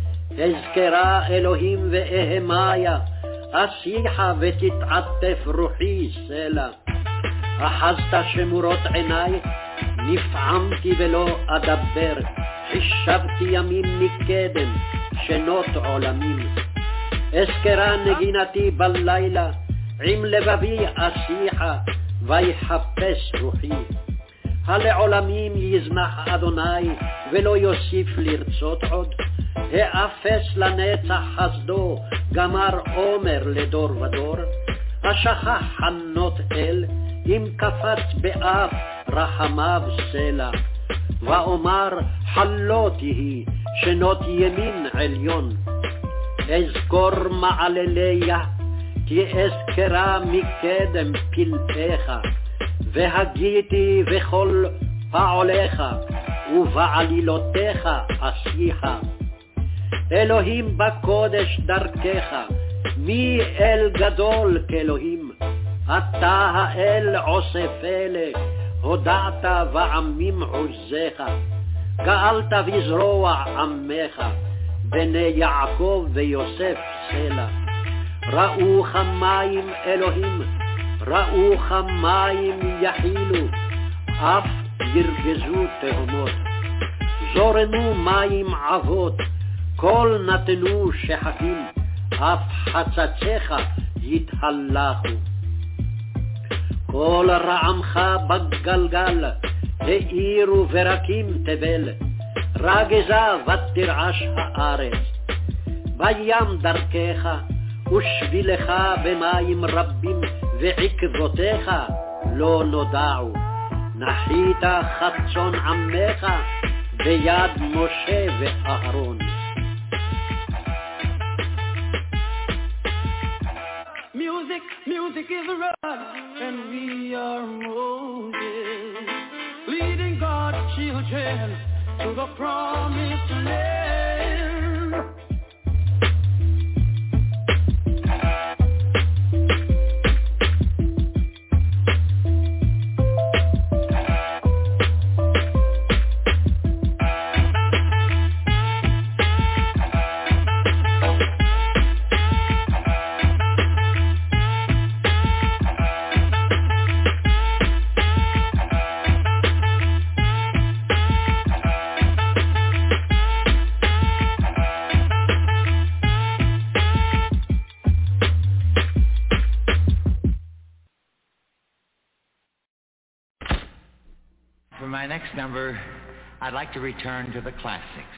אזכרה אלוהים ואהמיה, אשיחה ותתעטף רוחי סלע. אחזת שמורות עיניי, נפעמתי ולא אדבר, חישבתי ימים מקדם, שנות עולמים. אזכרה נגינתי בלילה, עם לבבי אשיחה, ויחפש רוחי. הלעולמים יזנח אדוני, ולא יוסיף לרצות עוד. האפס לנצח חסדו, גמר עומר לדור ודור. השכח חנות אל, אם קפץ באף רחמיו סלע. ואומר חלו תהי, שנות ימין עליון. אזכור מעלליה, כי אזכרה מקדם פלפיך, והגיתי וכל פעוליך, ובעלילותיך אשיך. אלוהים בקודש דרכך, מי אל גדול כאלוהים? אתה האל עושה פלא, הודעת ועמים עוזך. גאלת בזרוע עמך, בני יעקב ויוסף סלע. ראוך מים אלוהים, ראוך מים יחילו, אף ירגזו תהומות. זורנו מים עבות, כל נתנו שחקים, אף חצציך יתהלכו. כל רעמך בגלגל, האירו ורקים תבל, רגזה ותרעש הארץ. בים דרכך, ושבילך במים רבים, ועקבותיך לא נודעו. נחית חצון עמך, ביד משה ואהרון. Music, music is a rod, and we are Moses, leading God's children to the promised land. For my next number, I'd like to return to the classics.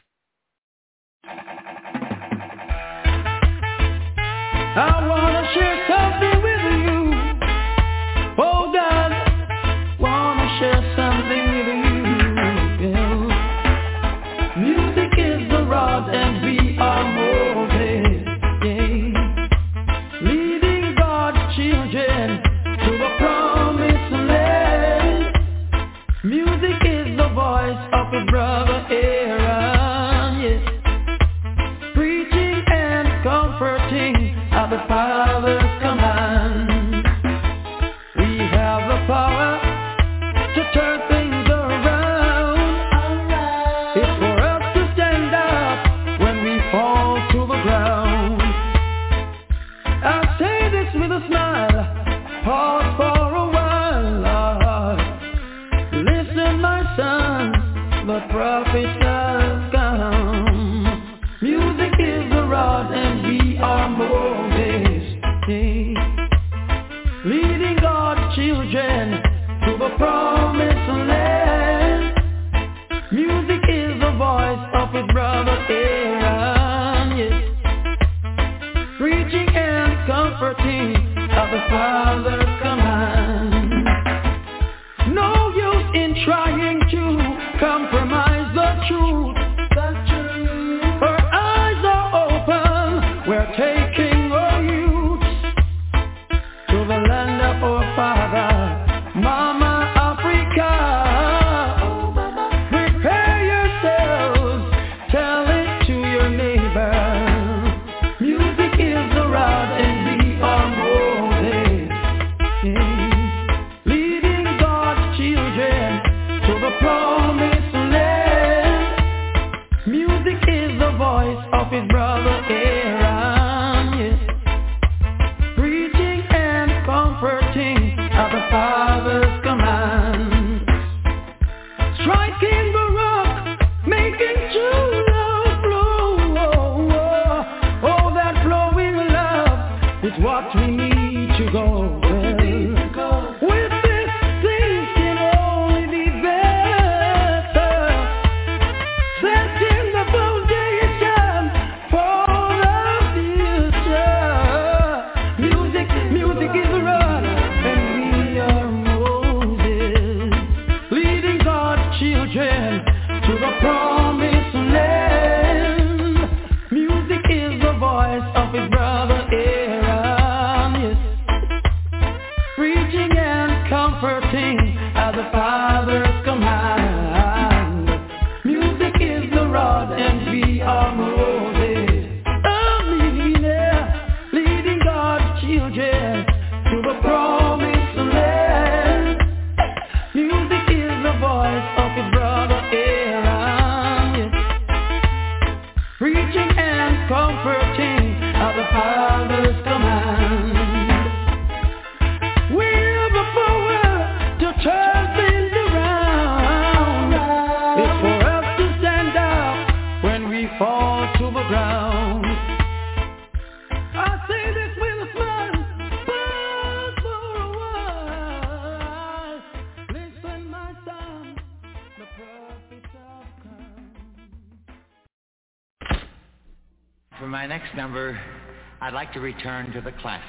I wanna share something with you. Oh God, wanna share something with you. Yeah. Music is the rod and we are Moses. Yeah. Leading God's children to the promised land. Music is the voice of his brother Aaron, yes. Preaching and comforting at the Father's command. We have the power to turn things around. It's for us to stand up when we fall to the ground. I say this with a smile, pause for a while. Listen, my son, the prophet has come. Music is the rod and we are Moses, leading God's children to the promised land. Music is the voice of his brother Aaron, yes. Preaching and comforting at the Father's command. No use in trying to compromise the truth. Our eyes are open, we're taking our youth to the land of our father, Mama Africa. Prepare yourselves, tell it to your neighbor. Music is the rod and we are Moses, leading God's children to the promised land. Music is the voice of his brother Aaron, yes. Preaching and comforting at the Father's command. Striking the rock, making true love flow. Oh, oh, oh, that flowing love is what we need to go. With this, things can only be better. Setting the foundation for the future. Music, music is the rod, and we are Moses, leading God's children to the promised land. Music is the voice of his brother Aaron, For my next number, I'd like to return to the classics.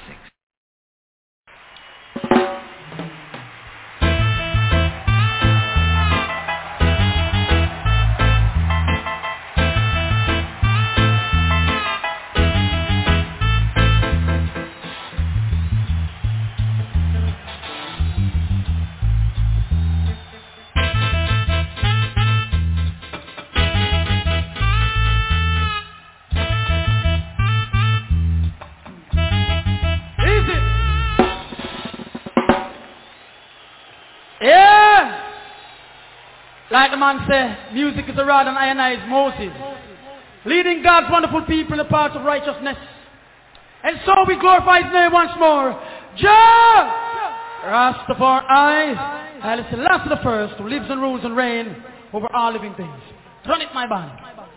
Like the man said, music is a rod and iron is Moses, leading God's wonderful people in the path of righteousness. And so we glorify his name once more. Jah Rastafari, Haile Selassie the first, who lives and rules and reigns over all living things. Run it, my band.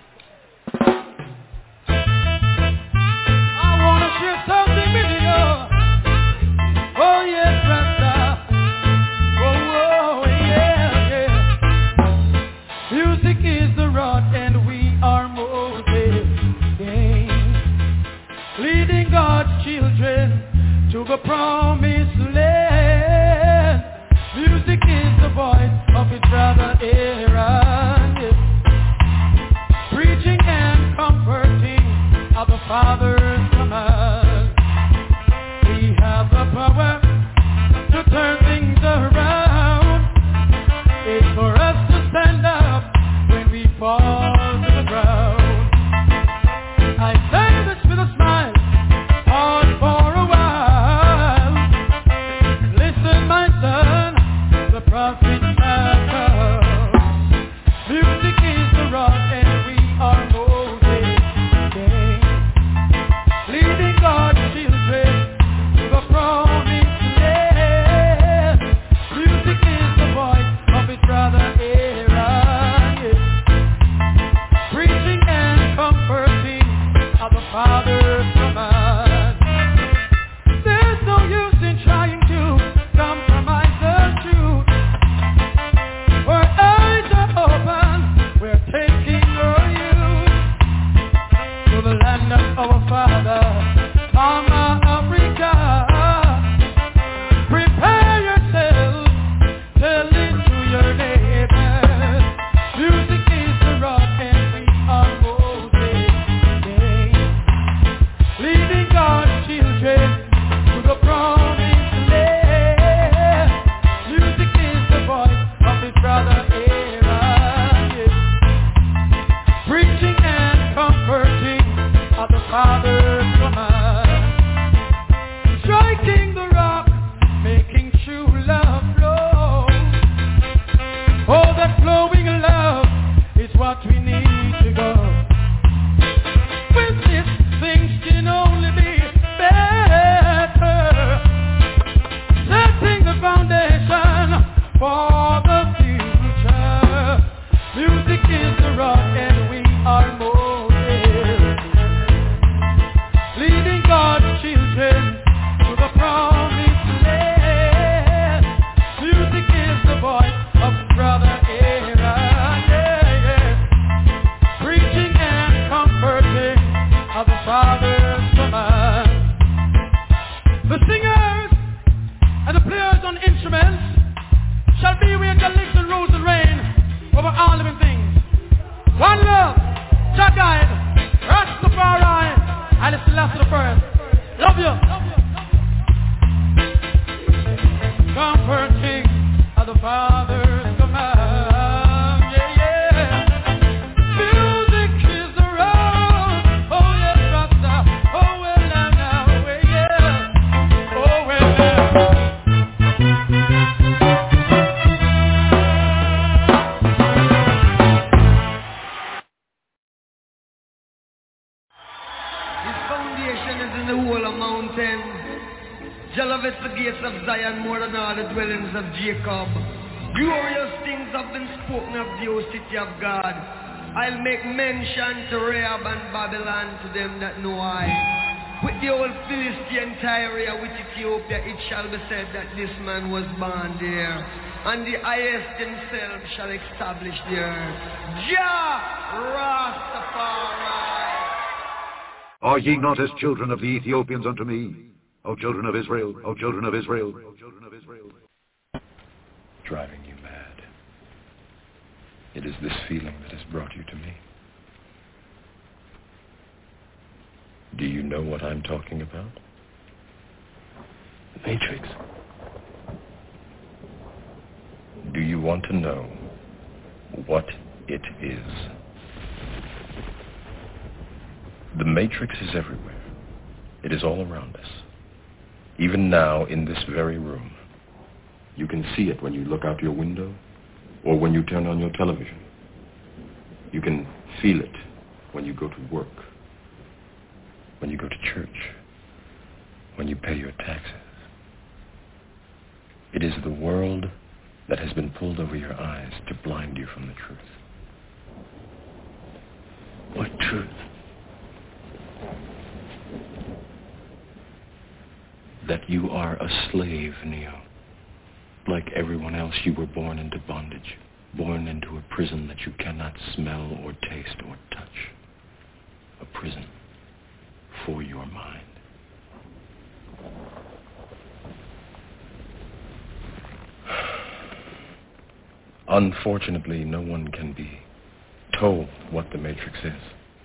I wanna share something with you. Oh yes, Rasta. Oh, oh, yeah, yeah. Music is the rod and we are Moses, yeah. Leading God's children to the promised land. Music is the voice of his brother Aaron, yeah. Preaching and comforting of the Father's command. We have the power to turn things around. It's for us to stand up when we fall to the ground. I say this with a smile, pause for a while. Listen, my son, the prophet Malcolm. Music is the rod and we are Moses, yeah. Leading God's children to the promised land. Music is the voice of his brother Aaron, yeah. Preaching and comforting of the Father's command. There's no use in trying to compromise the truth. Our eyes are open, we're taking our youth to the land of our Father, Mama Africa. Prepare yourself, tell it to your neighbors. Music is the rod and we are Moses, yeah. Leading God's children to the promised land. Music is the voice of his brother Aaron, yeah. Preaching and comforting of the Father's command. Striking the rock, making true love flow. Oh, that flowing love is what we need to go. With this, things can only be better. Setting the foundation for the future. Music is the rock and we are Moses. Leading God's children to the promised land. Music is the voice of brother Aaron, yeah, yeah. Preaching and comforting of the Father's command. The singers and the players on instruments shall be where the lives and rules and reign over all living things. One love, Jah guide, Rastafari, Haile Selassie the first. Love you. Comforting of the Father's command, yeah, yeah. Music is the road, oh yes, Rasta, oh well now, now, oh yeah, oh well now. His foundation is in the whole of mountains. Jah loveth the gates of Zion more than all the dwellings of Jacob. Glorious things have been spoken of the O city of God. I'll make mention to Rahab and Babylon to them that know I. With the old Philistine Tyre, with Ethiopia, it shall be said that this man was born there. And the highest himself shall establish the earth. Jah Rastafari. Are ye not as children of the Ethiopians unto me, O children of Israel, O children of Israel, O children of Israel? Driving you mad. It is this feeling that has brought you to me. Do you know what I'm talking about? The Matrix. Do you want to know what it is? The Matrix is everywhere. It is all around us. Even now, in this very room. You can see it when you look out your window or when you turn on your television. You can feel it when you go to work, when you go to church, when you pay your taxes. It is the world that has been pulled over your eyes to blind you from the truth. What truth? That you are a slave, Neo. Like everyone else, you were born into bondage, born into a prison that you cannot smell or taste or touch. A prison for your mind. Unfortunately, no one can be told what the Matrix is.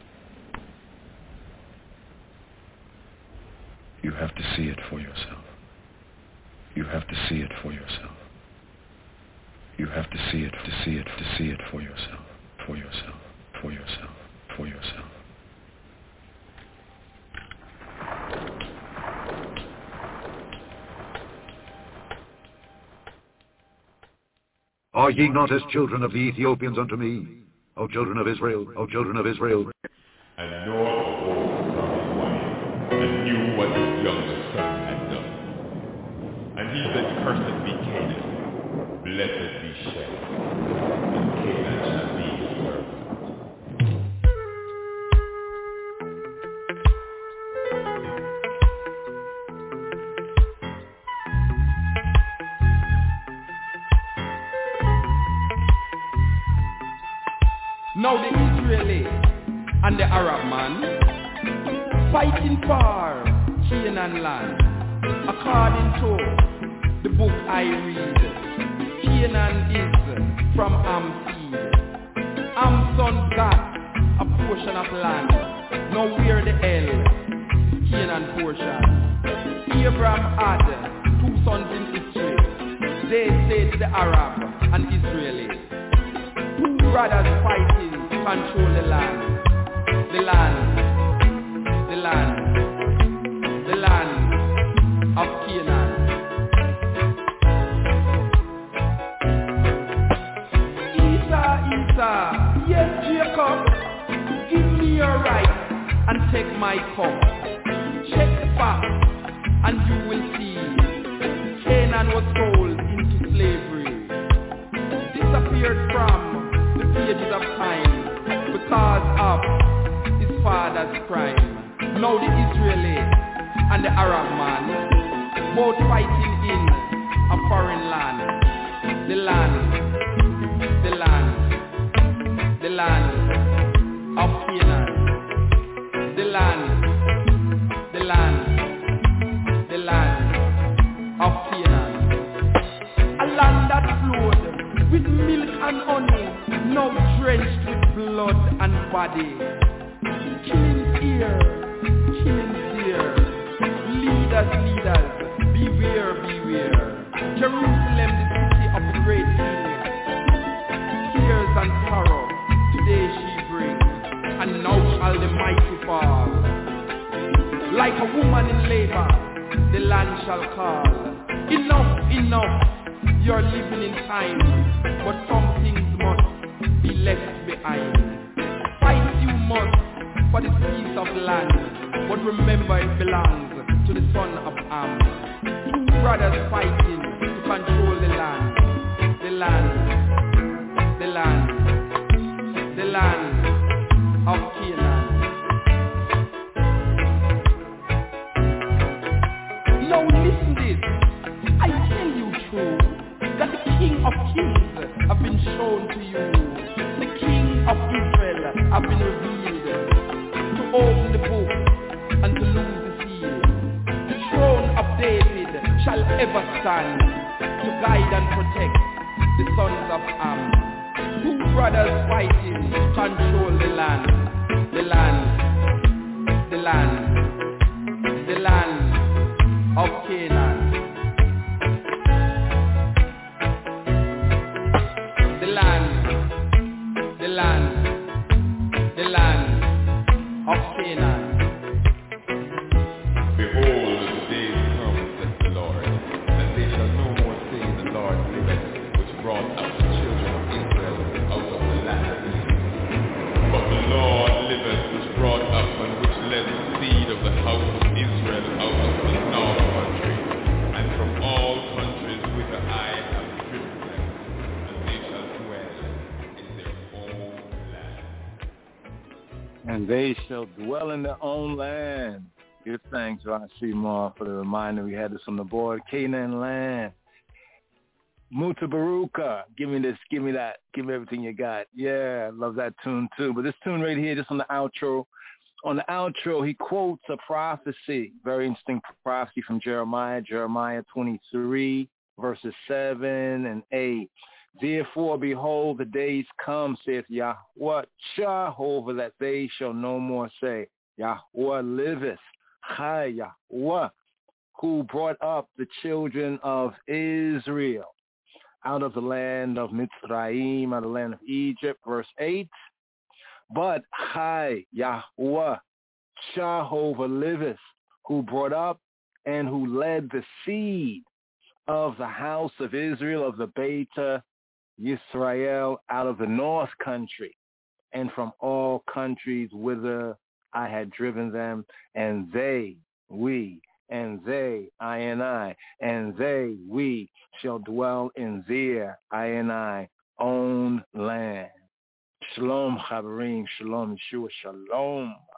You have to see it for yourself. You have to see it for yourself. You have to see it, to see it, to see it for yourself, for yourself, for yourself, for yourself. Are ye not as children of the Ethiopians unto me, O children of Israel, O children of Israel? And Noah awoke from his wine, and knew what his youngest son had done. And he said, Cursed be Canaan, blessed be Shem, and Canaan shall be his servant. Now the Israeli and the Arab man fighting for Canaan land. According to the book I read, Canaan is from Ham's seed. Ham's son got a portion of land. Now where the hell Canaan portion? Abraham had two sons in Israel. They said the Arab and Israeli. Two brothers fighting to control the land. The land. The land. The land of Canaan. Esau, Esau, yes, Jacob, give me your right and take my cup. Check the facts and you will see Canaan was sold into slavery. Disappeared from the pages of time because of his father's crime. Now the Israeli and the Arab man both fighting in a foreign land. The land, the land, the land of Canaan. The land, the land, the land of Canaan. A land that flowed with milk and honey, now drenched with blood and body. Killings here, killings there. Leaders, leaders, beware, beware. Jerusalem, the city of the great king. Tears and sorrow, today she brings, and now shall the mighty fall. Like a woman in labor, the land shall call. Enough, enough, you're living in time, but some things must be left behind. Fight you must for this piece of land, but remember it belongs to the son of Ham. Two brothers fighting to control the land, the land, the land, the land of Canaan. Now listen this, I tell you true, that the King of Kings have been shown to you. The King of Israel have been revealed. To open the book stand to guide and protect the sons of Am. Two brothers fighting to control the land, the land, the land, the land of Canaan. The land, the land, the land of Canaan. Behold, the days come, says the Lord, that they shall no more say, the Lord liveth, which brought up the children of Israel out of the land of Egypt. But the Lord liveth, which brought up and which led the seed of the house of Israel out of the north country, and from all countries whither I have driven them, and they shall dwell in their own land. And they shall dwell in their own land. Give thanks, Rashi Mar, for the reminder we had this on the board. Canaan land. Muta Baruka. Give me this, give me that, give me everything you got. Yeah, I love that tune too. But this tune right here, just on the outro, on the outro, he quotes a prophecy, very interesting prophecy from Jeremiah, Jeremiah twenty-three, verses seven and eight. Therefore, behold, the days come, saith Yahweh, Jehovah, that they shall no more say, Yahweh liveth, Chai Yahweh, who brought up the children of Israel out of the land of Mitzrayim, out of the land of Egypt, verse eight. But Chai Yahweh, Jehovah liveth, who brought up and who led the seed of the house of Israel, of the Beta Yisrael, out of the north country, and from all countries whither I had driven them, and they, we, and they, I and I, and they, we, shall dwell in their, I and I, own land. Shalom, Chaverim, Shalom, Yeshua, Shalom.